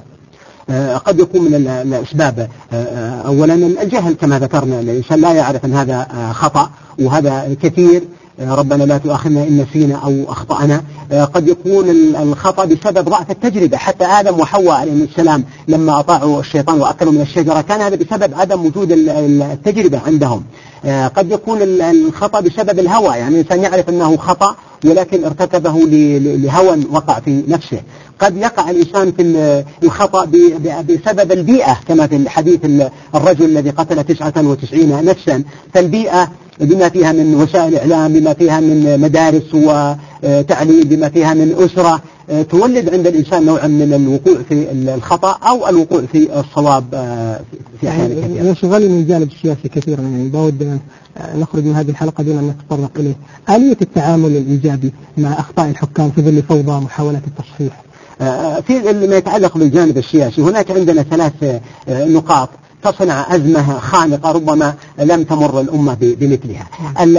قد يكون من الأسباب أولا الجهل كما ذكرنا، الإنسان لا يعرف أن هذا خطأ، وهذا كثير. ربنا لا تؤاخذنا إن نسينا أو أخطأنا. قد يكون الخطأ بسبب ضعف التجربة، حتى آدم وحواء عليهم السلام لما أطاعوا الشيطان وأكلوا من الشجرة كان هذا بسبب عدم وجود التجربة عندهم. قد يكون الخطأ بسبب الهوى، يعني الإنسان يعرف أنه خطأ ولكن ارتكبه لهوى وقع في نفسه. قد يقع الإنسان في الخطأ بسبب البيئة، كما في الحديث الرجل الذي قتل 99 نفسا، فالبيئة بما فيها من وسائل إعلام، بما فيها من مدارس وتعليم، بما فيها من أسرة، تولد عند الإنسان نوعا من الوقوع في الخطأ أو الوقوع في الصواب في أحيان كثيرة. يشغلني من الجانب السياسي كثيرا، يعني بود نخرج من هذه الحلقة دون أن نتطرق إليه. آلية التعامل الإيجابي مع أخطاء الحكام في ظل فوضى محاولة التصحيح. في ما يتعلق بالجانب السياسي هناك عندنا 3 نقاط تصنع أزمة خانقة ربما لم تمر الأمة بمثلها.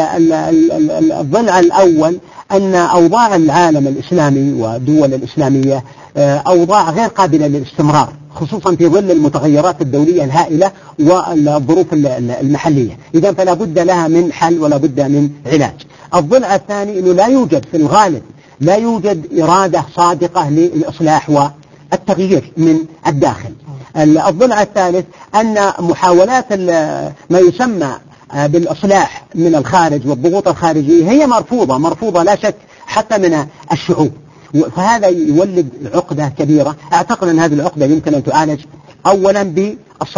الضلع الأول أن أوضاع العالم الإسلامي والدول الإسلامية أوضاع غير قابلة للاستمرار، خصوصا في ظل المتغيرات الدولية الهائلة والظروف المحلية. إذن فلا بد لها من حل ولا بد من علاج. الضلع الثاني أنه لا يوجد في الغالب لا يوجد إرادة صادقة للإصلاح والتغيير من الداخل. الضلع الثالث أن محاولات ما يسمى بالإصلاح من الخارج والضغوط الخارجية هي مرفوضة لا شك حتى من الشعوب، فهذا يولد عقدة كبيرة. أعتقد أن هذه العقدة يمكن أن تعالج أولا بالصبر،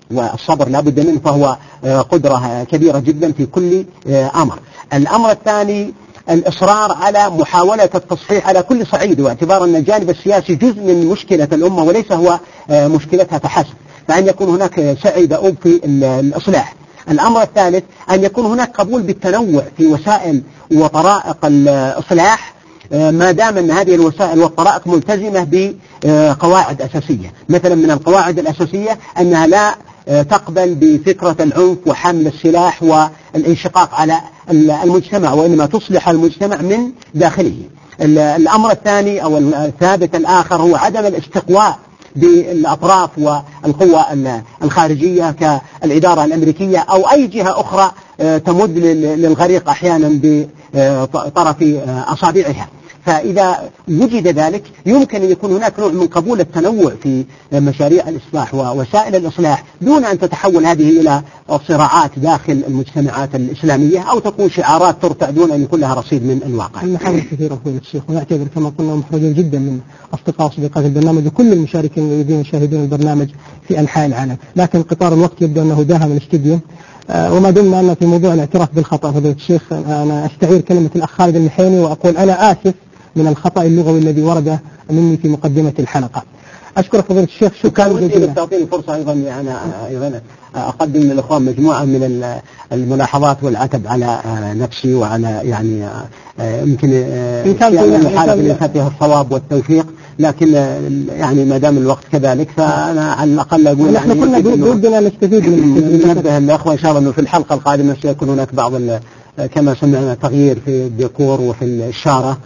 والصبر لا بد منه، فهو قدرة كبيرة جدا في كل أمر. الأمر الثاني الإصرار على محاولة التصحيح على كل صعيد، واعتبار أن الجانب السياسي جزء من مشكلة الأمة وليس هو مشكلتها فحسب، فأن يكون هناك سعي دؤوب في الإصلاح. الأمر الثالث أن يكون هناك قبول بالتنوع في وسائل وطرائق الإصلاح، ما دام أن هذه الوسائل والطرائق ملتزمة بقواعد أساسية. مثلا من القواعد الأساسية أنها لا تقبل بفكرة العنف وحمل السلاح والانشقاق على المجتمع، وإنما تصلح المجتمع من داخله. الأمر الثاني أو الثابت الآخر هو عدم الاستقواء بالأطراف والقوى الخارجية كالإدارة الأمريكية أو أي جهة أخرى تمد للغريق أحيانا بطرف أصابعها. فإذا وجد ذلك يمكن أن يكون هناك نوع من قبول التنوع في مشاريع الإصلاح ووسائل الإصلاح، دون أن تتحول هذه إلى صراعات داخل المجتمعات الإسلامية أو تكون شعارات ترفع دون أن يكون لها رصيد من الواقع. المحاور كثيرة فضيلة الشيخ، ونعتبر كما قلنا محرجين جدا من أصدقاء وصديقات البرنامج وكل المشاركين الذين يشاهدون البرنامج في أنحاء العالم، لكن قطار الوقت يبدو أنه داهم من الاستديو. وما دمنا أن في موضوع الاعتراف بالخطأ فضيلة الشيخ، أنا أستعير كلمة الأخ خالد المحيني وأقول أنا آسف من الخطأ اللغوي الذي ورد مني في مقدمة الحلقة. أشكر فضيلة الشيخ شكرا جزيلا. تعطيني فرصة أيضا أيضا أقدم للإخوان مجموعة من الملاحظات والعتب على نفسي وعلى يمكن الإنسان فيها الصواب والتوفيق، لكن ما دام الوقت كذلك فأنا على الأقل أقول نحن كنا بدنا نستفيد من ننبه الأخوة إن شاء الله أنه في الحلقة القادمة سيكون هناك بعض كما سمعنا تغيير في الديكور وفي الشارة،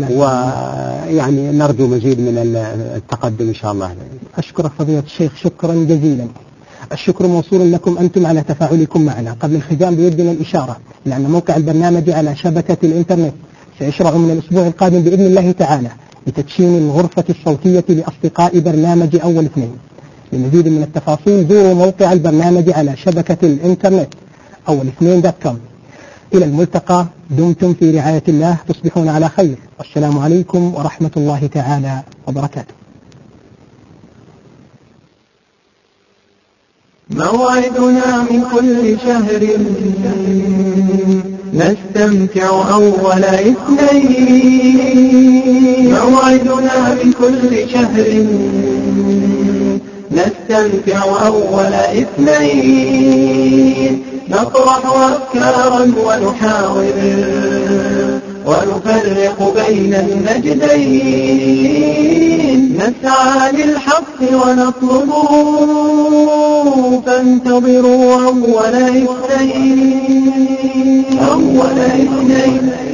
نرجو مزيد من التقدم إن شاء الله. أشكرك فضيلة الشيخ شكرا جزيلا. الشكر موصول لكم أنتم على تفاعلكم معنا. قبل الختام بيدنا الإشارة لأن موقع البرنامج على شبكة الإنترنت سيشرع من الأسبوع القادم بإذن الله تعالى لتدشين الغرفة الصوتية لأصدقاء برنامج أول اثنين. لمزيد من التفاصيل زوروا موقع البرنامج على شبكة الإنترنت أول2.com. إلى الملتقى، دمتم في رعاية الله، تصبحون على خير، والسلام عليكم ورحمة الله تعالى وبركاته. موعدنا من كل شهر نستمتع أول اثنين، موعدنا من كل شهر نستمتع أول اثنين، نطرح أفكارا ونحاور ونفرق بين النجدين، نسعى للحق ونطلبه فانتظروا أول اثنين.